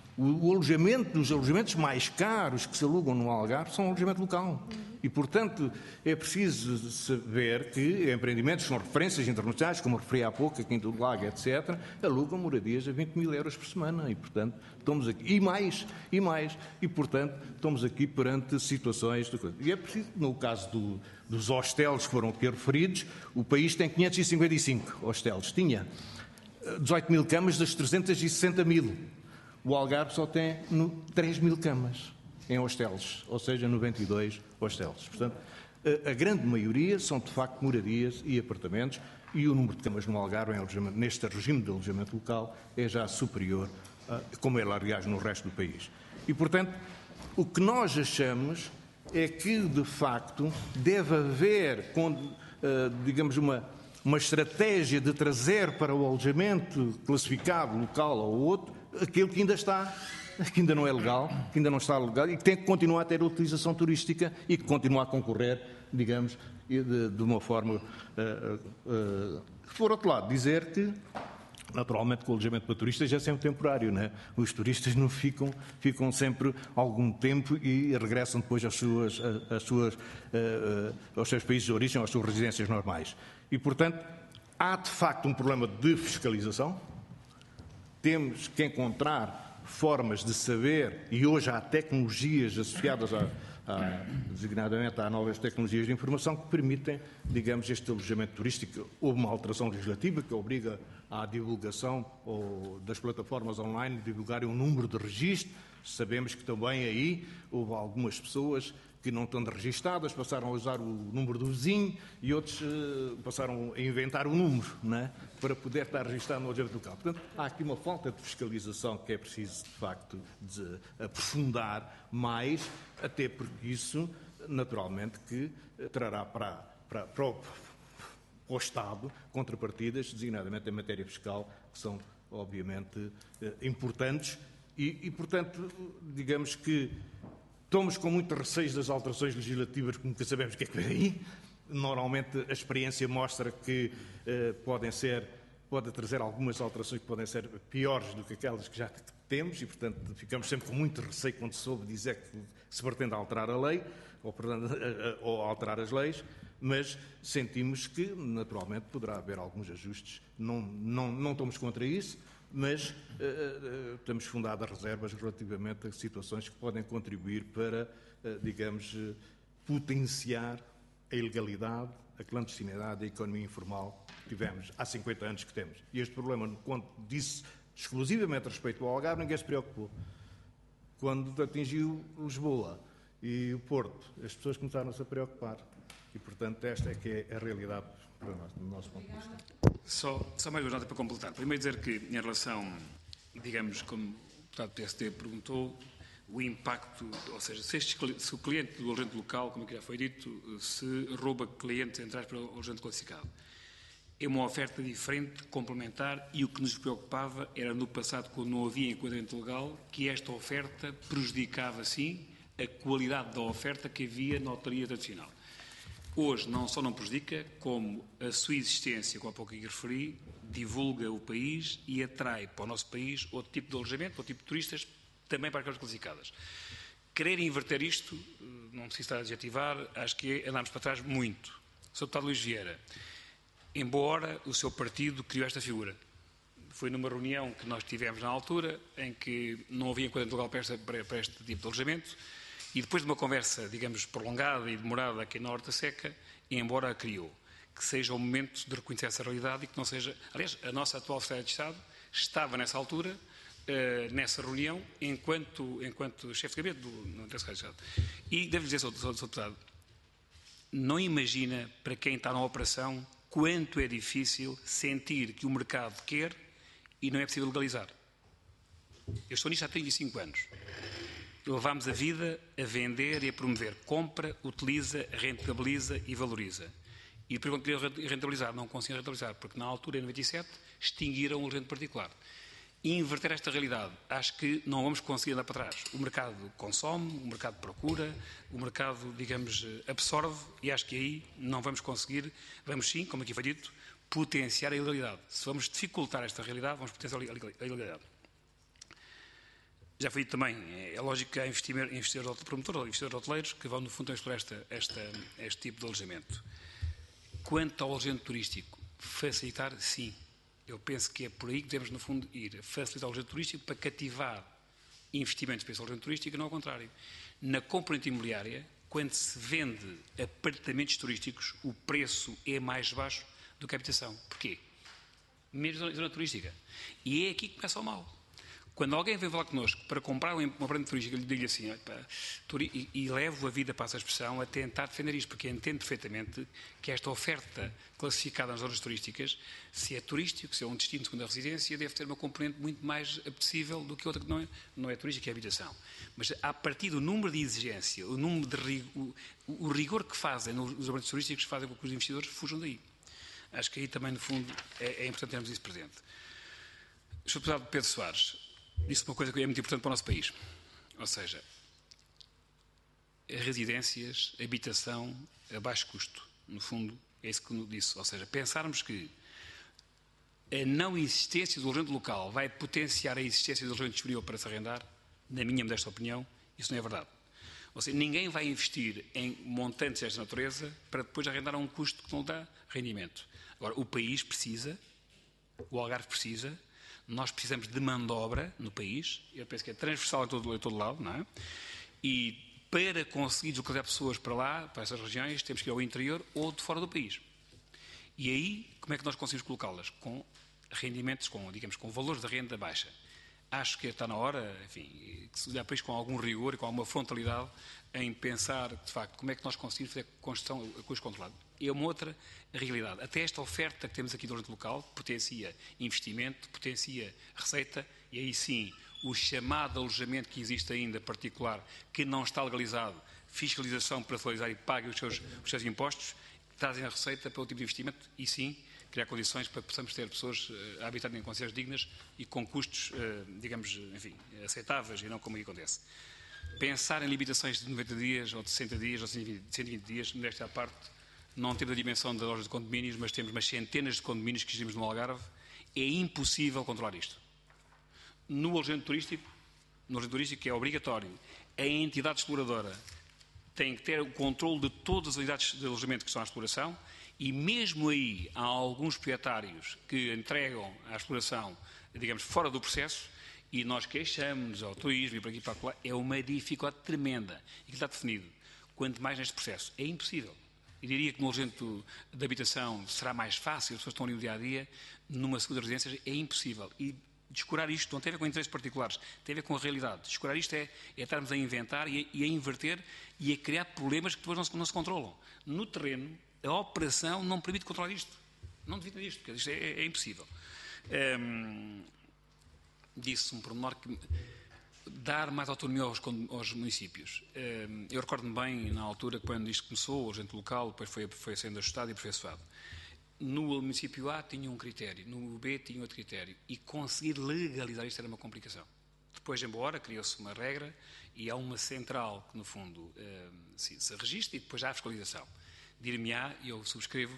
Os alojamentos mais caros que se alugam no Algarve são alojamento local. E, portanto, é preciso saber que empreendimentos com referências internacionais, como referi há pouco, aqui em Quinta do Lago, etc., alugam moradias a 20 mil euros por semana. E, portanto, estamos aqui. E mais. E, portanto, estamos aqui perante situações de coisa. E é preciso, no caso dos hostels que foram aqui referidos, o país tem 555 hostels. Tinha 18 mil camas das 360 mil. O Algarve só tem 3 mil camas em hostels, ou seja, 92 hostels. Portanto, a grande maioria são, de facto, moradias e apartamentos e o número de camas no Algarve, neste regime de alojamento local, é já superior, como é, aliás, no resto do país. E, portanto, o que nós achamos é que, de facto, deve haver, digamos, uma estratégia de trazer para o alojamento classificado, local ou outro, aquilo que ainda não é legal, que ainda não está legal e que tem que continuar a ter utilização turística e que continua a concorrer, digamos, de uma forma... Por outro lado, dizer que, naturalmente, que o alojamento para turistas é sempre temporário, não é? Os turistas não ficam sempre algum tempo e regressam depois aos seus países de origem, às suas residências normais. E, portanto, há de facto um problema de fiscalização. Temos que encontrar formas de saber, e hoje há tecnologias associadas designadamente a novas tecnologias de informação que permitem, digamos, este alojamento turístico. Houve uma alteração legislativa que obriga à divulgação das plataformas online, divulgarem um número de registro Sabemos que também aí houve algumas pessoas que não estão registadas, passaram a usar o número do vizinho e outros passaram a inventar um número, não é? Para poder estar registado no alojamento local. Portanto, há aqui uma falta de fiscalização que é preciso, de facto, de aprofundar mais, até porque isso, naturalmente, que trará para o Estado contrapartidas, designadamente em matéria fiscal, que são, obviamente, importantes e, portanto, digamos que estamos com muito receio das alterações legislativas, porque nunca sabemos o que é que vem aí. Normalmente a experiência mostra que pode trazer algumas alterações que podem ser piores do que aquelas que já temos e, portanto, ficamos sempre com muito receio quando se soube dizer que se pretende alterar a lei ou alterar as leis, mas sentimos que, naturalmente, poderá haver alguns ajustes. Não estamos contra isso, mas temos fundado reservas relativamente a situações que podem contribuir para, digamos, potenciar a ilegalidade, a clandestinidade e a economia informal que tivemos há 50 anos que temos. E este problema, quando disse exclusivamente respeito ao Algarve, ninguém se preocupou. Quando atingiu Lisboa e o Porto, as pessoas começaram-se a preocupar. E, portanto, esta é que é a realidade para nós, do nosso ponto de vista. Só mais uma nota para completar. Primeiro dizer que, em relação, digamos, como o deputado do PSD perguntou, o impacto, ou seja, se o cliente do alojamento local, como já foi dito, se rouba clientes entrados para o alojamento classificado. É uma oferta diferente, complementar, e o que nos preocupava era, no passado, quando não havia enquadramento legal, que esta oferta prejudicava, sim, a qualidade da oferta que havia na hotelaria tradicional. Hoje não só não prejudica, como a sua existência, como há pouco aqui referi, divulga o país e atrai para o nosso país outro tipo de alojamento, outro tipo de turistas, também para aquelas classificadas. Querer inverter isto, não preciso estar a adjetivar, acho que é andarmos para trás muito. Sr. Deputado Luís Vieira, em boa hora o seu partido criou esta figura. Foi numa reunião que nós tivemos na altura, em que não havia enquadramento legal para este tipo de alojamento, e depois de uma conversa, digamos, prolongada e demorada aqui na Horta Seca, embora a criou, que seja o momento de reconhecer essa realidade e que não seja... Aliás, a nossa atual Secretária de Estado estava nessa altura, nessa reunião, enquanto chefe de gabinete da Secretaria de Estado. E devo dizer, Sr. Deputado, não imagina, para quem está na operação, quanto é difícil sentir que o mercado quer e não é possível legalizar. Eu estou nisto há 35 anos. Levámos a vida a vender e a promover. Compra, utiliza, rentabiliza e valoriza. E depois, quando queriam rentabilizar, não conseguiam rentabilizar, porque na altura, em 97, extinguiram o alojamento particular. E inverter esta realidade, acho que não vamos conseguir andar para trás. O mercado consome, o mercado procura, o mercado, digamos, absorve, e acho que aí não vamos conseguir, vamos sim, como aqui foi dito, potenciar a ilegalidade. Se vamos dificultar esta realidade, vamos potenciar a ilegalidade. Já foi dito também, é lógico que há investidores promotores ou investidores hoteleiros que vão, no fundo, explorar este tipo de alojamento. Quanto ao alojamento turístico, facilitar, sim. Eu penso que é por aí que devemos, no fundo, ir. Facilitar o alojamento turístico para cativar investimentos para esse alojamento turístico e não ao contrário. Na componente imobiliária, quando se vende apartamentos turísticos, o preço é mais baixo do que a habitação. Porquê? Mesmo na zona turística. E é aqui que começa o mal. Quando alguém vem falar connosco para comprar um apartamento turístico, eu lhe digo assim, e levo a vida, para essa expressão, a tentar defender isto, porque entendo perfeitamente que esta oferta classificada nas zonas turísticas, se é turístico, se é um destino de segunda residência, deve ter uma componente muito mais apetecível do que outra que não é turística, que é habitação. Mas a partir do número de exigência, o rigor que fazem nos apartamentos turísticos, fazem com que os investidores fujam daí. Acho que aí também, no fundo, é importante termos isso presente. O Sr. Deputado Pedro Soares disse uma coisa que é muito importante para o nosso país. Ou seja, residências, habitação a baixo custo. No fundo, é isso que nos disse. Ou seja, pensarmos que a não existência do alojamento local vai potenciar a existência do alojamento disponível para se arrendar, na minha modesta opinião, isso não é verdade. Ou seja, ninguém vai investir em montantes desta natureza para depois arrendar a um custo que não dá rendimento. Agora, o país precisa, o Algarve precisa, nós precisamos de mão de obra no país, eu penso que é transversal em todo lado, não é? E para conseguir deslocar pessoas para lá, para essas regiões, temos que ir ao interior ou de fora do país. E aí, como é que nós conseguimos colocá-las? Com rendimentos, digamos, com valores de renda baixa. acho que está na hora, enfim, que se olhar para isto com algum rigor e com alguma frontalidade em pensar, de facto, como é que nós conseguimos fazer construção a custo controlado. É uma outra realidade. Até esta oferta que temos aqui do ente local potencia investimento, potencia receita, e aí sim o chamado alojamento que existe ainda particular, que não está legalizado, fiscalização para legalizar e pague os seus impostos, trazem a receita para o tipo de investimento e sim criar condições para que possamos ter pessoas a habitarem em condições dignas e com custos, digamos, enfim, aceitáveis e não como aí acontece. Pensar em limitações de 90 dias ou de 60 dias ou de 120 dias, nesta parte, não temos a dimensão da loja de condomínios, mas temos umas centenas de condomínios que existimos no Algarve, é impossível controlar isto. No alojamento turístico, que é obrigatório, a entidade exploradora tem que ter o controle de todas as unidades de alojamento que estão à exploração e mesmo aí há alguns proprietários que entregam a exploração, digamos, fora do processo e nós queixamos ao turismo e para aqui e para lá, é uma dificuldade tremenda e que está definido. Quanto mais neste processo, é impossível. Eu diria que no alojamento de habitação será mais fácil, as pessoas estão ali no dia-a-dia, numa segunda residência é impossível. E descurar isto não tem a ver com interesses particulares, tem a ver com a realidade. Descurar isto é estarmos a inventar e a inverter e a criar problemas que depois não se controlam. No terreno, a operação não permite controlar isto. Não devia ter isto, porque isto é impossível. Disse um pormenor que dar mais autonomia aos municípios. Eu recordo-me bem, na altura, quando isto começou, o agente local, depois foi sendo ajustado e aperfeiçoado. No município A tinha um critério, no B tinha outro critério. E conseguir legalizar isto era uma complicação. Depois, embora, criou-se uma regra e há uma central que, no fundo, se registra e depois há a fiscalização. Dir-me-á, e eu subscrevo,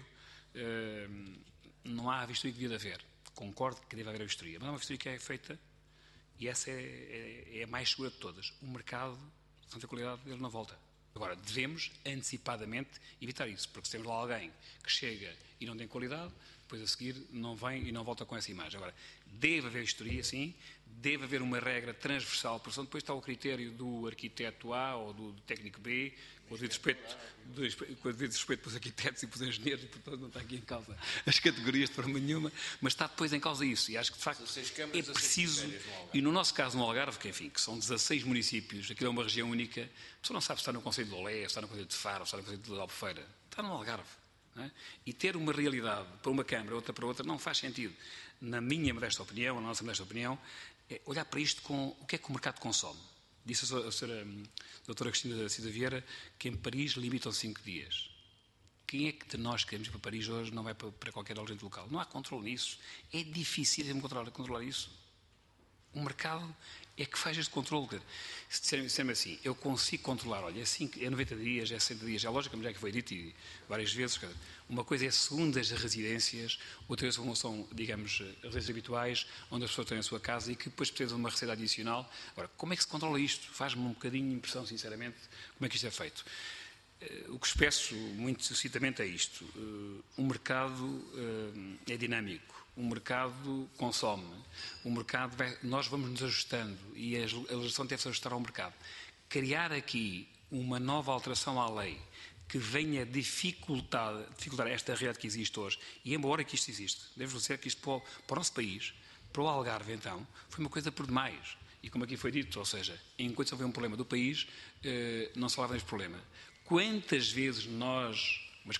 não há a vistoria que devia de haver. Concordo que deve haver a vistoria, mas há uma vistoria que é feita e essa é a mais segura de todas. O mercado, de tanta qualidade, ele não volta. Agora, devemos antecipadamente evitar isso, porque se temos lá alguém que chega e não tem qualidade, depois a seguir não vem e não volta com essa imagem. Agora, deve haver vistoria, sim, deve haver uma regra transversal, porque depois está o critério do arquiteto A ou do técnico B, com o devido respeito para os arquitetos e para os engenheiros, portanto não está aqui em causa as categorias de forma nenhuma, mas está depois em causa isso, e acho que de facto é preciso, e no nosso caso no Algarve, que são 16 municípios, aquilo é uma região única, a pessoa não sabe se está no concelho de Olé, se está no concelho de Faro, se está no concelho de Albufeira, está no Algarve. Não é? E ter uma realidade para uma Câmara, outra para outra, não faz sentido. Na minha modesta opinião, na nossa modesta opinião, é olhar para isto com o que é que o mercado consome. Disse a senhora doutora Cristina Cisa Vieira que em Paris limitam 5 dias. Quem é que de nós que queremos ir para Paris hoje não vai para qualquer alojamento local? Não há controle nisso. É difícil controlar isso. O mercado é que faz este controle. Se disserem assim, eu consigo controlar, olha, é 90 dias, é 60 dias, é lógico, já que foi dito e várias vezes, uma coisa é segundo as residências, outra são, digamos, residências habituais, onde as pessoas têm a sua casa e que depois precisam de uma receita adicional. Agora, como é que se controla isto? Faz-me um bocadinho de impressão, sinceramente, como é que isto é feito. O que expresso muito sucintamente é isto. O mercado é dinâmico. O mercado consome, nós vamos nos ajustando e a legislação deve se ajustar ao mercado. Criar aqui uma nova alteração à lei que venha dificultar esta realidade que existe hoje, e embora que isto existe, devo dizer que isto para o nosso país, para o Algarve então, foi uma coisa por demais. E como aqui foi dito, ou seja, enquanto houver um problema do país, não se falava deste problema. Quantas vezes nós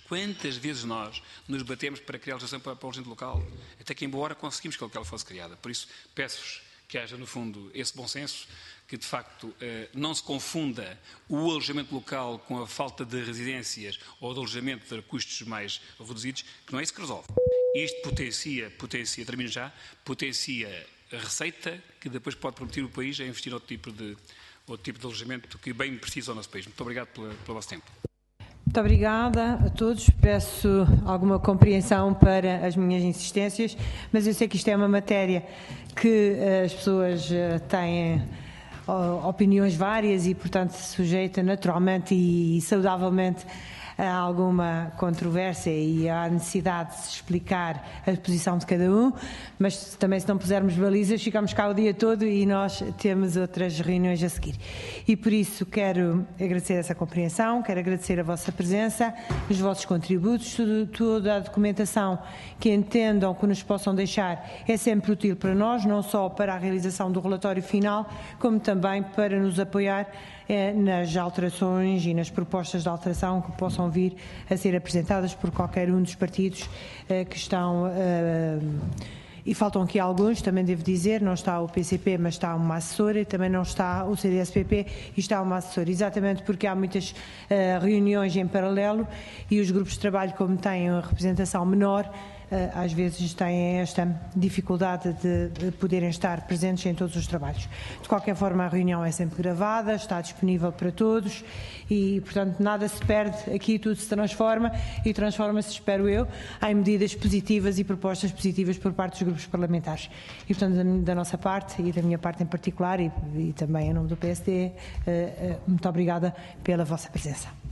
nos batemos para criar legislação para o alojamento local? Até que, embora conseguimos que ela fosse criada. Por isso, peço-vos que haja, no fundo, esse bom senso, que, de facto, não se confunda o alojamento local com a falta de residências ou de alojamento de custos mais reduzidos, que não é isso que resolve. Isto termino já, potencia a receita que depois pode permitir o país a investir outro tipo de alojamento que bem precisa ao nosso país. Muito obrigado pelo vosso tempo. Muito obrigada a todos. Peço alguma compreensão para as minhas insistências, mas eu sei que isto é uma matéria que as pessoas têm opiniões várias e, portanto, se sujeita naturalmente e saudavelmente há alguma controvérsia e há necessidade de se explicar a posição de cada um, mas também se não pusermos balizas ficamos cá o dia todo e nós temos outras reuniões a seguir. E por isso quero agradecer essa compreensão, quero agradecer a vossa presença, os vossos contributos, toda a documentação que entendam que nos possam deixar é sempre útil para nós, não só para a realização do relatório final, como também para nos apoiar nas alterações e nas propostas de alteração que possam vir a ser apresentadas por qualquer um dos partidos que estão. E faltam aqui alguns, também devo dizer, não está o PCP, mas está uma assessora, e também não está o CDS-PP e está uma assessora, exatamente porque há muitas reuniões em paralelo e os grupos de trabalho, como têm a representação menor, às vezes têm esta dificuldade de poderem estar presentes em todos os trabalhos. De qualquer forma, a reunião é sempre gravada, está disponível para todos e, portanto, nada se perde aqui, tudo se transforma e transforma-se, espero eu, em medidas positivas e propostas positivas por parte dos grupos parlamentares. E, portanto, da nossa parte e da minha parte em particular e também em nome do PSD, muito obrigada pela vossa presença.